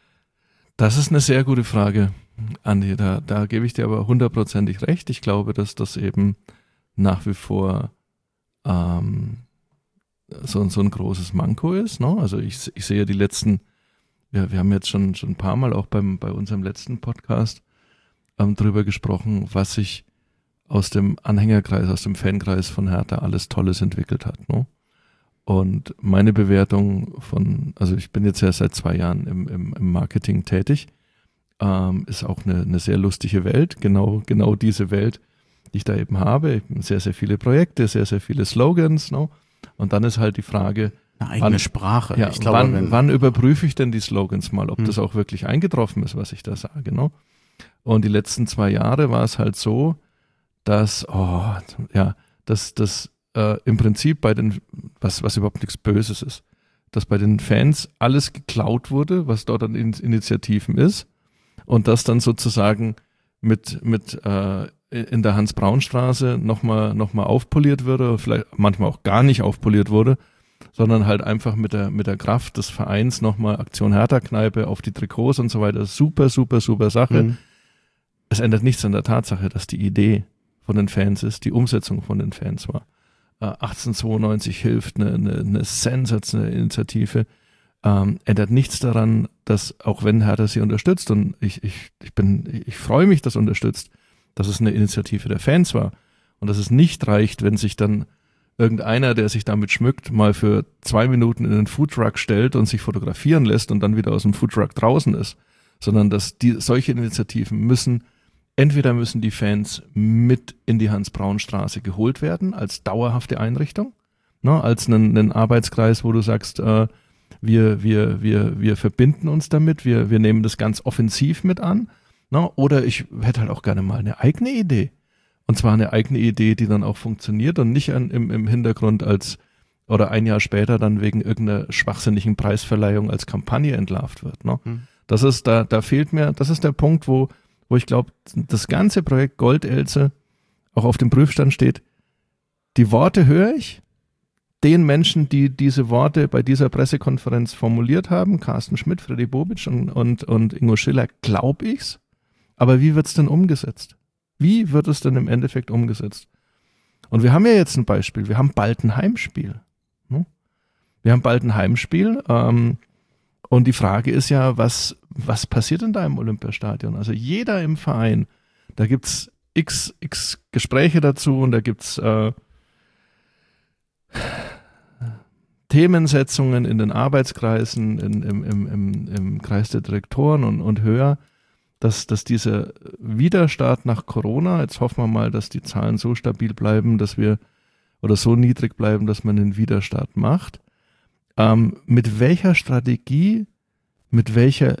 Das ist eine sehr gute Frage, Andi. Da, da gebe ich dir aber hundertprozentig recht. Ich glaube, dass das eben nach wie vor ähm, so, so ein großes Manko ist. Ne? Also ich, ich sehe die letzten, wir, wir haben jetzt schon, schon ein paar Mal auch beim, bei unserem letzten Podcast ähm, drüber gesprochen, was sich aus dem Anhängerkreis, aus dem Fankreis von Hertha alles Tolles entwickelt hat. Ne? Und meine Bewertung von, also ich bin jetzt ja seit zwei Jahren im, im, im Marketing tätig, ähm, ist auch eine, eine sehr lustige Welt, genau, genau diese Welt, die ich da eben habe. Sehr, sehr viele Projekte, sehr, sehr viele Slogans. Ne? Und dann ist halt die Frage, eine eigene wann, Sprache. Ja, ich glaube, wann, wenn, wann überprüfe ich denn die Slogans mal, ob hm. das auch wirklich eingetroffen ist, was ich da sage. Ne? Und die letzten zwei Jahre war es halt so, dass, oh, ja, dass das äh, im Prinzip bei den, was, was überhaupt nichts Böses ist, dass bei den Fans alles geklaut wurde, was dort an In- Initiativen ist und das dann sozusagen mit, mit äh, in der Hans-Braun-Straße nochmal noch mal aufpoliert wurde, vielleicht manchmal auch gar nicht aufpoliert wurde, sondern halt einfach mit der, mit der Kraft des Vereins nochmal Aktion Hertha-Kneipe auf die Trikots und so weiter. Super, super, super Sache. Mhm. Es ändert nichts an der Tatsache, dass die Idee von den Fans ist, die Umsetzung von den Fans war. Äh, achtzehnhundertzweiundneunzig hilft, eine, eine, eine sensationelle Initiative. Ähm, ändert nichts daran, dass auch wenn Hertha sie unterstützt und ich, ich, ich bin, ich freue mich, dass unterstützt, dass es eine Initiative der Fans war und dass es nicht reicht, wenn sich dann irgendeiner, der sich damit schmückt, mal für zwei Minuten in den Foodtruck stellt und sich fotografieren lässt und dann wieder aus dem Foodtruck draußen ist, sondern dass die solche Initiativen müssen, entweder müssen die Fans mit in die Hans-Braun-Straße geholt werden als dauerhafte Einrichtung, ne, als einen, einen Arbeitskreis, wo du sagst, äh, wir, wir, wir, wir verbinden uns damit, wir, wir nehmen das ganz offensiv mit an, ne, oder ich hätte halt auch gerne mal eine eigene Idee. Und zwar eine eigene Idee, die dann auch funktioniert und nicht an, im, im Hintergrund als oder ein Jahr später dann wegen irgendeiner schwachsinnigen Preisverleihung als Kampagne entlarvt wird. Ne? Hm. Das ist, da, da fehlt mir, das ist der Punkt, wo, wo ich glaube, das ganze Projekt Goldelse auch auf dem Prüfstand steht. Die Worte höre ich, den Menschen, die diese Worte bei dieser Pressekonferenz formuliert haben, Carsten Schmidt, Freddy Bobic und, und, und Ingo Schiller, glaube ich's. Aber wie wird's denn umgesetzt? Wie wird es denn im Endeffekt umgesetzt? Und wir haben ja jetzt ein Beispiel. Wir haben bald ein Heimspiel. Ne? Wir haben bald ein Heimspiel. Ähm, und die Frage ist ja, was, was passiert denn da im Olympiastadion? Also jeder im Verein, da gibt's x, x Gespräche dazu und da gibt's äh, Themensetzungen in den Arbeitskreisen, in, im, im, im, im Kreis der Direktoren und, und höher. Dass, dass dieser Widerstart nach Corona, jetzt hoffen wir mal, dass die Zahlen so stabil bleiben, dass wir, oder so niedrig bleiben, dass man den Widerstart macht. Ähm, mit welcher Strategie, mit welcher,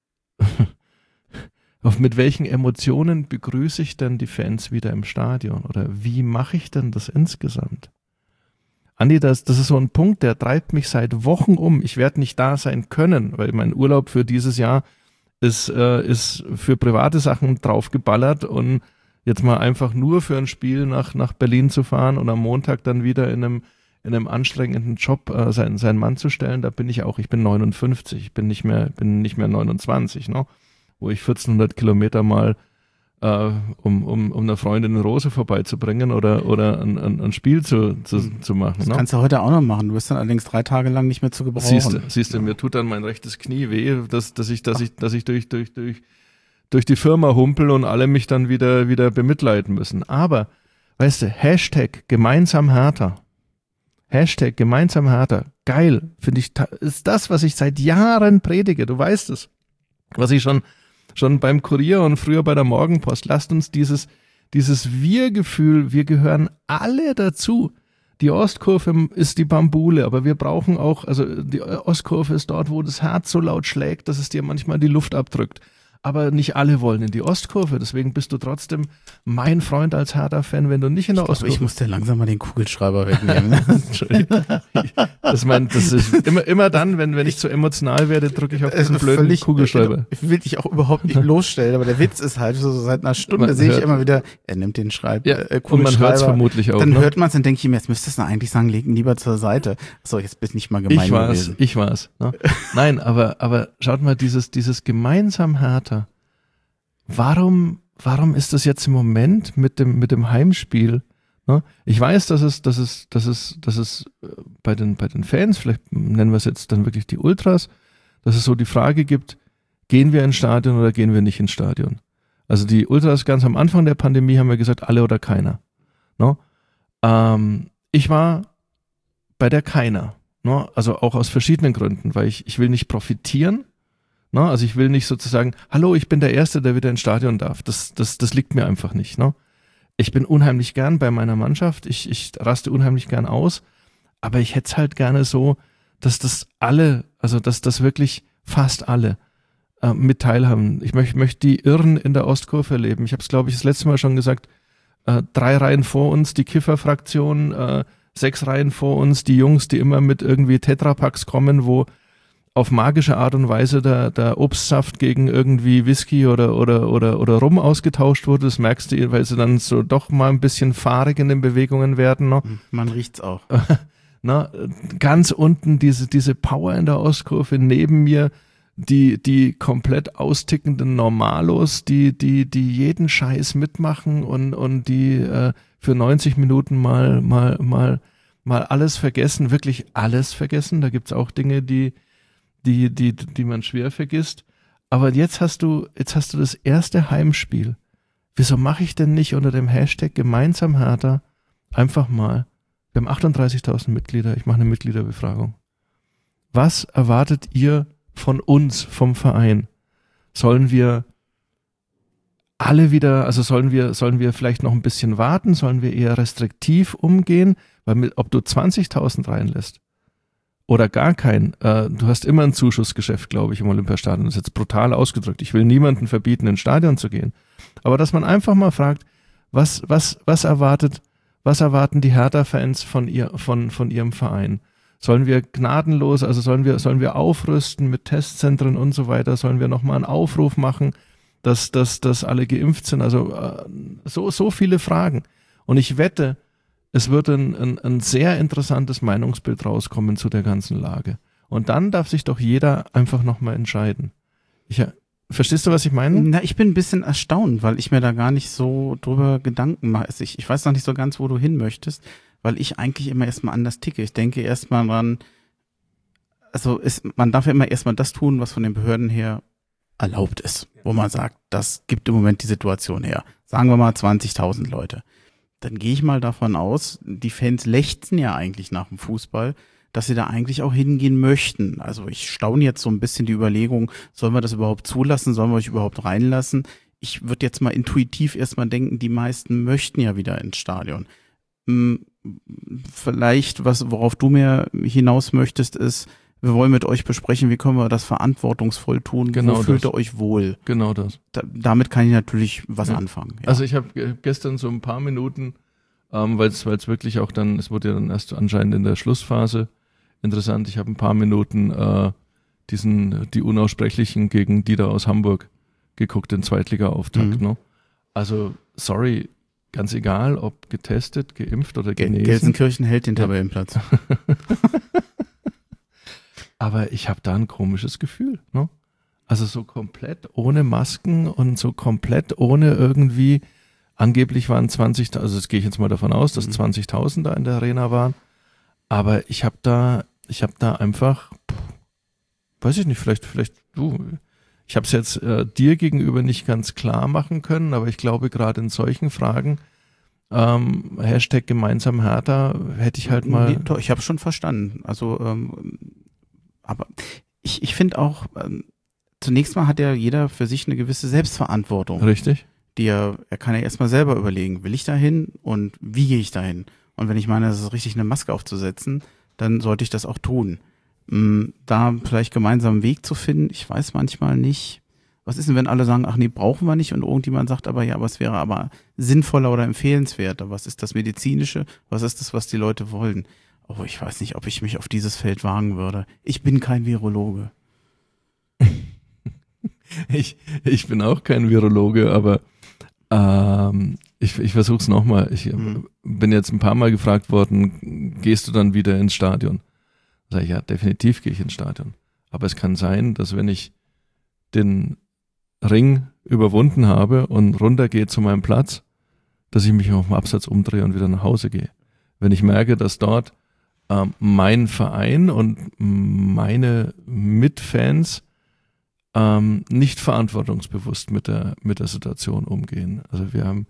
auf mit welchen Emotionen begrüße ich denn die Fans wieder im Stadion? Oder wie mache ich denn das insgesamt? Andi, das, das ist so ein Punkt, der treibt mich seit Wochen um. Ich werde nicht da sein können, weil mein Urlaub für dieses Jahr ist, äh, ist für private Sachen draufgeballert und jetzt mal einfach nur für ein Spiel nach, nach Berlin zu fahren und am Montag dann wieder in einem, in einem anstrengenden Job äh, seinen, seinen Mann zu stellen, da bin ich auch, ich bin neunundfünfzig, ich bin nicht mehr, bin nicht mehr neunundzwanzig, ne? Wo ich vierzehnhundert Kilometer mal äh, um, um, um einer Freundin eine Rose vorbeizubringen oder, oder ein, ein, ein Spiel zu, zu, zu machen. Das ne? kannst du heute auch noch machen. Du bist dann allerdings drei Tage lang nicht mehr zu gebrauchen. Siehst du, siehst du, mir tut dann mein rechtes Knie weh, dass, dass ich, dass ich, dass ich durch, durch, durch, durch die Firma humpel und alle mich dann wieder, wieder bemitleiden müssen. Aber, weißt du, Hashtag gemeinsam Hertha. Hashtag gemeinsam Hertha. Geil, finde ich, ist das, was ich seit Jahren predige. Du weißt es. Was ich schon, schon beim Kurier und früher bei der Morgenpost. Lasst uns dieses, dieses Wir-Gefühl, wir gehören alle dazu. Die Ostkurve ist die Bambule, aber wir brauchen auch, also die Ostkurve ist dort, wo das Herz so laut schlägt, dass es dir manchmal die Luft abdrückt. aber nicht alle wollen in die Ostkurve. Deswegen bist du trotzdem mein Freund als Hertha-Fan, wenn du nicht in der ich Ostkurve bist. Ich muss dir langsam mal den Kugelschreiber wegnehmen. Entschuldigung. Das, mein, das ist immer, immer dann, wenn, wenn ich zu emotional werde, drücke ich auf diesen blöden völlig, Kugelschreiber. Ich will dich auch überhaupt nicht bloßstellen, aber der Witz ist halt, so seit einer Stunde man sehe hört, ich immer wieder, er nimmt den Schreib, ja, äh, und man hört es vermutlich auch. Dann ne? hört man es und denke ich mir, jetzt müsstest du eigentlich sagen, leg ihn lieber zur Seite. So, jetzt bist nicht mal gemein ich war's, gewesen. Ich war's, ne? Nein, aber, aber schaut mal, dieses, dieses gemeinsam Hertha. Warum, warum ist das jetzt im Moment mit dem, mit dem Heimspiel? Ne? Ich weiß, dass es, dass es, dass es, dass es bei den, bei den Fans, vielleicht nennen wir es jetzt dann wirklich die Ultras, dass es so die Frage gibt, gehen wir ins Stadion oder gehen wir nicht ins Stadion? Also die Ultras ganz am Anfang der Pandemie haben wir gesagt, alle oder keiner. Ne? Ähm, ich war bei der keiner. Ne? Also auch aus verschiedenen Gründen, weil ich, ich will nicht profitieren. Ne? Also ich will nicht sozusagen, hallo, ich bin der Erste, der wieder ins Stadion darf. Das, das, das liegt mir einfach nicht. Ne? Ich bin unheimlich gern bei meiner Mannschaft. Ich, ich raste unheimlich gern aus. Aber ich hätte es halt gerne so, dass das alle, also dass das wirklich fast alle äh, mit teilhaben. Ich möchte möcht die Irren in der Ostkurve erleben. Ich habe es, glaube ich, das letzte Mal schon gesagt, äh, drei Reihen vor uns die Kifferfraktion, äh, sechs Reihen vor uns die Jungs, die immer mit irgendwie Tetrapacks kommen, wo auf magische Art und Weise der, der Obstsaft gegen irgendwie Whisky oder, oder, oder, oder Rum ausgetauscht wurde. Das merkst du, weil sie dann so doch mal ein bisschen fahrig in den Bewegungen werden. Ne? Man riecht's auch. Na, ganz unten diese, diese Power in der Ostkurve, neben mir die, die komplett austickenden Normalos, die, die, die jeden Scheiß mitmachen und, und die äh, für neunzig Minuten mal, mal, mal, mal alles vergessen, wirklich alles vergessen. Da gibt's auch Dinge, die die, die, die man schwer vergisst. Aber jetzt hast du, jetzt hast du das erste Heimspiel. Wieso mache ich denn nicht unter dem Hashtag gemeinsam Hertha einfach mal, wir haben achtunddreißigtausend Mitglieder, ich mache eine Mitgliederbefragung. Was erwartet ihr von uns, vom Verein? Sollen wir alle wieder, also sollen wir, sollen wir vielleicht noch ein bisschen warten? Sollen wir eher restriktiv umgehen? Weil mit, ob du zwanzigtausend reinlässt oder gar kein, äh, du hast immer ein Zuschussgeschäft, glaube ich, im Olympiastadion. Das ist jetzt brutal ausgedrückt. Ich will niemanden verbieten, ins Stadion zu gehen. Aber dass man einfach mal fragt, was, was, was erwartet, was erwarten die Hertha-Fans von ihr, von, von ihrem Verein? Sollen wir gnadenlos, also sollen wir, sollen wir aufrüsten mit Testzentren und so weiter? Sollen wir nochmal einen Aufruf machen, dass, dass, dass alle geimpft sind? Also äh, so, so viele Fragen. Und ich wette, es wird ein, ein, ein sehr interessantes Meinungsbild rauskommen zu der ganzen Lage. Und dann darf sich doch jeder einfach nochmal entscheiden. Ich, verstehst du, was ich meine? Na, ich bin ein bisschen erstaunt, weil ich mir da gar nicht so drüber Gedanken mache. Ich, ich weiß noch nicht so ganz, wo du hin möchtest, weil ich eigentlich immer erstmal anders ticke. Ich denke erstmal dran, also ist, man darf ja immer erstmal das tun, was von den Behörden her erlaubt ist, wo man sagt, das gibt im Moment die Situation her. Sagen wir mal zwanzigtausend Leute. Dann gehe ich mal davon aus, die Fans lechzen ja eigentlich nach dem Fußball, dass sie da eigentlich auch hingehen möchten. Also ich staune jetzt so ein bisschen die Überlegung, sollen wir das überhaupt zulassen, sollen wir euch überhaupt reinlassen? Ich würde jetzt mal intuitiv erstmal denken, die meisten möchten ja wieder ins Stadion. Hm, vielleicht, was, worauf du mir hinaus möchtest, ist, wir wollen mit euch besprechen, wie können wir das verantwortungsvoll tun, genau wo fühlt das. ihr euch wohl? Genau das. Da, damit kann ich natürlich was ja. anfangen. Ja. Also ich habe gestern so ein paar Minuten, ähm, weil es wirklich auch dann, es wurde ja dann erst anscheinend in der Schlussphase interessant, ich habe ein paar Minuten äh, diesen, die Unaussprechlichen gegen die da aus Hamburg geguckt, den Zweitliga-Auftakt. Mhm. Ne? Also sorry, ganz egal, ob getestet, geimpft oder genesen. Gelsenkirchen hält den Tabellenplatz. Aber ich habe da ein komisches Gefühl. Ne? Also so komplett ohne Masken und so komplett ohne irgendwie, angeblich waren zwanzig, also das gehe ich jetzt mal davon aus, dass mhm. zwanzigtausend da in der Arena waren. Aber ich habe da, ich habe da einfach, weiß ich nicht, vielleicht, vielleicht du, ich habe es jetzt äh, dir gegenüber nicht ganz klar machen können, aber ich glaube gerade in solchen Fragen, ähm, Hashtag gemeinsam Hertha, hätte ich halt mal. Nee, doch, ich habe schon verstanden. Also ähm, aber ich, ich finde auch, ähm, zunächst mal hat ja jeder für sich eine gewisse Selbstverantwortung. Richtig. Die er, er kann ja erstmal selber überlegen, will ich da hin und wie gehe ich da hin? Und wenn ich meine, es ist richtig, eine Maske aufzusetzen, dann sollte ich das auch tun. Ähm, da vielleicht gemeinsam einen Weg zu finden, ich weiß manchmal nicht, was ist denn, wenn alle sagen, ach nee, brauchen wir nicht und irgendjemand sagt aber, ja, aber es wäre aber sinnvoller oder empfehlenswerter. Was ist das Medizinische? Was ist das, was die Leute wollen? Oh, ich weiß nicht, ob ich mich auf dieses Feld wagen würde. Ich bin kein Virologe. Ich, ich bin auch kein Virologe, aber ähm, ich, ich versuche es nochmal. Ich mhm. bin jetzt ein paar Mal gefragt worden, gehst du dann wieder ins Stadion? Sag ich, ja, definitiv gehe ich ins Stadion. Aber es kann sein, dass wenn ich den Ring überwunden habe und runtergehe zu meinem Platz, dass ich mich auf dem Absatz umdrehe und wieder nach Hause gehe. Wenn ich merke, dass dort ähm, mein Verein und meine Mitfans ähm, nicht verantwortungsbewusst mit der mit der Situation umgehen. Also wir haben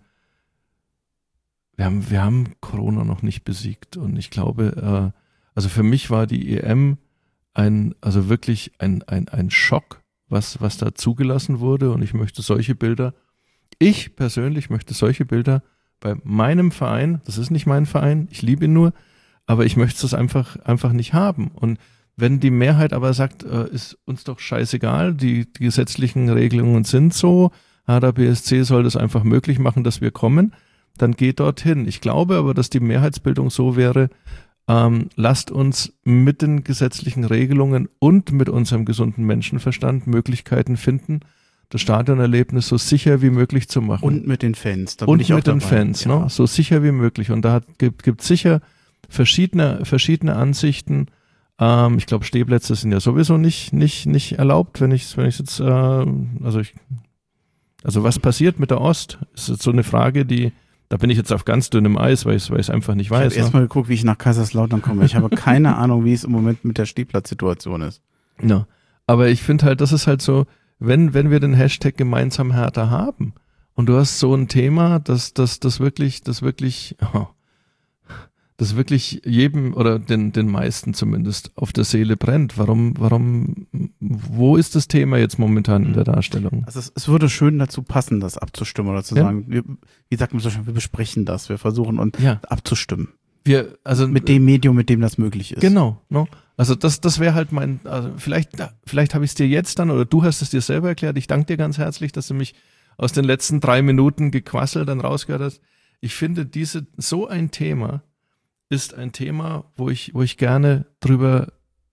wir haben wir haben Corona noch nicht besiegt und ich glaube, äh, also für mich war die E M ein also wirklich ein ein ein Schock, was was da zugelassen wurde und ich möchte solche Bilder, ich persönlich möchte solche Bilder bei meinem Verein, das ist nicht mein Verein, ich liebe ihn nur, aber ich möchte es einfach einfach nicht haben. Und wenn die Mehrheit aber sagt, äh, ist uns doch scheißegal, die, die gesetzlichen Regelungen sind so, Hertha B S C soll das einfach möglich machen, dass wir kommen, dann geht dorthin. Ich glaube aber, dass die Mehrheitsbildung so wäre, ähm, lasst uns mit den gesetzlichen Regelungen und mit unserem gesunden Menschenverstand Möglichkeiten finden, das Stadionerlebnis so sicher wie möglich zu machen. Und mit den Fans. Da und bin ich auch mit den dabei. Fans, ja. ne? So sicher wie möglich. Und da hat, gibt, gibt sicher verschiedene, verschiedene Ansichten. Ähm, ich glaube, Stehplätze sind ja sowieso nicht, nicht, nicht erlaubt, wenn ich wenn ich jetzt, äh, also ich, also was passiert mit der Ost? Ist jetzt so eine Frage, die, da bin ich jetzt auf ganz dünnem Eis, weil ich es einfach nicht weiß. Ich habe erstmal geguckt, wie ich nach Kaiserslautern komme. Ich habe keine Ahnung, wie es im Moment mit der Stehplatzsituation ist. Ja, aber ich finde halt, das ist halt so, wenn, wenn wir den Hashtag gemeinsam Hertha haben und du hast so ein Thema, das, das, das wirklich, das wirklich, oh, das wirklich jedem oder den, den meisten zumindest auf der Seele brennt. Warum, warum, wo ist das Thema jetzt momentan in der Darstellung? Also es, es würde schön dazu passen, das abzustimmen oder zu ja. sagen, wir, wie sagt man so schön, wir besprechen das, wir versuchen uns ja. abzustimmen. Wir, also mit dem Medium, mit dem das möglich ist. Genau, no? Also das, das wäre halt mein, also vielleicht, vielleicht habe ich es dir jetzt dann oder du hast es dir selber erklärt. Ich danke dir ganz herzlich, dass du mich aus den letzten drei Minuten gequasselt dann rausgehört hast. Ich finde diese, so ein Thema ist ein Thema, wo ich, wo ich gerne drüber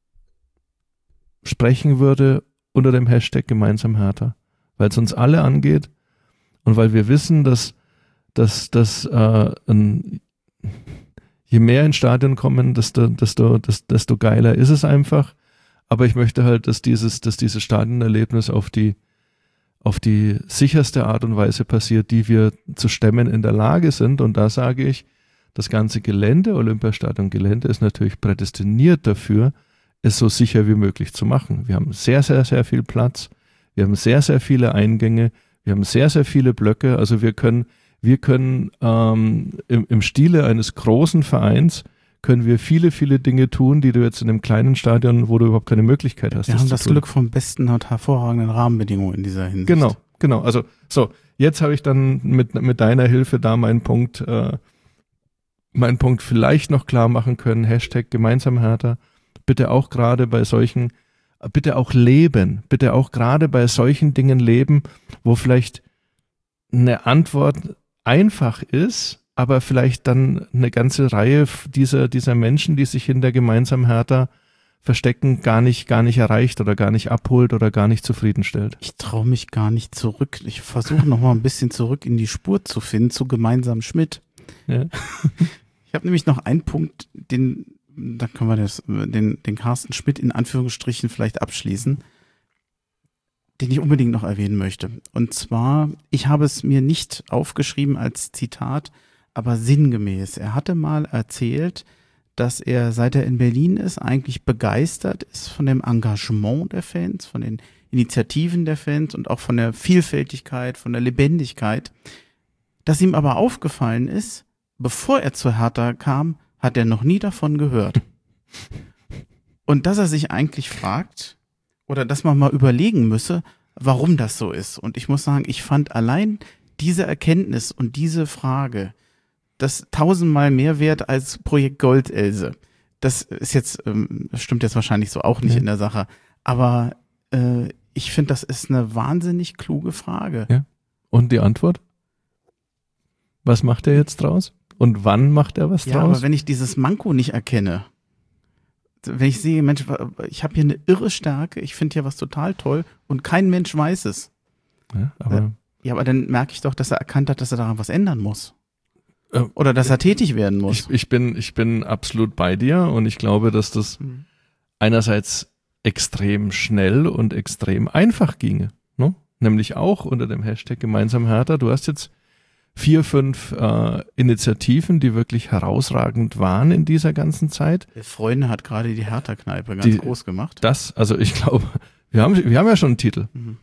sprechen würde unter dem Hashtag gemeinsam Hertha, weil es uns alle angeht und weil wir wissen, dass, dass, dass äh, ein, je mehr ins Stadion kommen, desto, desto, desto, desto geiler ist es einfach. Aber ich möchte halt, dass dieses, dass dieses Stadionerlebnis auf die, auf die sicherste Art und Weise passiert, die wir zu stemmen in der Lage sind. Und da sage ich, das ganze Gelände, Olympiastadion Gelände, ist natürlich prädestiniert dafür, es so sicher wie möglich zu machen. Wir haben sehr, sehr, sehr viel Platz. Wir haben sehr, sehr viele Eingänge. Wir haben sehr, sehr viele Blöcke. Also wir können, wir können ähm, im, im Stile eines großen Vereins können wir viele, viele Dinge tun, die du jetzt in einem kleinen Stadion, wo du überhaupt keine Möglichkeit hast. Wir haben das tun. Glück vom besten und hervorragenden Rahmenbedingungen in dieser Hinsicht. Genau, genau. Also so, jetzt habe ich dann mit, mit deiner Hilfe da meinen Punkt äh, meinen Punkt vielleicht noch klar machen können, Hashtag gemeinsam Hertha, bitte auch gerade bei solchen, bitte auch leben, bitte auch gerade bei solchen Dingen leben, wo vielleicht eine Antwort einfach ist, aber vielleicht dann eine ganze Reihe dieser, dieser Menschen, die sich hinter gemeinsam Hertha verstecken, gar nicht, gar nicht erreicht oder gar nicht abholt oder gar nicht zufriedenstellt. Ich traue mich gar nicht zurück. Ich versuche noch mal ein bisschen zurück in die Spur zu finden zu gemeinsam Schmidt. Ja. Ich habe nämlich noch einen Punkt, den, da können wir das, den, den Carsten Schmidt in Anführungsstrichen vielleicht abschließen, den ich unbedingt noch erwähnen möchte. Und zwar, ich habe es mir nicht aufgeschrieben als Zitat, aber sinngemäß. Er hatte mal erzählt, dass er, seit er in Berlin ist, eigentlich begeistert ist von dem Engagement der Fans, von den Initiativen der Fans und auch von der Vielfältigkeit, von der Lebendigkeit. Dass ihm aber aufgefallen ist, bevor er zur Hertha kam, hat er noch nie davon gehört. Und dass er sich eigentlich fragt, oder dass man mal überlegen müsse, warum das so ist. Und ich muss sagen, ich fand allein diese Erkenntnis und diese Frage, das tausendmal mehr wert als Projekt Goldelse. Das ist jetzt, ähm, das stimmt jetzt wahrscheinlich so auch nicht ja. in der Sache. Aber äh, ich finde, das ist eine wahnsinnig kluge Frage. Ja. Und die Antwort? Was macht er jetzt draus? Und wann macht er was ja, draus? Aber wenn ich dieses Manko nicht erkenne, wenn ich sehe, Mensch, ich habe hier eine irre Stärke, ich finde hier was total toll und kein Mensch weiß es. Ja, aber, ja, aber dann merke ich doch, dass er erkannt hat, dass er daran was ändern muss. Äh, Oder dass er tätig werden muss. Ich, ich, bin, ich bin absolut bei dir und ich glaube, dass das mhm. einerseits extrem schnell und extrem einfach ginge. Ne? Nämlich auch unter dem Hashtag gemeinsam härter. Du hast jetzt vier, fünf äh, Initiativen, die wirklich herausragend waren in dieser ganzen Zeit. Der Freunde hat gerade die Hertha-Kneipe ganz die, groß gemacht. Das, also ich glaube, wir haben, wir haben ja schon einen Titel. Mhm.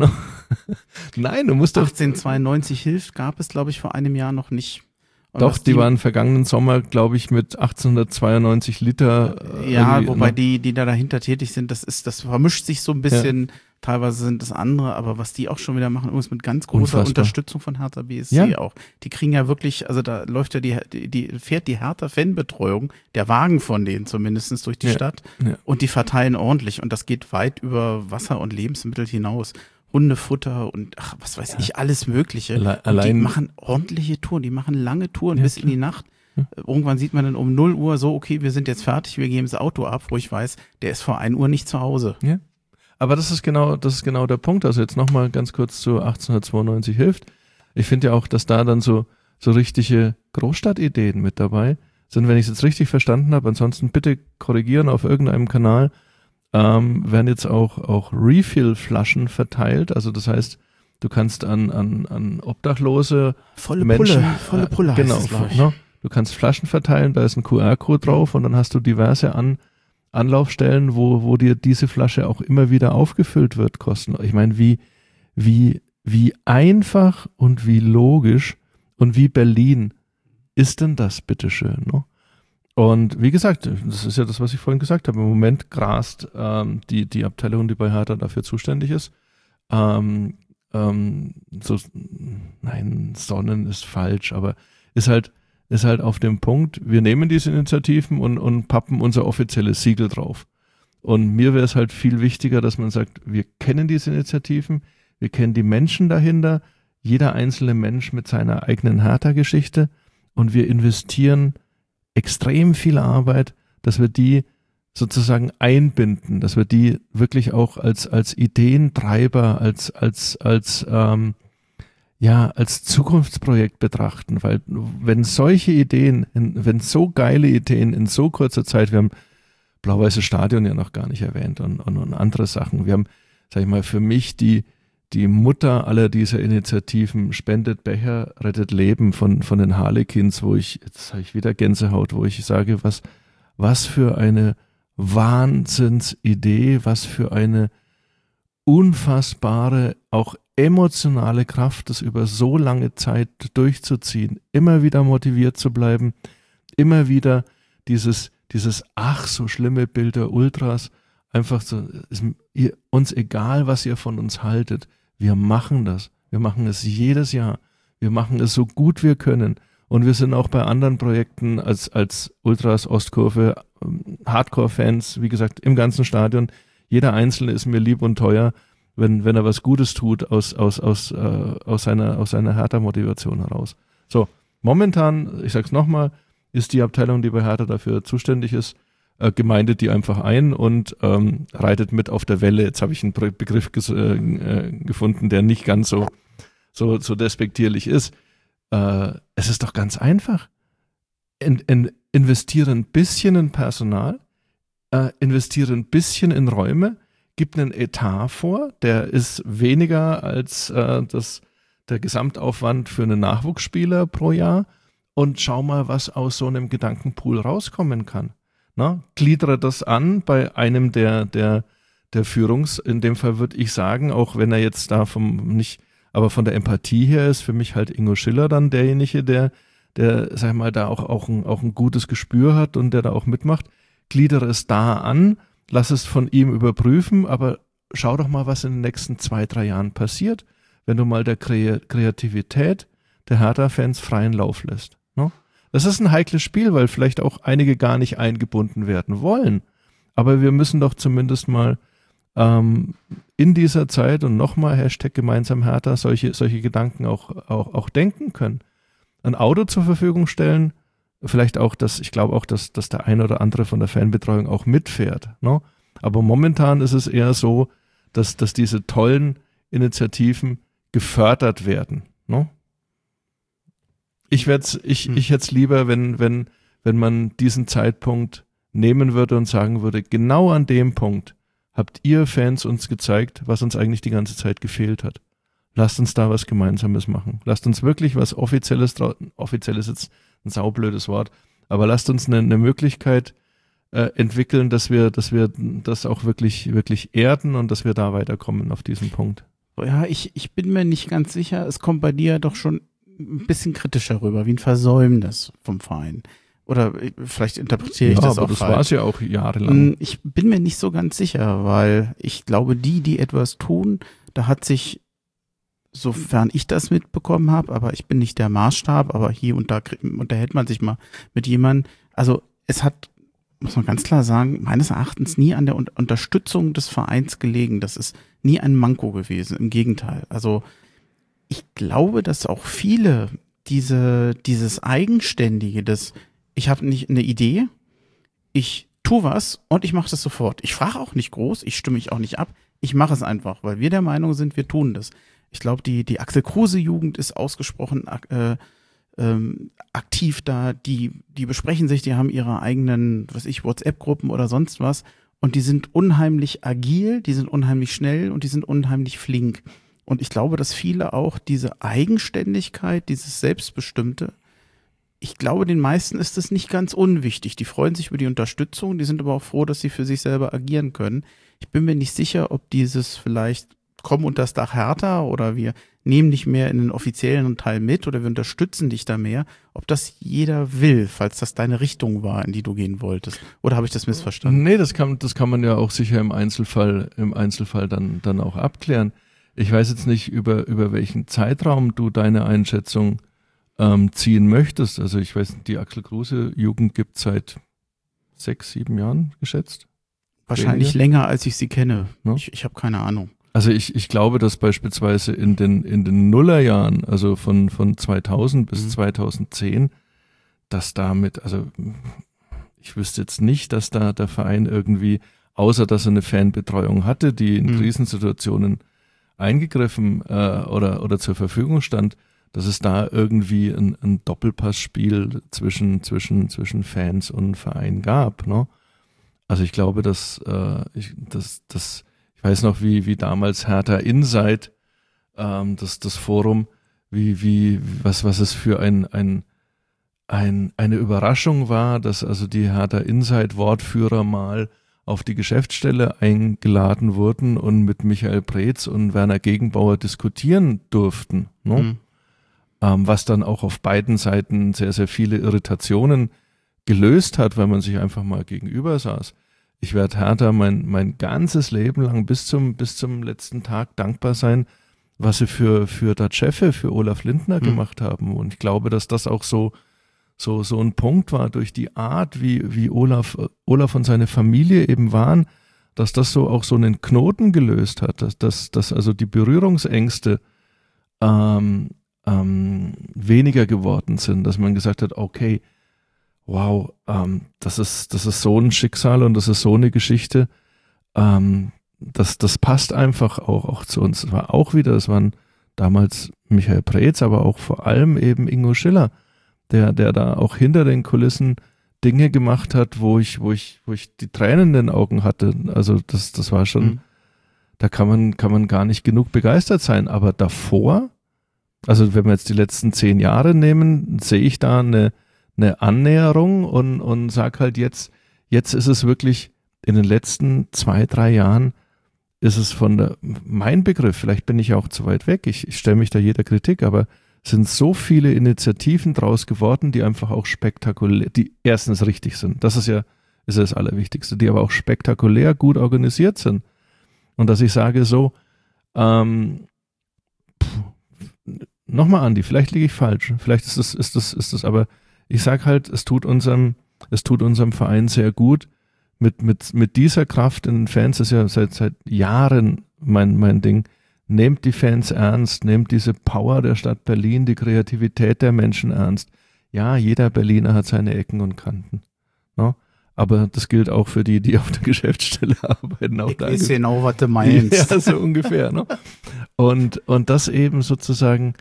Nein, du musst doch... achtzehnhundertzweiundneunzig hilft, gab es, glaube ich, vor einem Jahr noch nicht. Und doch, die, die waren vergangenen Sommer, glaube ich, mit achtzehnhundertzweiundneunzig Liter. Äh, ja, wobei ne? die, die da dahinter tätig sind, das ist, das vermischt sich so ein bisschen. Ja. Teilweise sind das andere, aber was die auch schon wieder machen, übrigens mit ganz großer Unfassbar. Unterstützung von Hertha B S C ja. auch. Die kriegen ja wirklich, also da läuft ja die, die, die fährt die Hertha-Fanbetreuung, der Wagen von denen zumindest durch die ja. Stadt ja. und die verteilen ordentlich und das geht weit über Wasser und Lebensmittel hinaus. Hundefutter und ach, was weiß ja. ich, alles Mögliche. Alle, und die machen ordentliche Touren, die machen lange Touren ja, bis klar. in die Nacht. Ja. Irgendwann sieht man dann um null Uhr so, okay, wir sind jetzt fertig, wir geben das Auto ab, wo ich weiß, der ist vor ein Uhr nicht zu Hause. Ja. Aber das ist genau, das ist genau der Punkt. Also jetzt nochmal ganz kurz zu achtzehnhundertzweiundneunzig hilft. Ich finde ja auch, dass da dann so, so richtige Großstadtideen mit dabei sind, wenn ich es jetzt richtig verstanden habe. Ansonsten bitte korrigieren auf irgendeinem Kanal. Ähm, werden jetzt auch, auch Refill-Flaschen verteilt. Also das heißt, du kannst an, an, an Obdachlose volle Menschen, Pulle, volle Pulle äh, genau, heißt es, ne? Du kannst Flaschen verteilen, da ist ein Q R-Code drauf und dann hast du diverse an Anlaufstellen, wo, wo dir diese Flasche auch immer wieder aufgefüllt wird, kosten. Ich meine, wie, wie, wie einfach und wie logisch und wie Berlin ist denn das, bitteschön, ne? Und wie gesagt, das ist ja das, was ich vorhin gesagt habe. Im Moment grast ähm, die, die Abteilung, die bei Hertha dafür zuständig ist. Ähm, ähm, so, nein, Sonnen ist falsch, aber ist halt ist halt auf dem Punkt, wir nehmen diese Initiativen und, und pappen unser offizielles Siegel drauf. Und mir wäre es halt viel wichtiger, dass man sagt, wir kennen diese Initiativen, wir kennen die Menschen dahinter, jeder einzelne Mensch mit seiner eigenen Hertha-Geschichte und wir investieren extrem viel Arbeit, dass wir die sozusagen einbinden, dass wir die wirklich auch als, als Ideentreiber, als, als, als, ähm, ja, als Zukunftsprojekt betrachten, weil wenn solche Ideen, wenn so geile Ideen in so kurzer Zeit, wir haben Blau-Weißes Stadion ja noch gar nicht erwähnt und, und, und andere Sachen, wir haben, sag ich mal, für mich die, die Mutter aller dieser Initiativen, Spendet Becher, rettet Leben von, von den Harlequins, wo ich, jetzt habe ich wieder Gänsehaut, wo ich sage, was, was für eine Wahnsinnsidee, was für eine unfassbare, auch emotionale Kraft, das über so lange Zeit durchzuziehen, immer wieder motiviert zu bleiben, immer wieder dieses, dieses ach so schlimme Bild der Ultras, einfach so, ist ihr, uns egal, was ihr von uns haltet, wir machen das, wir machen es jedes Jahr, wir machen es so gut wir können und wir sind auch bei anderen Projekten als, als Ultras Ostkurve, Hardcore-Fans, wie gesagt, im ganzen Stadion, jeder Einzelne ist mir lieb und teuer, wenn, wenn er was Gutes tut aus, aus, aus, äh, aus seiner, aus seiner Hertha-Motivation heraus. So, momentan, ich sag's nochmal, ist die Abteilung, die bei Hertha dafür zuständig ist, äh, gemeindet die einfach ein und ähm, reitet mit auf der Welle. Jetzt habe ich einen Begriff ges- äh, gefunden, der nicht ganz so, so, so despektierlich ist. Äh, es ist doch ganz einfach. In, in, investiere ein bisschen in Personal, äh, investiere ein bisschen in Räume, gibt einen Etat vor, der ist weniger als äh, das, der Gesamtaufwand für einen Nachwuchsspieler pro Jahr und schau mal, was aus so einem Gedankenpool rauskommen kann. Na, gliedere das an bei einem der, der, der Führungs-, in dem Fall würde ich sagen, auch wenn er jetzt da vom nicht, aber von der Empathie her ist für mich halt Ingo Schiller dann derjenige, der, der, sag ich mal, da auch, auch, ein, auch ein gutes Gespür hat und der da auch mitmacht, gliedere es da an, lass es von ihm überprüfen, aber schau doch mal, was in den nächsten zwei, drei Jahren passiert, wenn du mal der Kre- Kreativität der Hertha-Fans freien Lauf lässt. Ne? Das ist ein heikles Spiel, weil vielleicht auch einige gar nicht eingebunden werden wollen. Aber wir müssen doch zumindest mal ähm, in dieser Zeit und nochmal Hashtag gemeinsam Hertha solche, solche Gedanken auch, auch, auch denken können. Ein Auto zur Verfügung stellen, vielleicht auch, dass ich glaube auch, dass, dass der ein oder andere von der Fanbetreuung auch mitfährt. Ne? Aber momentan ist es eher so, dass, dass diese tollen Initiativen gefördert werden. Ne? Ich werd's, ich, hm. ich hätte es lieber, wenn, wenn, wenn man diesen Zeitpunkt nehmen würde und sagen würde, genau an dem Punkt habt ihr Fans uns gezeigt, was uns eigentlich die ganze Zeit gefehlt hat. Lasst uns da was Gemeinsames machen. Lasst uns wirklich was Offizielles, offiziell ist jetzt ein saublödes Wort, aber lasst uns eine, eine Möglichkeit äh, entwickeln, dass wir, dass wir das auch wirklich, wirklich erden und dass wir da weiterkommen auf diesen Punkt. Ja, ich, ich bin mir nicht ganz sicher, es kommt bei dir doch schon ein bisschen kritischer rüber, wie ein Versäumnis vom Verein. Oder vielleicht interpretiere ich ja, das aber auch das falsch. war es ja auch jahrelang. Ich bin mir nicht so ganz sicher, weil ich glaube, die, die etwas tun, da hat sich, sofern ich das mitbekommen habe, aber ich bin nicht der Maßstab, aber hier und da unterhält man sich mal mit jemandem. Also es hat, muss man ganz klar sagen, meines Erachtens nie an der Unterstützung des Vereins gelegen. Das ist nie ein Manko gewesen, im Gegenteil. Also ich glaube, dass auch viele diese dieses Eigenständige, das ich habe nicht eine Idee, ich tue was und ich mache das sofort. Ich frage auch nicht groß, ich stimme mich auch nicht ab, ich mache es einfach, weil wir der Meinung sind, wir tun das. Ich glaube, die die Axel Kruse-Jugend ist ausgesprochen äh, ähm, aktiv da, die die besprechen sich, die haben ihre eigenen, was ich, WhatsApp-Gruppen oder sonst was und die sind unheimlich agil, die sind unheimlich schnell und die sind unheimlich flink. Und ich glaube, dass viele auch diese Eigenständigkeit, dieses Selbstbestimmte, ich glaube, den meisten ist es nicht ganz unwichtig. Die freuen sich über die Unterstützung, die sind aber auch froh, dass sie für sich selber agieren können. Ich bin mir nicht sicher, ob dieses vielleicht komm unter das Dach Hertha oder wir nehmen dich mehr in den offiziellen Teil mit oder wir unterstützen dich da mehr, ob das jeder will, falls das deine Richtung war, in die du gehen wolltest. Oder habe ich das missverstanden? Nee, das kann, das kann man ja auch sicher im Einzelfall, im Einzelfall dann, dann auch abklären. Ich weiß jetzt nicht, über, über welchen Zeitraum du deine Einschätzung ähm, ziehen möchtest. Also ich weiß, die Axel Kruse-Jugend gibt es seit sechs, sieben Jahren geschätzt. Wahrscheinlich Weniger. Länger, als ich sie kenne. Ja? Ich, ich habe keine Ahnung. Also ich, ich glaube, dass beispielsweise in den, in den Nullerjahren, also von, von zweitausend bis mhm. zweitausendzehn, dass damit, also ich wüsste jetzt nicht, dass da der Verein irgendwie, außer dass er eine Fanbetreuung hatte, die in mhm. Krisensituationen eingegriffen äh, oder, oder zur Verfügung stand, dass es da irgendwie ein, ein Doppelpassspiel zwischen, zwischen, zwischen Fans und Verein gab. Ne? Also ich glaube, dass, äh, ich, dass, dass ich weiß noch, wie, wie damals Hertha Insight, ähm, das, das Forum, wie, wie, was, was es für ein, ein, ein, eine Überraschung war, dass also die Hertha Insight Wortführer mal auf die Geschäftsstelle eingeladen wurden und mit Michael Preetz und Werner Gegenbauer diskutieren durften, ne? Mhm. Ähm, was dann auch auf beiden Seiten sehr, sehr viele Irritationen gelöst hat, weil man sich einfach mal gegenüber saß. Ich werde Hertha mein, mein ganzes Leben lang bis zum, bis zum letzten Tag dankbar sein, was sie für, für das Cheffe, für Olaf Lindner mhm. gemacht haben. Und ich glaube, dass das auch so, so, so ein Punkt war durch die Art, wie, wie Olaf, Olaf und seine Familie eben waren, dass das so auch so einen Knoten gelöst hat, dass, dass, dass also die Berührungsängste ähm, ähm, weniger geworden sind, dass man gesagt hat, okay, wow, ähm, das ist, das ist so ein Schicksal und das ist so eine Geschichte, ähm, das, das passt einfach auch, auch zu uns. Es war auch wieder, es waren damals Michael Preetz, aber auch vor allem eben Ingo Schiller, der, der da auch hinter den Kulissen Dinge gemacht hat, wo ich, wo ich, wo ich die Tränen in den Augen hatte. Also das, das war schon, mhm. da kann man, kann man gar nicht genug begeistert sein. Aber davor, also wenn wir jetzt die letzten zehn Jahre nehmen, sehe ich da eine, eine Annäherung und, und sag halt jetzt, jetzt ist es wirklich in den letzten zwei, drei Jahren ist es von der, mein Begriff, vielleicht bin ich auch zu weit weg, ich, ich stelle mich da jeder Kritik, aber sind so viele Initiativen draus geworden, die einfach auch spektakulär, die erstens richtig sind, das ist ja, ist ja das Allerwichtigste, die aber auch spektakulär gut organisiert sind. Und dass ich sage so, ähm, nochmal Andi, vielleicht liege ich falsch, vielleicht ist das, ist das, ist das, aber ich sage halt, es tut unserem, es tut unserem Verein sehr gut, mit, mit, mit dieser Kraft in den Fans, das ist ja seit, seit Jahren mein, mein Ding. Nehmt die Fans ernst, nehmt diese Power der Stadt Berlin, die Kreativität der Menschen ernst. Ja, jeder Berliner hat seine Ecken und Kanten. No? Aber das gilt auch für die, die auf der Geschäftsstelle arbeiten. Auch ich weiß genau, was du meinst. Ja, so ungefähr. No? Und, und das eben sozusagen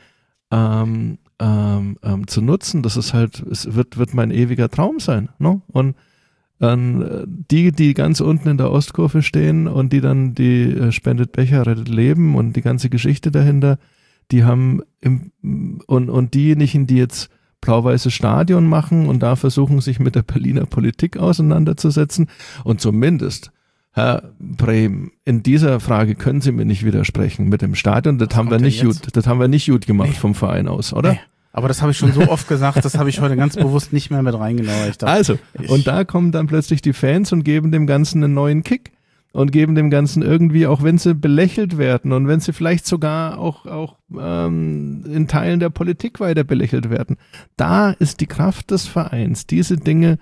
ähm, ähm, ähm, zu nutzen, das ist halt, es wird, wird mein ewiger Traum sein. No? Und ähm, die, die ganz unten in der Ostkurve stehen und die dann die äh, Spendet Becher, rettet Leben und die ganze Geschichte dahinter, die haben im, und, und diejenigen, die jetzt blau-weißes Stadion machen und da versuchen, sich mit der Berliner Politik auseinanderzusetzen und zumindest, Herr Brehm, in dieser Frage können Sie mir nicht widersprechen mit dem Stadion, das, haben wir, nicht gut, das haben wir nicht gut gemacht nee. vom Verein aus, oder? Nee. Aber das habe ich schon so oft gesagt, das habe ich heute ganz bewusst nicht mehr mit reingenommen. Ich dachte, also, und da kommen dann plötzlich die Fans und geben dem Ganzen einen neuen Kick und geben dem Ganzen irgendwie, auch wenn sie belächelt werden und wenn sie vielleicht sogar auch, auch ähm, in Teilen der Politik weiter belächelt werden. Da ist die Kraft des Vereins, diese Dinge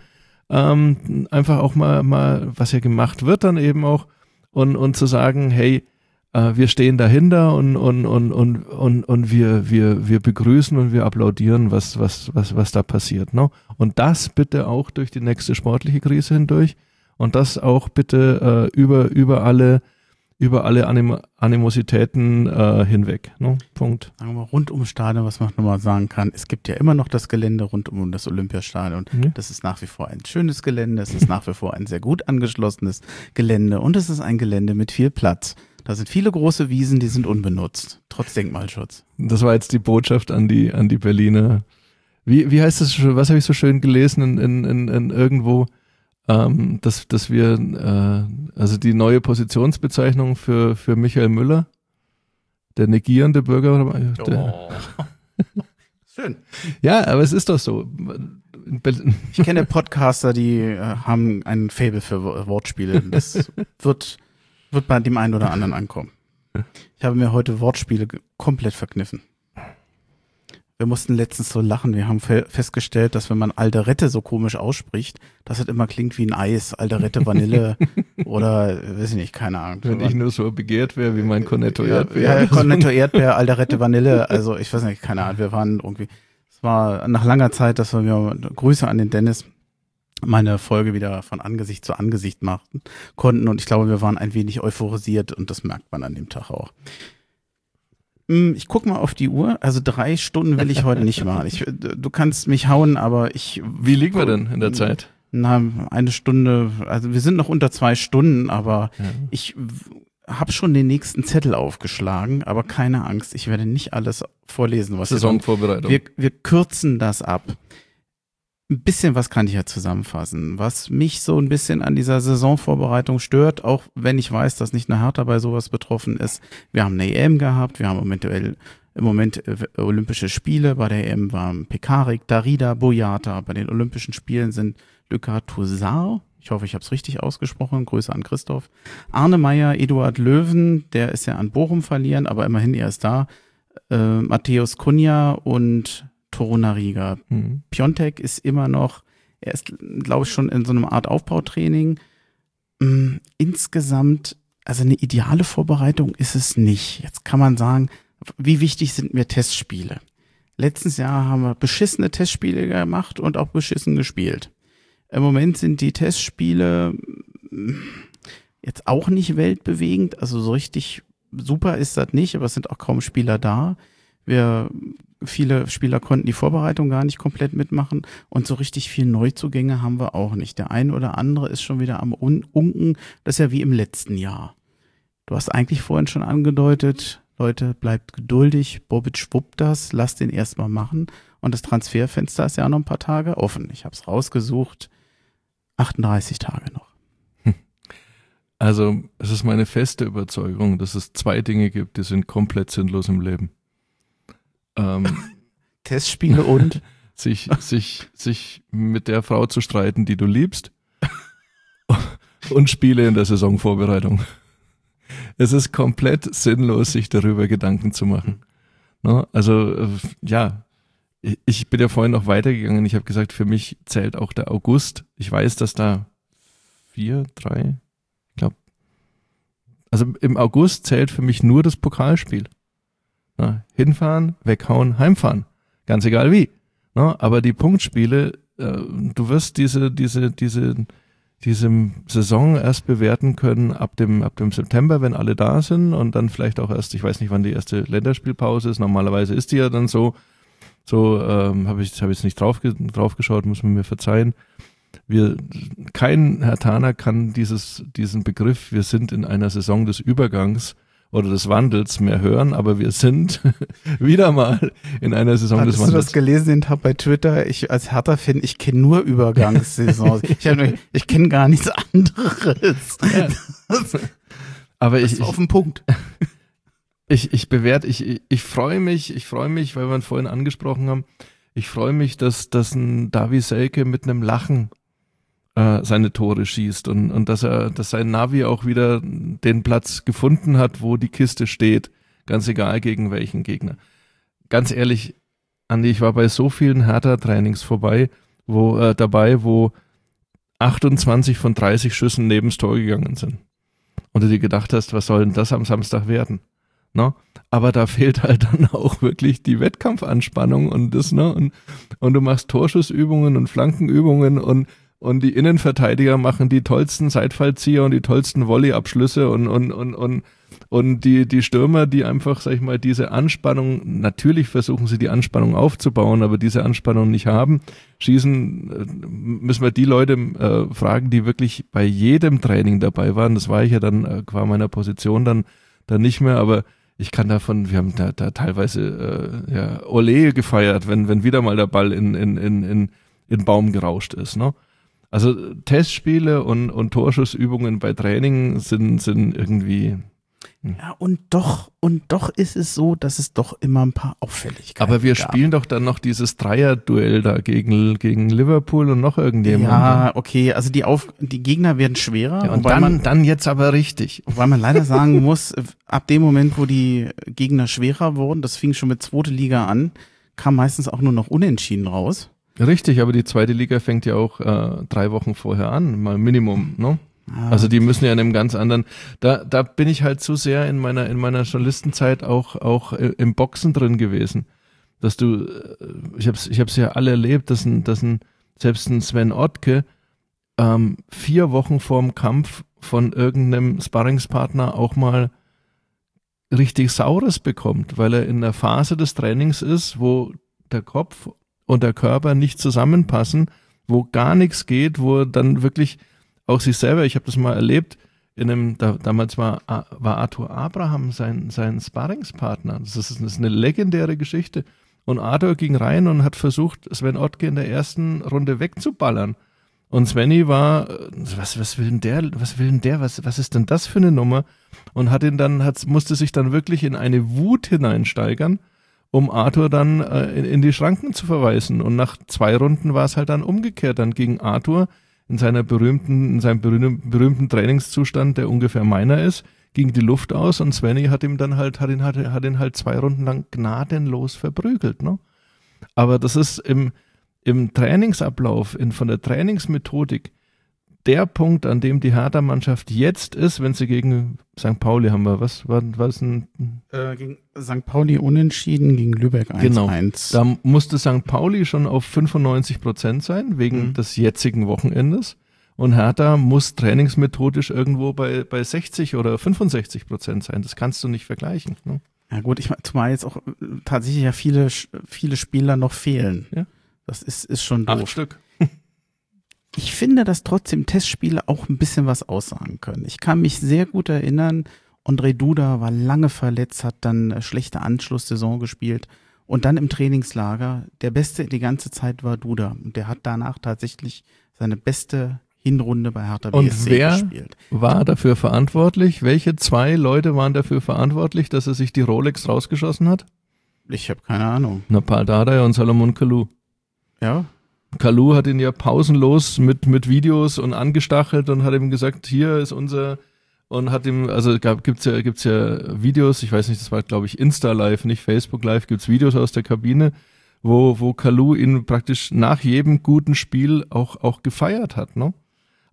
ähm, einfach auch mal, mal, was ja gemacht wird dann eben auch und, und zu sagen, hey, wir stehen dahinter und, und, und, und, und, und wir, wir, wir begrüßen und wir applaudieren, was, was, was, was da passiert. Ne? Und das bitte auch durch die nächste sportliche Krise hindurch und das auch bitte äh, über, über alle, über alle Anim- Animositäten äh, hinweg. Ne? Punkt. Sagen wir mal, rund ums Stadion, was man nochmal sagen kann, es gibt ja immer noch das Gelände rund um das Olympiastadion. Mhm. Das ist nach wie vor ein schönes Gelände, es ist nach wie vor ein sehr gut angeschlossenes Gelände und es ist ein Gelände mit viel Platz. Da sind viele große Wiesen, die sind unbenutzt, trotz Denkmalschutz. Das war jetzt die Botschaft an die, an die Berliner. Wie, wie heißt das, was habe ich so schön gelesen in, in, in, in irgendwo, ähm, dass, dass wir, äh, also die neue Positionsbezeichnung für, für Michael Müller, der negierende Bürger. Der, oh. Schön. Ja, aber es ist doch so. Ich kenne Podcaster, die äh, haben ein Faible für Wortspiele. Das wird... wird bei dem einen oder anderen ankommen. Ich habe mir heute Wortspiele ge- komplett verkniffen. Wir mussten letztens so lachen. Wir haben fe- festgestellt, dass wenn man Alderette so komisch ausspricht, dass es immer klingt wie ein Eis. Alderette Vanille oder, weiß ich nicht, keine Ahnung. Wenn ich nur so begehrt wäre wie mein Cornetto Erdbeer. Ja, ja Cornetto Erdbeer, Alderette Vanille. Also ich weiß nicht, keine Ahnung. Wir waren irgendwie, es war nach langer Zeit, dass wir mir Grüße an den Dennis meine Folge wieder von Angesicht zu Angesicht machen konnten und ich glaube, wir waren ein wenig euphorisiert und das merkt man an dem Tag auch. Ich guck mal auf die Uhr, also drei Stunden will ich heute nicht machen. Ich, du kannst mich hauen, aber ich... Wie liegen wir denn in der Zeit? Na, eine Stunde, also wir sind noch unter zwei Stunden, aber ja. ich habe schon den nächsten Zettel aufgeschlagen, aber keine Angst, ich werde nicht alles vorlesen, was Saisonvorbereitung. Wir, wir kürzen das ab. Ein bisschen was kann ich ja zusammenfassen. Was mich so ein bisschen an dieser Saisonvorbereitung stört, auch wenn ich weiß, dass nicht nur Hertha bei sowas betroffen ist. Wir haben eine E M gehabt, wir haben eventuell im Moment äh, Olympische Spiele. Bei der E M waren Pekarik, Darida, Boyata. Bei den Olympischen Spielen sind Luka Toussaint. Ich hoffe, ich habe es richtig ausgesprochen. Grüße an Christoph. Arne Meyer, Eduard Löwen, der ist ja an Bochum verlieren, aber immerhin er ist da. Äh, Matthäus Cunha und Torunariga. Mhm. Piontek ist immer noch, er ist, glaube ich, schon in so einer Art Aufbautraining. Mhm. Insgesamt, also eine ideale Vorbereitung ist es nicht. Jetzt kann man sagen, wie wichtig sind mir Testspiele? Letztes Jahr haben wir beschissene Testspiele gemacht und auch beschissen gespielt. Im Moment sind die Testspiele jetzt auch nicht weltbewegend, also so richtig super ist das nicht, aber es sind auch kaum Spieler da. Wir Viele Spieler konnten die Vorbereitung gar nicht komplett mitmachen und so richtig viel Neuzugänge haben wir auch nicht. Der ein oder andere ist schon wieder am Unken, das ist ja wie im letzten Jahr. Du hast eigentlich vorhin schon angedeutet, Leute, bleibt geduldig, Bobic wuppt das, lasst den erstmal machen und das Transferfenster ist ja noch ein paar Tage offen. Ich habe es rausgesucht, achtunddreißig Tage noch. Also es ist meine feste Überzeugung, dass es zwei Dinge gibt, die sind komplett sinnlos im Leben. Ähm, Testspiele und sich, sich, sich mit der Frau zu streiten, die du liebst und Spiele in der Saisonvorbereitung. Es ist komplett sinnlos, sich darüber Gedanken zu machen. No? Also ja, ich bin ja vorhin noch weitergegangen. Ich habe gesagt, für mich zählt auch der August. Ich weiß, dass da vier, drei, ich glaube, also im August zählt für mich nur das Pokalspiel. Na, hinfahren, weghauen, heimfahren. Ganz egal wie. Na, aber die Punktspiele, äh, du wirst diese, diese, diese, diese Saison erst bewerten können ab dem, ab dem September, wenn alle da sind und dann vielleicht auch erst, ich weiß nicht, wann die erste Länderspielpause ist. Normalerweise ist die ja dann so, so ähm, habe ich, hab ich jetzt nicht drauf, drauf geschaut, muss man mir verzeihen. Wir, kein Herthaner kann dieses, diesen Begriff, wir sind in einer Saison des Übergangs oder des Wandels mehr hören, aber wir sind wieder mal in einer Saison Hattest des Wandels. Hast du das gelesen, den Tag bei Twitter? Ich als Hertha-Fan, ich kenne nur Übergangssaisons. ich hab, ich kenne gar nichts anderes. Ja. Aber ich, ich auf den Punkt. Ich, ich bewerte, ich, ich, ich freue mich, ich freue mich, weil wir ihn vorhin angesprochen haben, ich freue mich, dass, dass ein Davy Selke mit einem Lachen äh, seine Tore schießt und, und dass er, dass sein Navi auch wieder den Platz gefunden hat, wo die Kiste steht, ganz egal gegen welchen Gegner. Ganz ehrlich, Andi, ich war bei so vielen Hertha-Trainings vorbei, wo, äh, dabei, wo achtundzwanzig von dreißig Schüssen neben das Tor gegangen sind. Und du dir gedacht hast, was soll denn das am Samstag werden? No? Aber da fehlt halt dann auch wirklich die Wettkampfanspannung und das, ne? Und, und du machst Torschussübungen und Flankenübungen und, und die Innenverteidiger machen die tollsten Seitfallzieher und die tollsten Volleyabschlüsse und, und, und, und, und die, die Stürmer, die einfach, sag ich mal, diese Anspannung, natürlich versuchen sie die Anspannung aufzubauen, aber diese Anspannung nicht haben, schießen, müssen wir die Leute äh, fragen, die wirklich bei jedem Training dabei waren. Das war ich ja dann äh, qua meiner Position dann, dann nicht mehr, aber ich kann davon, wir haben da, da teilweise äh, ja, Ole gefeiert, wenn, wenn wieder mal der Ball in, in, in, in, in Baum gerauscht ist. Ne? Also Testspiele und, und Torschussübungen bei Training sind, sind irgendwie... Ja, und doch, und doch ist es so, dass es doch immer ein paar Auffälligkeiten Aber wir gab. spielen doch dann noch dieses Dreier-Duell da gegen, gegen Liverpool und noch irgendjemand. Ja, okay, also die, Auf, die Gegner werden schwerer. Ja, und dann, man, dann jetzt aber richtig. Wobei man leider sagen muss, ab dem Moment, wo die Gegner schwerer wurden, das fing schon mit zweite Liga an, kam meistens auch nur noch Unentschieden raus. Richtig, aber die zweite Liga fängt ja auch äh, drei Wochen vorher an, mal Minimum, ne? Ah. Also die müssen ja in einem ganz anderen, da, da bin ich halt zu sehr in meiner, in meiner Journalistenzeit auch, auch im Boxen drin gewesen, dass du, ich hab's, ich hab's ja alle erlebt, dass ein, dass ein, selbst ein Sven Ottke, ähm, vier Wochen vorm Kampf von irgendeinem Sparringspartner auch mal richtig Saures bekommt, weil er in der Phase des Trainings ist, wo der Kopf und der Körper nicht zusammenpassen, wo gar nichts geht, wo dann wirklich auch sich selber, ich habe das mal erlebt, in einem, da, damals war, war Arthur Abraham sein, sein Sparringspartner. Das ist, das ist eine legendäre Geschichte. Und Arthur ging rein und hat versucht, Sven Ottke in der ersten Runde wegzuballern. Und Svenny war, was, was will denn der, was will denn der, was, was ist denn das für eine Nummer? Und hat ihn dann, hat, musste sich dann wirklich in eine Wut hineinsteigern, um Arthur dann äh, in, in die Schranken zu verweisen. Und nach zwei Runden war es halt dann umgekehrt. Dann ging Arthur in seiner berühmten, in seinem berühmten, berühmten Trainingszustand, der ungefähr meiner ist, ging die Luft aus und Svenny hat ihm dann halt, hat ihn, hat, hat ihn halt zwei Runden lang gnadenlos verprügelt, ne? Aber das ist im, im Trainingsablauf, in, von der Trainingsmethodik, der Punkt, an dem die Hertha-Mannschaft jetzt ist, wenn sie gegen Sankt Pauli haben wir, was war was ein äh, gegen Sankt Pauli unentschieden, gegen Lübeck eins eins. Genau, da musste Sankt Pauli schon auf fünfundneunzig Prozent sein, wegen mhm. des jetzigen Wochenendes. Und Hertha muss trainingsmethodisch irgendwo bei, bei sechzig oder fünfundsechzig Prozent sein. Das kannst du nicht vergleichen. Ne? Ja gut, ich meine, zumal jetzt auch tatsächlich ja viele, viele Spieler noch fehlen. Ja. Das ist, ist schon doof. Acht Stück. Ich finde, dass trotzdem Testspiele auch ein bisschen was aussagen können. Ich kann mich sehr gut erinnern, Ondrej Duda war lange verletzt, hat dann eine schlechte Anschlusssaison gespielt und dann im Trainingslager, der Beste die ganze Zeit war Duda und der hat danach tatsächlich seine beste Hinrunde bei Hertha B S C und wer gespielt. War dafür verantwortlich? Welche zwei Leute waren dafür verantwortlich, dass er sich die Rolex rausgeschossen hat? Ich habe keine Ahnung. Na, Paul Dardai und Salomon Kalou. Ja? Kalou hat ihn ja pausenlos mit, mit Videos und angestachelt und hat ihm gesagt, hier ist unser, und hat ihm, also gab, gibt's ja, gibt's ja Videos, ich weiß nicht, das war glaube ich Insta Live, nicht Facebook Live, gibt's Videos aus der Kabine, wo, wo Kalou ihn praktisch nach jedem guten Spiel auch, auch gefeiert hat, ne?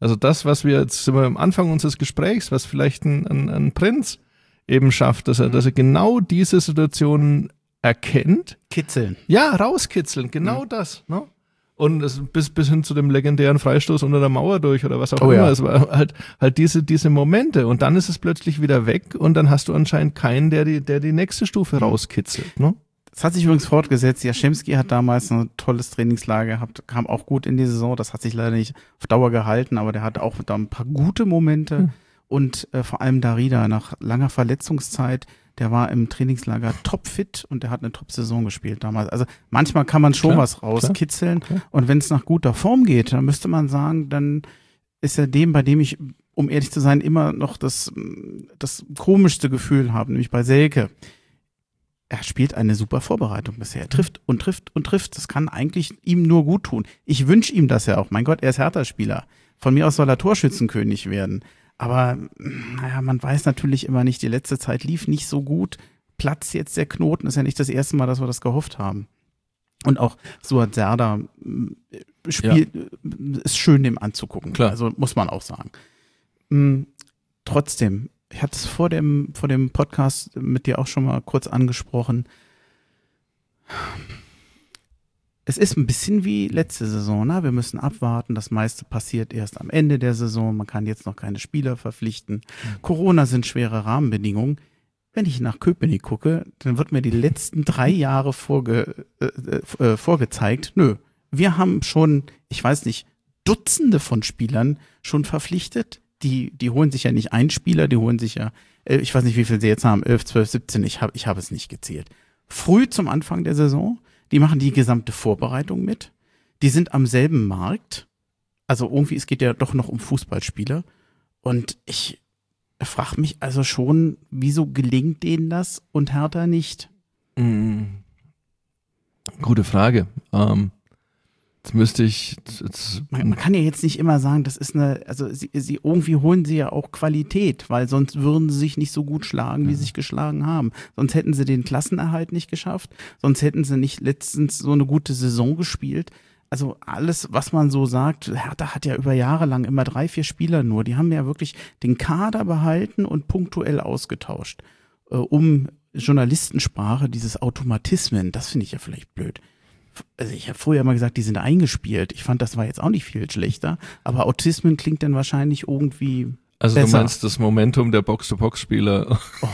Also das, was wir jetzt sind wir am Anfang unseres Gesprächs, was vielleicht ein, ein, ein Prinz eben schafft, dass er, dass er genau diese Situationen erkennt. Kitzeln. Ja, rauskitzeln, genau mhm. das. Ne? Und es, bis, bis hin zu dem legendären Freistoß unter der Mauer durch oder was auch oh, immer. Ja. Es war halt, halt diese, diese Momente und dann ist es plötzlich wieder weg und dann hast du anscheinend keinen, der die, der die nächste Stufe mhm. rauskitzelt. Ne? Das hat sich übrigens fortgesetzt. Jaschemski hat damals ein tolles Trainingslager gehabt, kam auch gut in die Saison. Das hat sich leider nicht auf Dauer gehalten, aber der hatte auch da ein paar gute Momente. Mhm. Und äh, vor allem Darida nach langer Verletzungszeit, der war im Trainingslager topfit und der hat eine Top-Saison gespielt damals. Also manchmal kann man schon klar, was rauskitzeln. Klar, klar. Und wenn es nach guter Form geht, dann müsste man sagen, dann ist er dem, bei dem ich, um ehrlich zu sein, immer noch das, das komischste Gefühl habe, nämlich bei Selke. Er spielt eine super Vorbereitung bisher. Er trifft und trifft und trifft. Das kann eigentlich ihm nur gut tun. Ich wünsche ihm das ja auch. Mein Gott, er ist Hertha-Spieler. Von mir aus soll er Torschützenkönig werden. Aber naja, man weiß natürlich immer nicht, die letzte Zeit lief nicht so gut. Platz jetzt der Knoten, ist ja nicht das erste Mal, dass wir das gehofft haben. Und auch Suat Serdar spielt, ja. ist schön dem anzugucken. Klar. Also muss man auch sagen. Mhm. Trotzdem, ich hatte es vor dem, vor dem Podcast mit dir auch schon mal kurz angesprochen. Es ist ein bisschen wie letzte Saison, ne? Wir müssen abwarten, das meiste passiert erst am Ende der Saison, man kann jetzt noch keine Spieler verpflichten. Mhm. Corona sind schwere Rahmenbedingungen. Wenn ich nach Köpenick gucke, dann wird mir die letzten drei Jahre vorge, äh, äh, vorgezeigt, nö, wir haben schon, ich weiß nicht, Dutzende von Spielern schon verpflichtet. Die, die holen sich ja nicht einen Spieler, die holen sich ja, äh, ich weiß nicht, wie viel sie jetzt haben, elf, zwölf, siebzehn, ich habe ich hab es nicht gezählt. Früh zum Anfang der Saison. Die machen die gesamte Vorbereitung mit. Die sind am selben Markt. Also irgendwie, es geht ja doch noch um Fußballspieler. Und ich frage mich also schon, wieso gelingt denen das und Hertha nicht? Mhm. Gute Frage. Ähm, jetzt müsste ich... Jetzt man, man kann ja jetzt nicht immer sagen, das ist eine... Also sie, sie irgendwie holen sie ja auch Qualität, weil sonst würden sie sich nicht so gut schlagen, wie ja. sie sich geschlagen haben. Sonst hätten sie den Klassenerhalt nicht geschafft. Sonst hätten sie nicht letztens so eine gute Saison gespielt. Also alles, was man so sagt, Hertha hat ja über Jahre lang immer drei, vier Spieler nur. Die haben ja wirklich den Kader behalten und punktuell ausgetauscht. Äh, um Journalistensprache, dieses Automatismen, das finde ich ja vielleicht blöd. Also ich habe vorher immer gesagt, die sind eingespielt. Ich fand, das war jetzt auch nicht viel schlechter. Aber Autismen klingt dann wahrscheinlich irgendwie Also besser. Du meinst das Momentum der Box-to-Box-Spieler. Oh.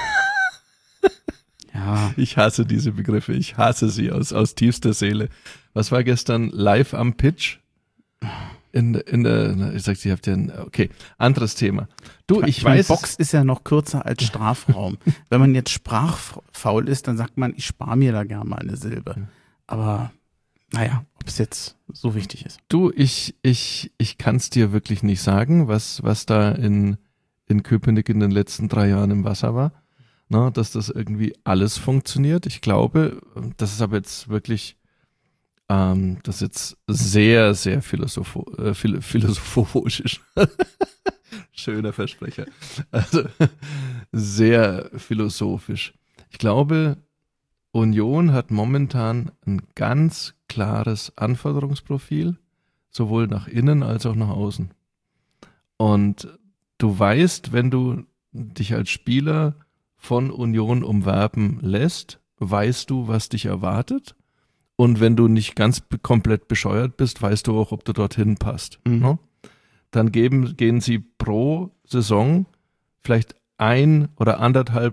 Ja. Ich hasse diese Begriffe. Ich hasse sie aus, aus tiefster Seele. Was war gestern live am Pitch? In, in der, ich sag's, ihr habt ja ein, okay, anderes Thema. Du, ich, ich weiß. Box ist ja noch kürzer als Strafraum. Wenn man jetzt sprachfaul ist, dann sagt man, ich spare mir da gerne mal eine Silbe. Aber naja, ob es jetzt so wichtig ist. Du, ich, ich, ich kann es dir wirklich nicht sagen, was, was da in, in Köpenick in den letzten drei Jahren im Wasser war. Na, dass das irgendwie alles funktioniert. Ich glaube, das ist aber jetzt wirklich, ähm, das ist jetzt sehr, sehr philosopho- äh, philosophisch. Schöner Versprecher. Also sehr philosophisch. Ich glaube, Union hat momentan ein ganz klares Anforderungsprofil, sowohl nach innen als auch nach außen. Und du weißt, wenn du dich als Spieler von Union umwerben lässt, weißt du, was dich erwartet. Und wenn du nicht ganz be- komplett bescheuert bist, weißt du auch, ob du dorthin passt. Mhm. Ne? Dann geben, gehen sie pro Saison vielleicht ein oder anderthalb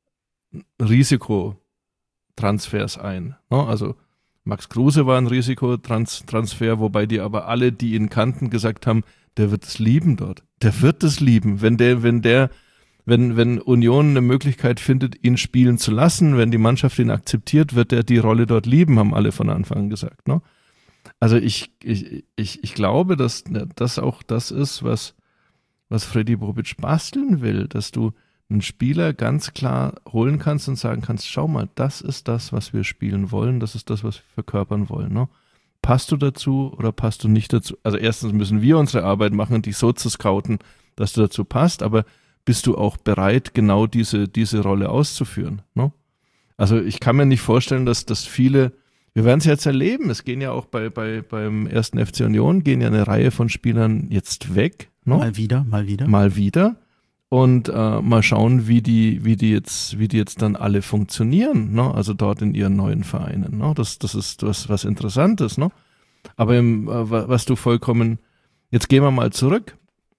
Risiko Transfers ein. Also Max Kruse war ein Risikotransfer, wobei die aber alle, die ihn kannten, gesagt haben, der wird es lieben dort. Der wird es lieben, wenn der, wenn der, wenn, wenn Union eine Möglichkeit findet, ihn spielen zu lassen, wenn die Mannschaft ihn akzeptiert, wird er die Rolle dort lieben, haben alle von Anfang an gesagt. Ne? Also ich, ich, ich, ich glaube, dass das auch das ist, was, was Freddy Bobic basteln will, dass du einen Spieler ganz klar holen kannst und sagen kannst, schau mal, das ist das, was wir spielen wollen, das ist das, was wir verkörpern wollen. Ne? Passt du dazu oder passt du nicht dazu? Also erstens müssen wir unsere Arbeit machen, dich so zu scouten, dass du dazu passt, aber bist du auch bereit, genau diese, diese Rolle auszuführen? Ne? Also ich kann mir nicht vorstellen, dass, dass viele, wir werden es jetzt erleben. Es gehen ja auch bei, bei beim ersten F C Union gehen ja eine Reihe von Spielern jetzt weg. Ne? Mal wieder, mal wieder. Mal wieder. Und äh, mal schauen, wie die, wie die jetzt, wie die jetzt dann alle funktionieren, ne? Also dort in ihren neuen Vereinen. Ne? Das, das ist was, was Interessantes, ne? Aber im, äh, was du vollkommen, jetzt gehen wir mal zurück,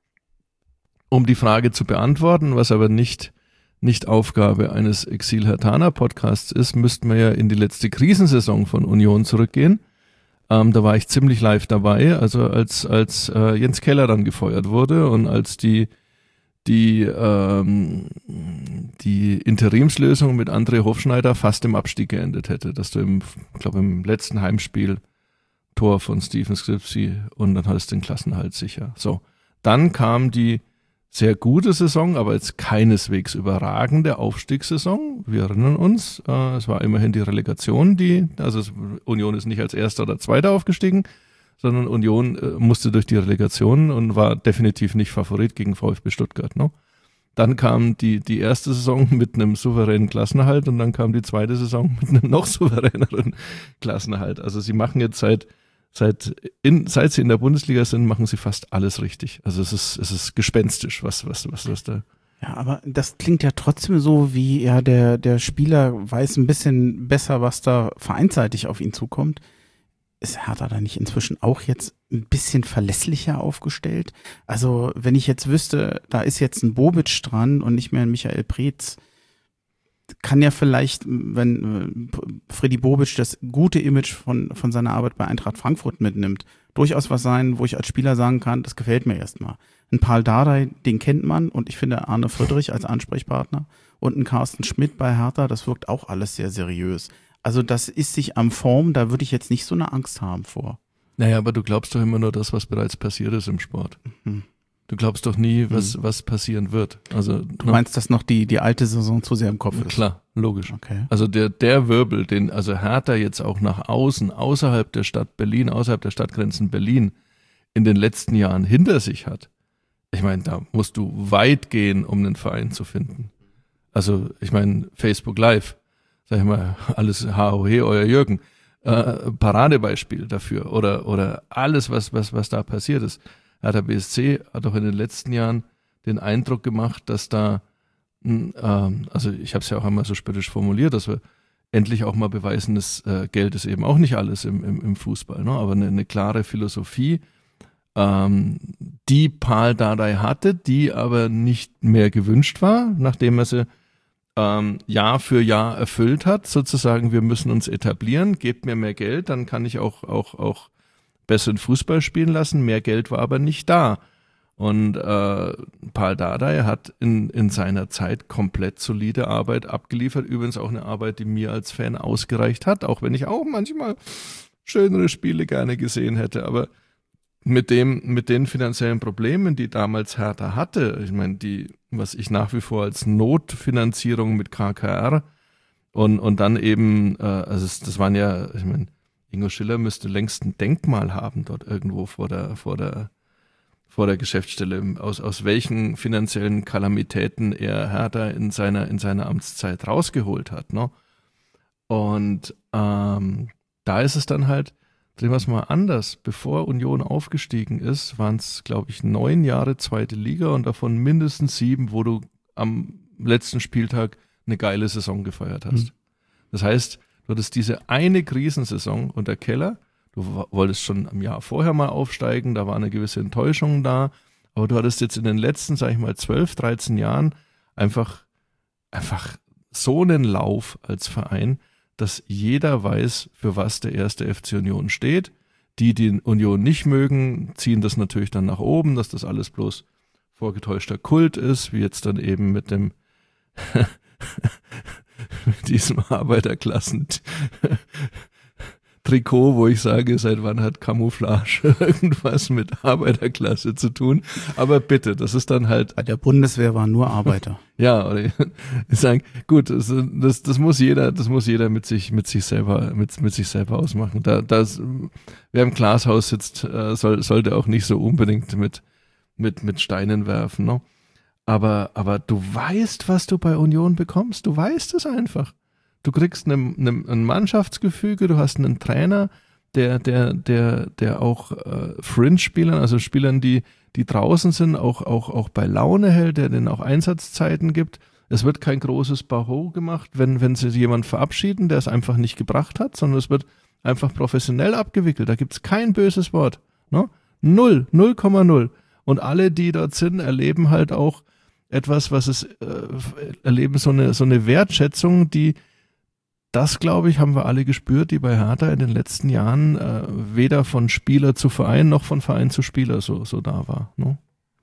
um die Frage zu beantworten, was aber nicht, nicht Aufgabe eines Exil-Hertaner-Podcasts ist, müssten wir ja in die letzte Krisensaison von Union zurückgehen. Ähm, da war ich ziemlich live dabei, also als, als äh, Jens Keller dann gefeuert wurde und als die die ähm, die Interimslösung mit André Hofschneider fast im Abstieg geendet hätte, dass du im, ich glaube im letzten Heimspiel Tor von Steven Skripsi und dann hattest du den Klassenhalt sicher. So, dann kam die sehr gute Saison, aber jetzt keineswegs überragende Aufstiegssaison. Wir erinnern uns, äh, es war immerhin die Relegation, die, also es, Union ist nicht als Erster oder Zweiter aufgestiegen, sondern Union äh, musste durch die Relegation und war definitiv nicht Favorit gegen VfB Stuttgart. Ne? Dann kam die, die erste Saison mit einem souveränen Klassenerhalt und dann kam die zweite Saison mit einem noch souveräneren Klassenerhalt. Also sie machen jetzt seit, seit, in, seit sie in der Bundesliga sind, machen sie fast alles richtig. Also es ist, es ist gespenstisch, was, was, was, was da... Ja, aber das klingt ja trotzdem so, wie ja der, der Spieler weiß ein bisschen besser, was da vereinsseitig auf ihn zukommt. Ist Hertha da nicht inzwischen auch jetzt ein bisschen verlässlicher aufgestellt? Also wenn ich jetzt wüsste, da ist jetzt ein Bobic dran und nicht mehr ein Michael Preetz, kann ja vielleicht, wenn Freddy Bobic das gute Image von, von seiner Arbeit bei Eintracht Frankfurt mitnimmt, durchaus was sein, wo ich als Spieler sagen kann, das gefällt mir erstmal. Ein Paul Dardai, den kennt man und ich finde Arne Friedrich als Ansprechpartner und ein Carsten Schmidt bei Hertha, das wirkt auch alles sehr seriös. Also das ist sich am Form, da würde ich jetzt nicht so eine Angst haben vor. Naja, aber du glaubst doch immer nur das, was bereits passiert ist im Sport. Mhm. Du glaubst doch nie, was, mhm. was passieren wird. Also, du meinst, ne? dass noch die, die alte Saison zu sehr im Kopf ist? Klar, logisch. Okay. Also der, der Wirbel, den also Hertha jetzt auch nach außen, außerhalb der Stadt Berlin, außerhalb der Stadtgrenzen Berlin in den letzten Jahren hinter sich hat. Ich meine, da musst du weit gehen, um einen Verein zu finden. Also ich meine, Facebook Live, sag ich mal, alles H O H, euer Jürgen, äh, Paradebeispiel dafür oder oder alles, was was was da passiert ist. Hertha B S C hat auch in den letzten Jahren den Eindruck gemacht, dass da, ähm, also ich habe es ja auch einmal so spöttisch formuliert, dass wir endlich auch mal beweisen, dass äh, Geld ist eben auch nicht alles im, im, im Fußball, ne? Aber eine, eine klare Philosophie, ähm, die Paul Dardai hatte, die aber nicht mehr gewünscht war, nachdem er sie ähm, Jahr für Jahr erfüllt hat, sozusagen, wir müssen uns etablieren, gebt mir mehr Geld, dann kann ich auch, auch, auch besseren Fußball spielen lassen, mehr Geld war aber nicht da. Und äh, Paul Dardai hat in, in seiner Zeit komplett solide Arbeit abgeliefert, übrigens auch eine Arbeit, die mir als Fan ausgereicht hat, auch wenn ich auch manchmal schönere Spiele gerne gesehen hätte, aber mit dem, mit den finanziellen Problemen, die damals Hertha hatte, ich meine, die, was ich nach wie vor als Notfinanzierung mit K K R und, und dann eben, äh, also es, das waren ja, ich meine, Ingo Schiller müsste längst ein Denkmal haben dort irgendwo vor der, vor der, vor der Geschäftsstelle, aus, aus welchen finanziellen Kalamitäten er Hertha in seiner, in seiner Amtszeit rausgeholt hat, ne? Und ähm, da ist es dann halt, drehen wir es mal anders. Bevor Union aufgestiegen ist, waren es, glaube ich, neun Jahre zweite Liga und davon mindestens sieben, wo du am letzten Spieltag eine geile Saison gefeiert hast. Mhm. Das heißt, du hattest diese eine Krisensaison unter Keller, du wolltest schon am Jahr vorher mal aufsteigen, da war eine gewisse Enttäuschung da, aber du hattest jetzt in den letzten, sag ich mal, zwölf, dreizehn Jahren einfach, einfach so einen Lauf als Verein, dass jeder weiß, für was der erste F C Union steht. Die, die Union nicht mögen, ziehen das natürlich dann nach oben, dass das alles bloß vorgetäuschter Kult ist, wie jetzt dann eben mit dem mit diesem Arbeiterklassen Trikot, wo ich sage, seit wann hat Camouflage irgendwas mit Arbeiterklasse zu tun? Aber bitte, das ist dann halt... Bei der Bundeswehr waren nur Arbeiter. Ja, oder ich sage, gut, das, das, das muss jeder, das muss jeder mit sich, mit sich selber, mit, mit sich selber ausmachen. Da, das, wer im Glashaus sitzt, soll, sollte auch nicht so unbedingt mit, mit, mit Steinen werfen, ne? Aber, aber du weißt, was du bei Union bekommst. Du weißt es einfach. Du kriegst ne, ne, ein Mannschaftsgefüge, du hast einen Trainer, der, der, der, der auch äh, Fringe-Spielern, also Spielern, die, die draußen sind, auch, auch, auch bei Laune hält, der denen auch Einsatzzeiten gibt. Es wird kein großes Baho gemacht, wenn, wenn sie jemanden verabschieden, der es einfach nicht gebracht hat, sondern es wird einfach professionell abgewickelt. Da gibt es kein böses Wort. Ne? Null, null Komma null. Und alle, die dort sind, erleben halt auch etwas, was es, äh, erleben so eine, so eine Wertschätzung, die, das glaube ich, haben wir alle gespürt, die bei Hertha in den letzten Jahren äh, weder von Spieler zu Verein noch von Verein zu Spieler so, so da war. Ne?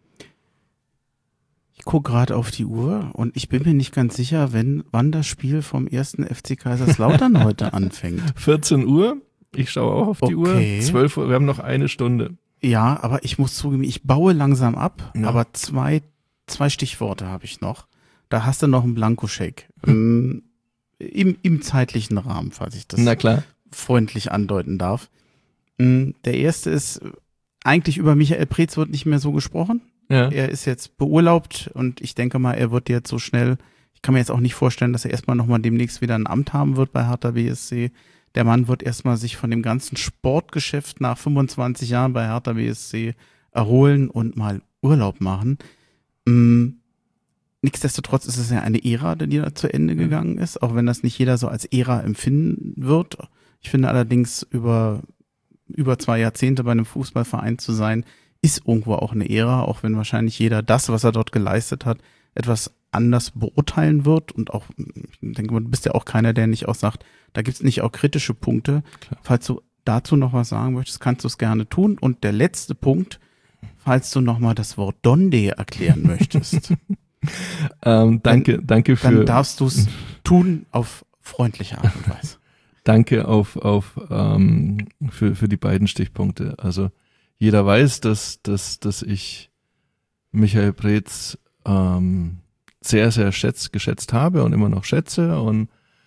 Ich gucke gerade auf die Uhr und ich bin mir nicht ganz sicher, wenn, wann das Spiel vom ersten F C Kaiserslautern heute anfängt. vierzehn Uhr, ich schaue auch auf die Okay. Uhr, zwölf Uhr, wir haben noch eine Stunde. Ja, aber ich muss zugeben, ich baue langsam ab, Ja. aber zwei, zwei Stichworte habe ich noch. Da hast du noch einen Blankoscheck. ähm, im, Im zeitlichen Rahmen, falls ich das Na klar. freundlich andeuten darf. Ähm, der erste ist, eigentlich über Michael Preetz wird nicht mehr so gesprochen. Ja. Er ist jetzt beurlaubt und ich denke mal, er wird jetzt so schnell, ich kann mir jetzt auch nicht vorstellen, dass er erstmal nochmal demnächst wieder ein Amt haben wird bei Hertha B S C. Der Mann wird erstmal sich von dem ganzen Sportgeschäft nach fünfundzwanzig Jahren bei Hertha B S C erholen und mal Urlaub machen. Ähm, nichtsdestotrotz ist es ja eine Ära, die da zu Ende gegangen ist, auch wenn das nicht jeder so als Ära empfinden wird. Ich finde allerdings, über, über zwei Jahrzehnte bei einem Fußballverein zu sein, ist irgendwo auch eine Ära, auch wenn wahrscheinlich jeder das, was er dort geleistet hat, etwas anders beurteilen wird. Und auch, ich denke, du bist ja auch keiner, der nicht auch sagt, da gibt's nicht auch kritische Punkte. Klar. Falls du dazu noch was sagen möchtest, kannst du es gerne tun. Und der letzte Punkt, falls du noch mal das Wort Donde erklären möchtest, ähm, danke, dann, danke für. dann darfst du es tun auf freundliche Art und Weise. Danke auf, auf, ähm, für, für die beiden Stichpunkte. Also, jeder weiß, dass, dass, dass ich Michael Preetz ähm, sehr, sehr schätz, geschätzt habe und immer noch schätze und,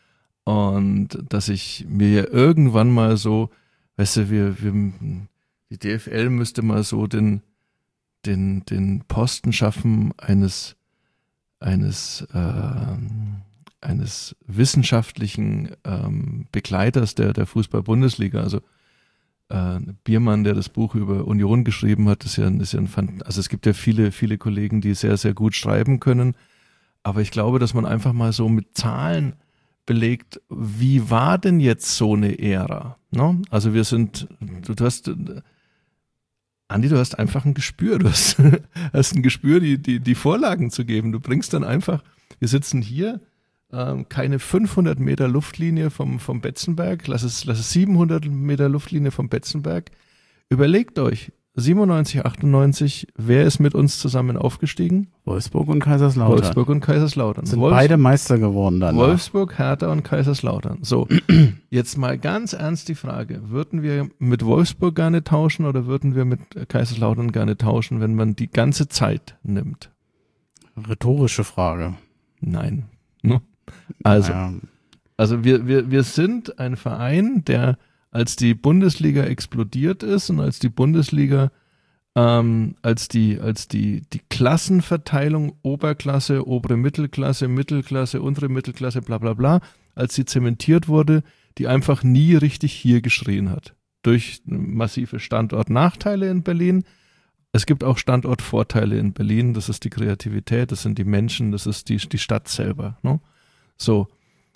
und dass ich mir ja irgendwann mal so, weißt du, wir, wir, die D F L müsste mal so den, den, den Posten schaffen eines, eines, äh, eines wissenschaftlichen ähm, Begleiters der, der Fußball-Bundesliga, also Äh, Biermann, der das Buch über Union geschrieben hat, ist ja, ist ja ein Fan- also es gibt ja viele, viele Kollegen, die sehr, sehr gut schreiben können, aber ich glaube, dass man einfach mal so mit Zahlen belegt, wie war denn jetzt so eine Ära? Ne? Also wir sind, du, du hast, Andi, du hast einfach ein Gespür, du hast, hast ein Gespür, die, die, die Vorlagen zu geben. Du bringst dann einfach, wir sitzen hier, Ähm, keine fünfhundert Meter Luftlinie vom, vom Betzenberg, lass es, lass es siebenhundert Meter Luftlinie vom Betzenberg. Überlegt euch, siebenundneunzig, achtundneunzig, wer ist mit uns zusammen aufgestiegen? Wolfsburg und Kaiserslautern. Wolfsburg und Kaiserslautern. Sind Wolfs- beide Meister geworden dann. Wolfsburg, Hertha und Kaiserslautern. So, jetzt mal ganz ernst die Frage, würden wir mit Wolfsburg gerne tauschen oder würden wir mit Kaiserslautern gerne tauschen, wenn man die ganze Zeit nimmt? Rhetorische Frage. Nein. Ne? Also, Ja, also wir, wir, wir sind ein Verein, der als die Bundesliga explodiert ist und als die Bundesliga, ähm, als die, als die, die Klassenverteilung Oberklasse, obere Mittelklasse, Mittelklasse, untere Mittelklasse, bla bla bla, als sie zementiert wurde, die einfach nie richtig hier geschrien hat. Durch massive Standortnachteile in Berlin. Es gibt auch Standortvorteile in Berlin, das ist die Kreativität, das sind die Menschen, das ist die, die Stadt selber. Ne? So,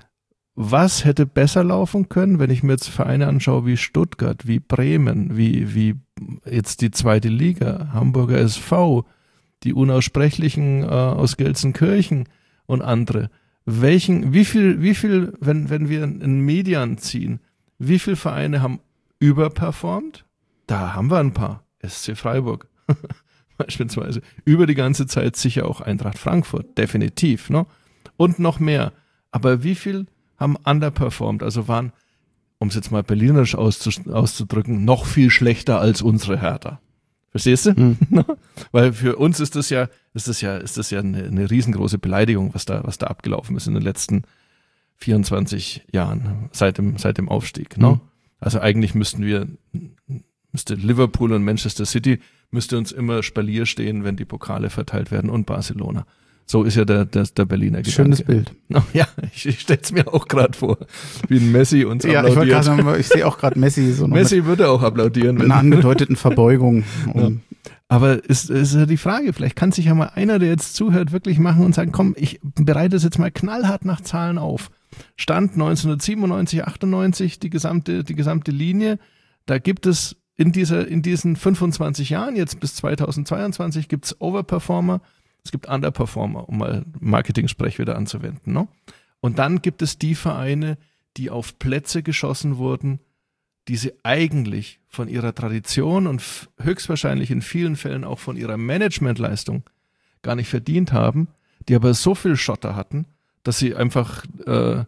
was hätte besser laufen können, wenn ich mir jetzt Vereine anschaue wie Stuttgart, wie Bremen, wie, wie jetzt die zweite Liga, Hamburger S V, die Unaussprechlichen äh, aus Gelsenkirchen und andere. Welchen, wie viel, wie viel, wenn, wenn wir einen Median ziehen, wie viele Vereine haben überperformt? Da haben wir ein paar. S C Freiburg beispielsweise. Über die ganze Zeit sicher auch Eintracht Frankfurt, definitiv. Ne? Und noch mehr. Aber wie viel haben underperformed, also waren, um es jetzt mal berlinerisch auszudrücken, noch viel schlechter als unsere Hertha. Verstehst du? Mhm. Weil für uns ist das ja, ist das ja, ist das ja eine, eine riesengroße Beleidigung, was da, was da abgelaufen ist in den letzten vierundzwanzig Jahren, seit dem, seit dem Aufstieg. Mhm. Ne? Also eigentlich müssten wir, müsste Liverpool und Manchester City müsste uns immer Spalier stehen, wenn die Pokale verteilt werden und Barcelona. So ist ja der, der, der Berliner Gedanke. Schönes Bild. Oh, ja, ich, ich stelle es mir auch gerade vor, wie ein Messi uns ja, applaudiert. Ich, sagen, ich sehe auch gerade Messi so noch Messi würde auch applaudieren. Mit einer angedeuteten Verbeugung. Um ja. Aber ist, ist ja die Frage, vielleicht kann sich ja mal einer, der jetzt zuhört, wirklich machen und sagen, komm, ich bereite es jetzt mal knallhart nach Zahlen auf. Stand neunzehnhundertsiebenundneunzig, achtundneunzig, die gesamte, die gesamte Linie. Da gibt es in dieser, in diesen fünfundzwanzig Jahren, jetzt bis zweitausendzweiundzwanzig, gibt es Overperformer. Es gibt Underperformer, um mal Marketing-Sprech wieder anzuwenden. Ne? Und dann gibt es die Vereine, die auf Plätze geschossen wurden, die sie eigentlich von ihrer Tradition und f- höchstwahrscheinlich in vielen Fällen auch von ihrer Managementleistung gar nicht verdient haben, die aber so viel Schotter hatten, dass sie einfach äh,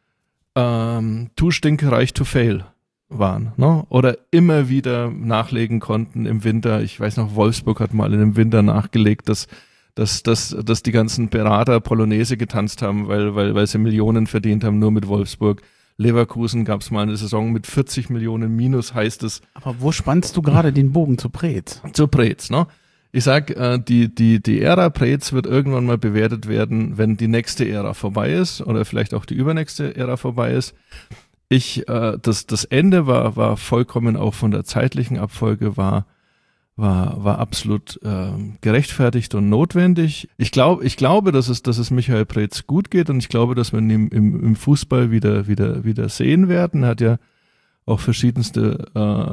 ähm, too stinkereich to fail waren. Ne? Oder immer wieder nachlegen konnten im Winter. Ich weiß noch, Wolfsburg hat mal in dem Winter nachgelegt, dass Dass, dass, dass die ganzen Berater Polonaise getanzt haben, weil, weil, weil sie Millionen verdient haben, nur mit Wolfsburg. Leverkusen gab es mal eine Saison mit vierzig Millionen minus, heißt es. Aber wo spannst du gerade den Bogen zu Preetz? Zu Preetz, ne? Ich sag, äh, die, die, die Ära Preetz wird irgendwann mal bewertet werden, wenn die nächste Ära vorbei ist oder vielleicht auch die übernächste Ära vorbei ist. Ich, äh, das, das Ende war, war vollkommen auch von der zeitlichen Abfolge war war war absolut äh, gerechtfertigt und notwendig. Ich glaube, ich glaube, dass es dass es Michael Preetz gut geht und ich glaube, dass wir ihn im, im, im Fußball wieder wieder wieder sehen werden. Er hat ja auch verschiedenste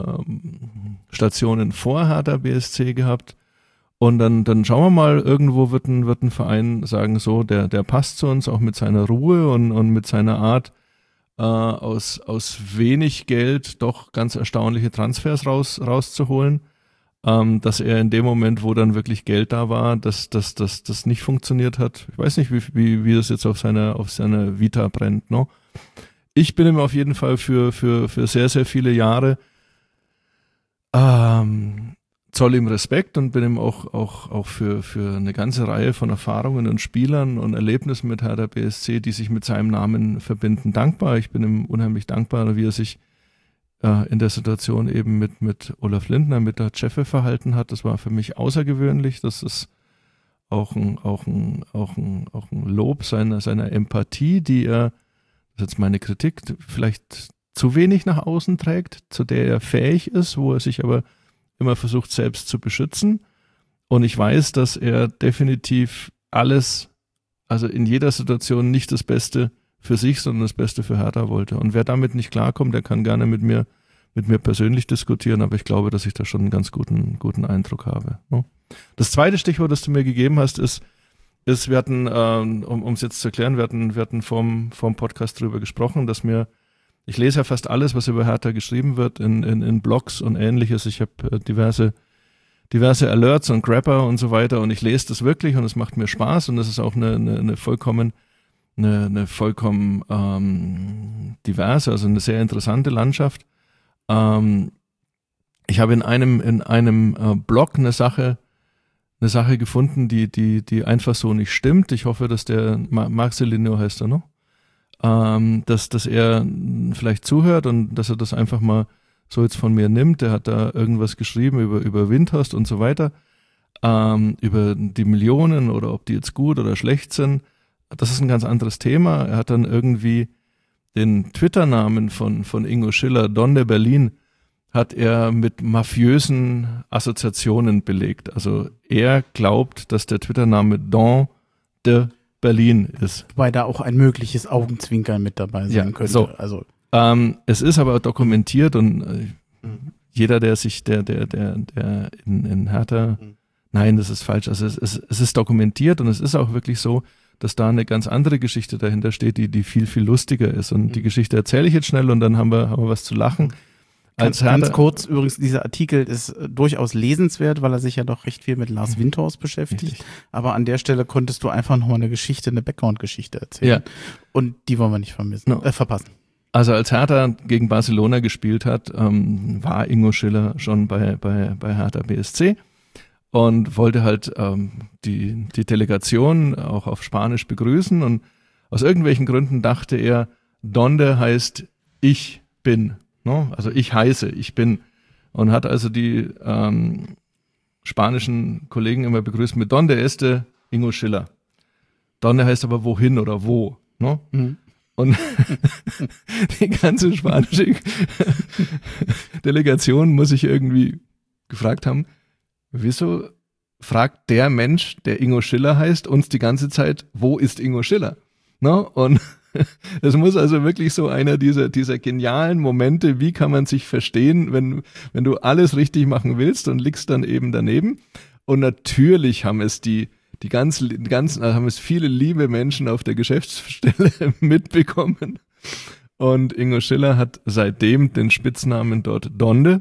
äh, Stationen vor Hertha B S C gehabt und dann dann schauen wir mal, irgendwo wird ein wird ein Verein sagen, so der der passt zu uns auch mit seiner Ruhe und und mit seiner Art äh, aus aus wenig Geld doch ganz erstaunliche Transfers raus rauszuholen. Ähm, dass er in dem Moment, wo dann wirklich Geld da war, dass das dass, dass nicht funktioniert hat. Ich weiß nicht, wie, wie, wie das jetzt auf seiner auf seiner Vita brennt. No? Ich bin ihm auf jeden Fall für, für, für sehr, sehr viele Jahre ähm, zoll ihm Respekt und bin ihm auch, auch, auch für, für eine ganze Reihe von Erfahrungen und Spielern und Erlebnissen mit Hertha B S C, die sich mit seinem Namen verbinden, dankbar. Ich bin ihm unheimlich dankbar, wie er sich in der Situation eben mit, mit Olaf Lindner, mit der Tschefe verhalten hat. Das war für mich außergewöhnlich. Das ist auch ein, auch ein, auch ein, auch ein Lob seiner, seiner Empathie, die er, das ist jetzt meine Kritik, vielleicht zu wenig nach außen trägt, zu der er fähig ist, wo er sich aber immer versucht, selbst zu beschützen. Und ich weiß, dass er definitiv alles, also in jeder Situation nicht das Beste für sich, sondern das Beste für Hertha wollte. Und wer damit nicht klarkommt, der kann gerne mit mir, mit mir persönlich diskutieren, aber ich glaube, dass ich da schon einen ganz guten, guten Eindruck habe. Das zweite Stichwort, das du mir gegeben hast, ist, ist wir hatten, ähm, um um es jetzt zu erklären, wir hatten, wir hatten vorm, vorm Podcast drüber gesprochen, dass mir, ich lese ja fast alles, was über Hertha geschrieben wird, in, in, in Blogs und ähnliches. Ich habe äh, diverse, diverse Alerts und Grabber und so weiter und ich lese das wirklich und es macht mir Spaß und das ist auch eine, eine, eine vollkommen Eine, eine vollkommen ähm, diverse, also eine sehr interessante Landschaft. Ähm, ich habe in einem in einem äh, Blog eine Sache eine Sache gefunden, die die die einfach so nicht stimmt. Ich hoffe, dass der Marcelino heißt er, ne? Ähm, dass dass er vielleicht zuhört und dass er das einfach mal so jetzt von mir nimmt. Der hat da irgendwas geschrieben über über Windhorst und so weiter, ähm, über die Millionen oder ob die jetzt gut oder schlecht sind. Das ist ein ganz anderes Thema. Er hat dann irgendwie den Twitter-Namen von, von Ingo Schiller, Don de Berlin, hat er mit mafiösen Assoziationen belegt. Also er glaubt, dass der Twitter-Name Don de Berlin ist. Wobei da auch ein mögliches Augenzwinkern mit dabei sein ja, könnte. So. Also Ähm, es ist aber dokumentiert und äh, mhm. jeder, der sich, der, der, der, der in, in Hertha, mhm. nein, das ist falsch. Also es, es, es ist dokumentiert und es ist auch wirklich so, dass da eine ganz andere Geschichte dahinter steht, die, die viel, viel lustiger ist. Und mhm. die Geschichte erzähle ich jetzt schnell und dann haben wir, haben wir was zu lachen. Als ganz, ganz kurz, übrigens, dieser Artikel ist äh, durchaus lesenswert, weil er sich ja doch recht viel mit Lars Windhorst beschäftigt. Richtig. Aber an der Stelle konntest du einfach nochmal eine Geschichte, eine Background-Geschichte erzählen. Ja. Und die wollen wir nicht vermissen, no. äh, verpassen. Also als Hertha gegen Barcelona gespielt hat, ähm, war Ingo Schiller schon bei, bei, bei Hertha B S C. Und wollte halt ähm, die, die Delegation auch auf Spanisch begrüßen. Und aus irgendwelchen Gründen dachte er, Donde heißt ich bin. Ne? Also ich heiße, ich bin. Und hat also die ähm, spanischen Kollegen immer begrüßt mit Donde este Ingo Schiller. Donde heißt aber wohin oder wo, ne? Mhm. Und die ganze spanische Delegation muss sich irgendwie gefragt haben, wieso fragt der Mensch, der Ingo Schiller heißt, uns die ganze Zeit, wo ist Ingo Schiller? Ne? Und es muss also wirklich so einer dieser, dieser genialen Momente, wie kann man sich verstehen, wenn, wenn du alles richtig machen willst und liegst dann eben daneben. Und natürlich haben es die Die ganzen, die ganzen, haben es viele liebe Menschen auf der Geschäftsstelle mitbekommen. Und Ingo Schiller hat seitdem den Spitznamen dort Donde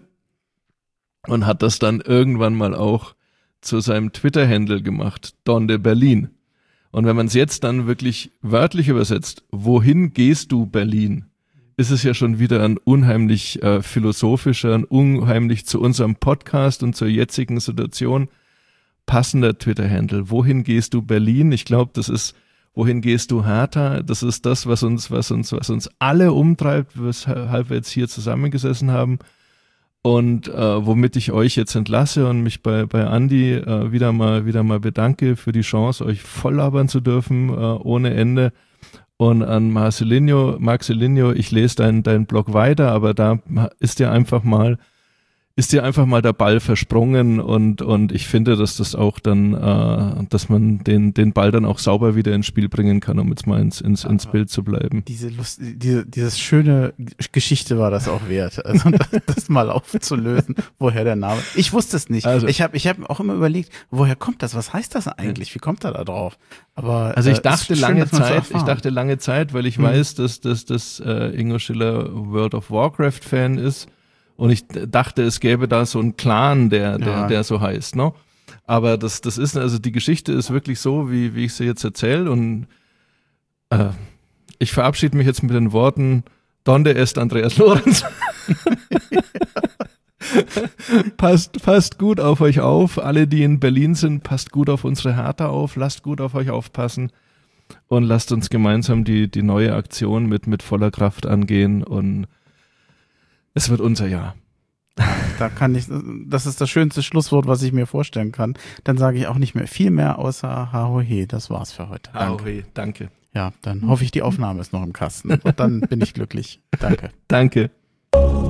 und hat das dann irgendwann mal auch zu seinem Twitter-Handle gemacht, Donde Berlin. Und wenn man es jetzt dann wirklich wörtlich übersetzt, wohin gehst du Berlin, ist es ja schon wieder ein unheimlich äh, philosophischer, ein unheimlich zu unserem Podcast und zur jetzigen Situation passender Twitter-Handle. Wohin gehst du Berlin? Ich glaube, das ist, wohin gehst du Hertha? Das ist das, was uns, was uns, was uns alle umtreibt, weshalb wir jetzt hier zusammengesessen haben. Und äh, womit ich euch jetzt entlasse und mich bei, bei Andi äh, wieder mal, wieder mal bedanke für die Chance, euch voll labern zu dürfen, äh, ohne Ende. Und an Marcelinho, Marcelinho, ich lese deinen dein Blog weiter, aber da ist ja einfach mal ist dir einfach mal der Ball versprungen und und ich finde, dass das auch dann, äh, dass man den den Ball dann auch sauber wieder ins Spiel bringen kann, um jetzt mal ins ins, ins Bild zu bleiben. Diese Lust, diese dieses schöne Geschichte war das auch wert, also das, das mal aufzulösen, woher der Name. Ich wusste es nicht. Also, ich habe ich habe auch immer überlegt, woher kommt das? Was heißt das eigentlich? Wie kommt er da drauf? Aber also ich dachte schön, lange Zeit, so ich dachte lange Zeit, weil ich hm. weiß, dass dass dass äh, Ingo Schiller World of Warcraft Fan ist. Und ich dachte, es gäbe da so einen Clan, der, der, ja. der so heißt, ne? Aber das, das ist, also die Geschichte ist wirklich so, wie, wie ich sie jetzt erzähle. Und äh, ich verabschiede mich jetzt mit den Worten, Donde est Andreas Lorenz. passt, passt gut auf euch auf. Alle, die in Berlin sind, passt gut auf unsere Hertha auf. Lasst gut auf euch aufpassen. Und lasst uns gemeinsam die, die neue Aktion mit, mit voller Kraft angehen. Und es wird unser Jahr. Da kann ich, das ist das schönste Schlusswort, was ich mir vorstellen kann. Dann sage ich auch nicht mehr viel mehr außer Hahohe. Das war's für heute. Hahohe, danke. Ja, dann hoffe ich, die Aufnahme ist noch im Kasten. Und dann bin ich glücklich. Danke. Danke.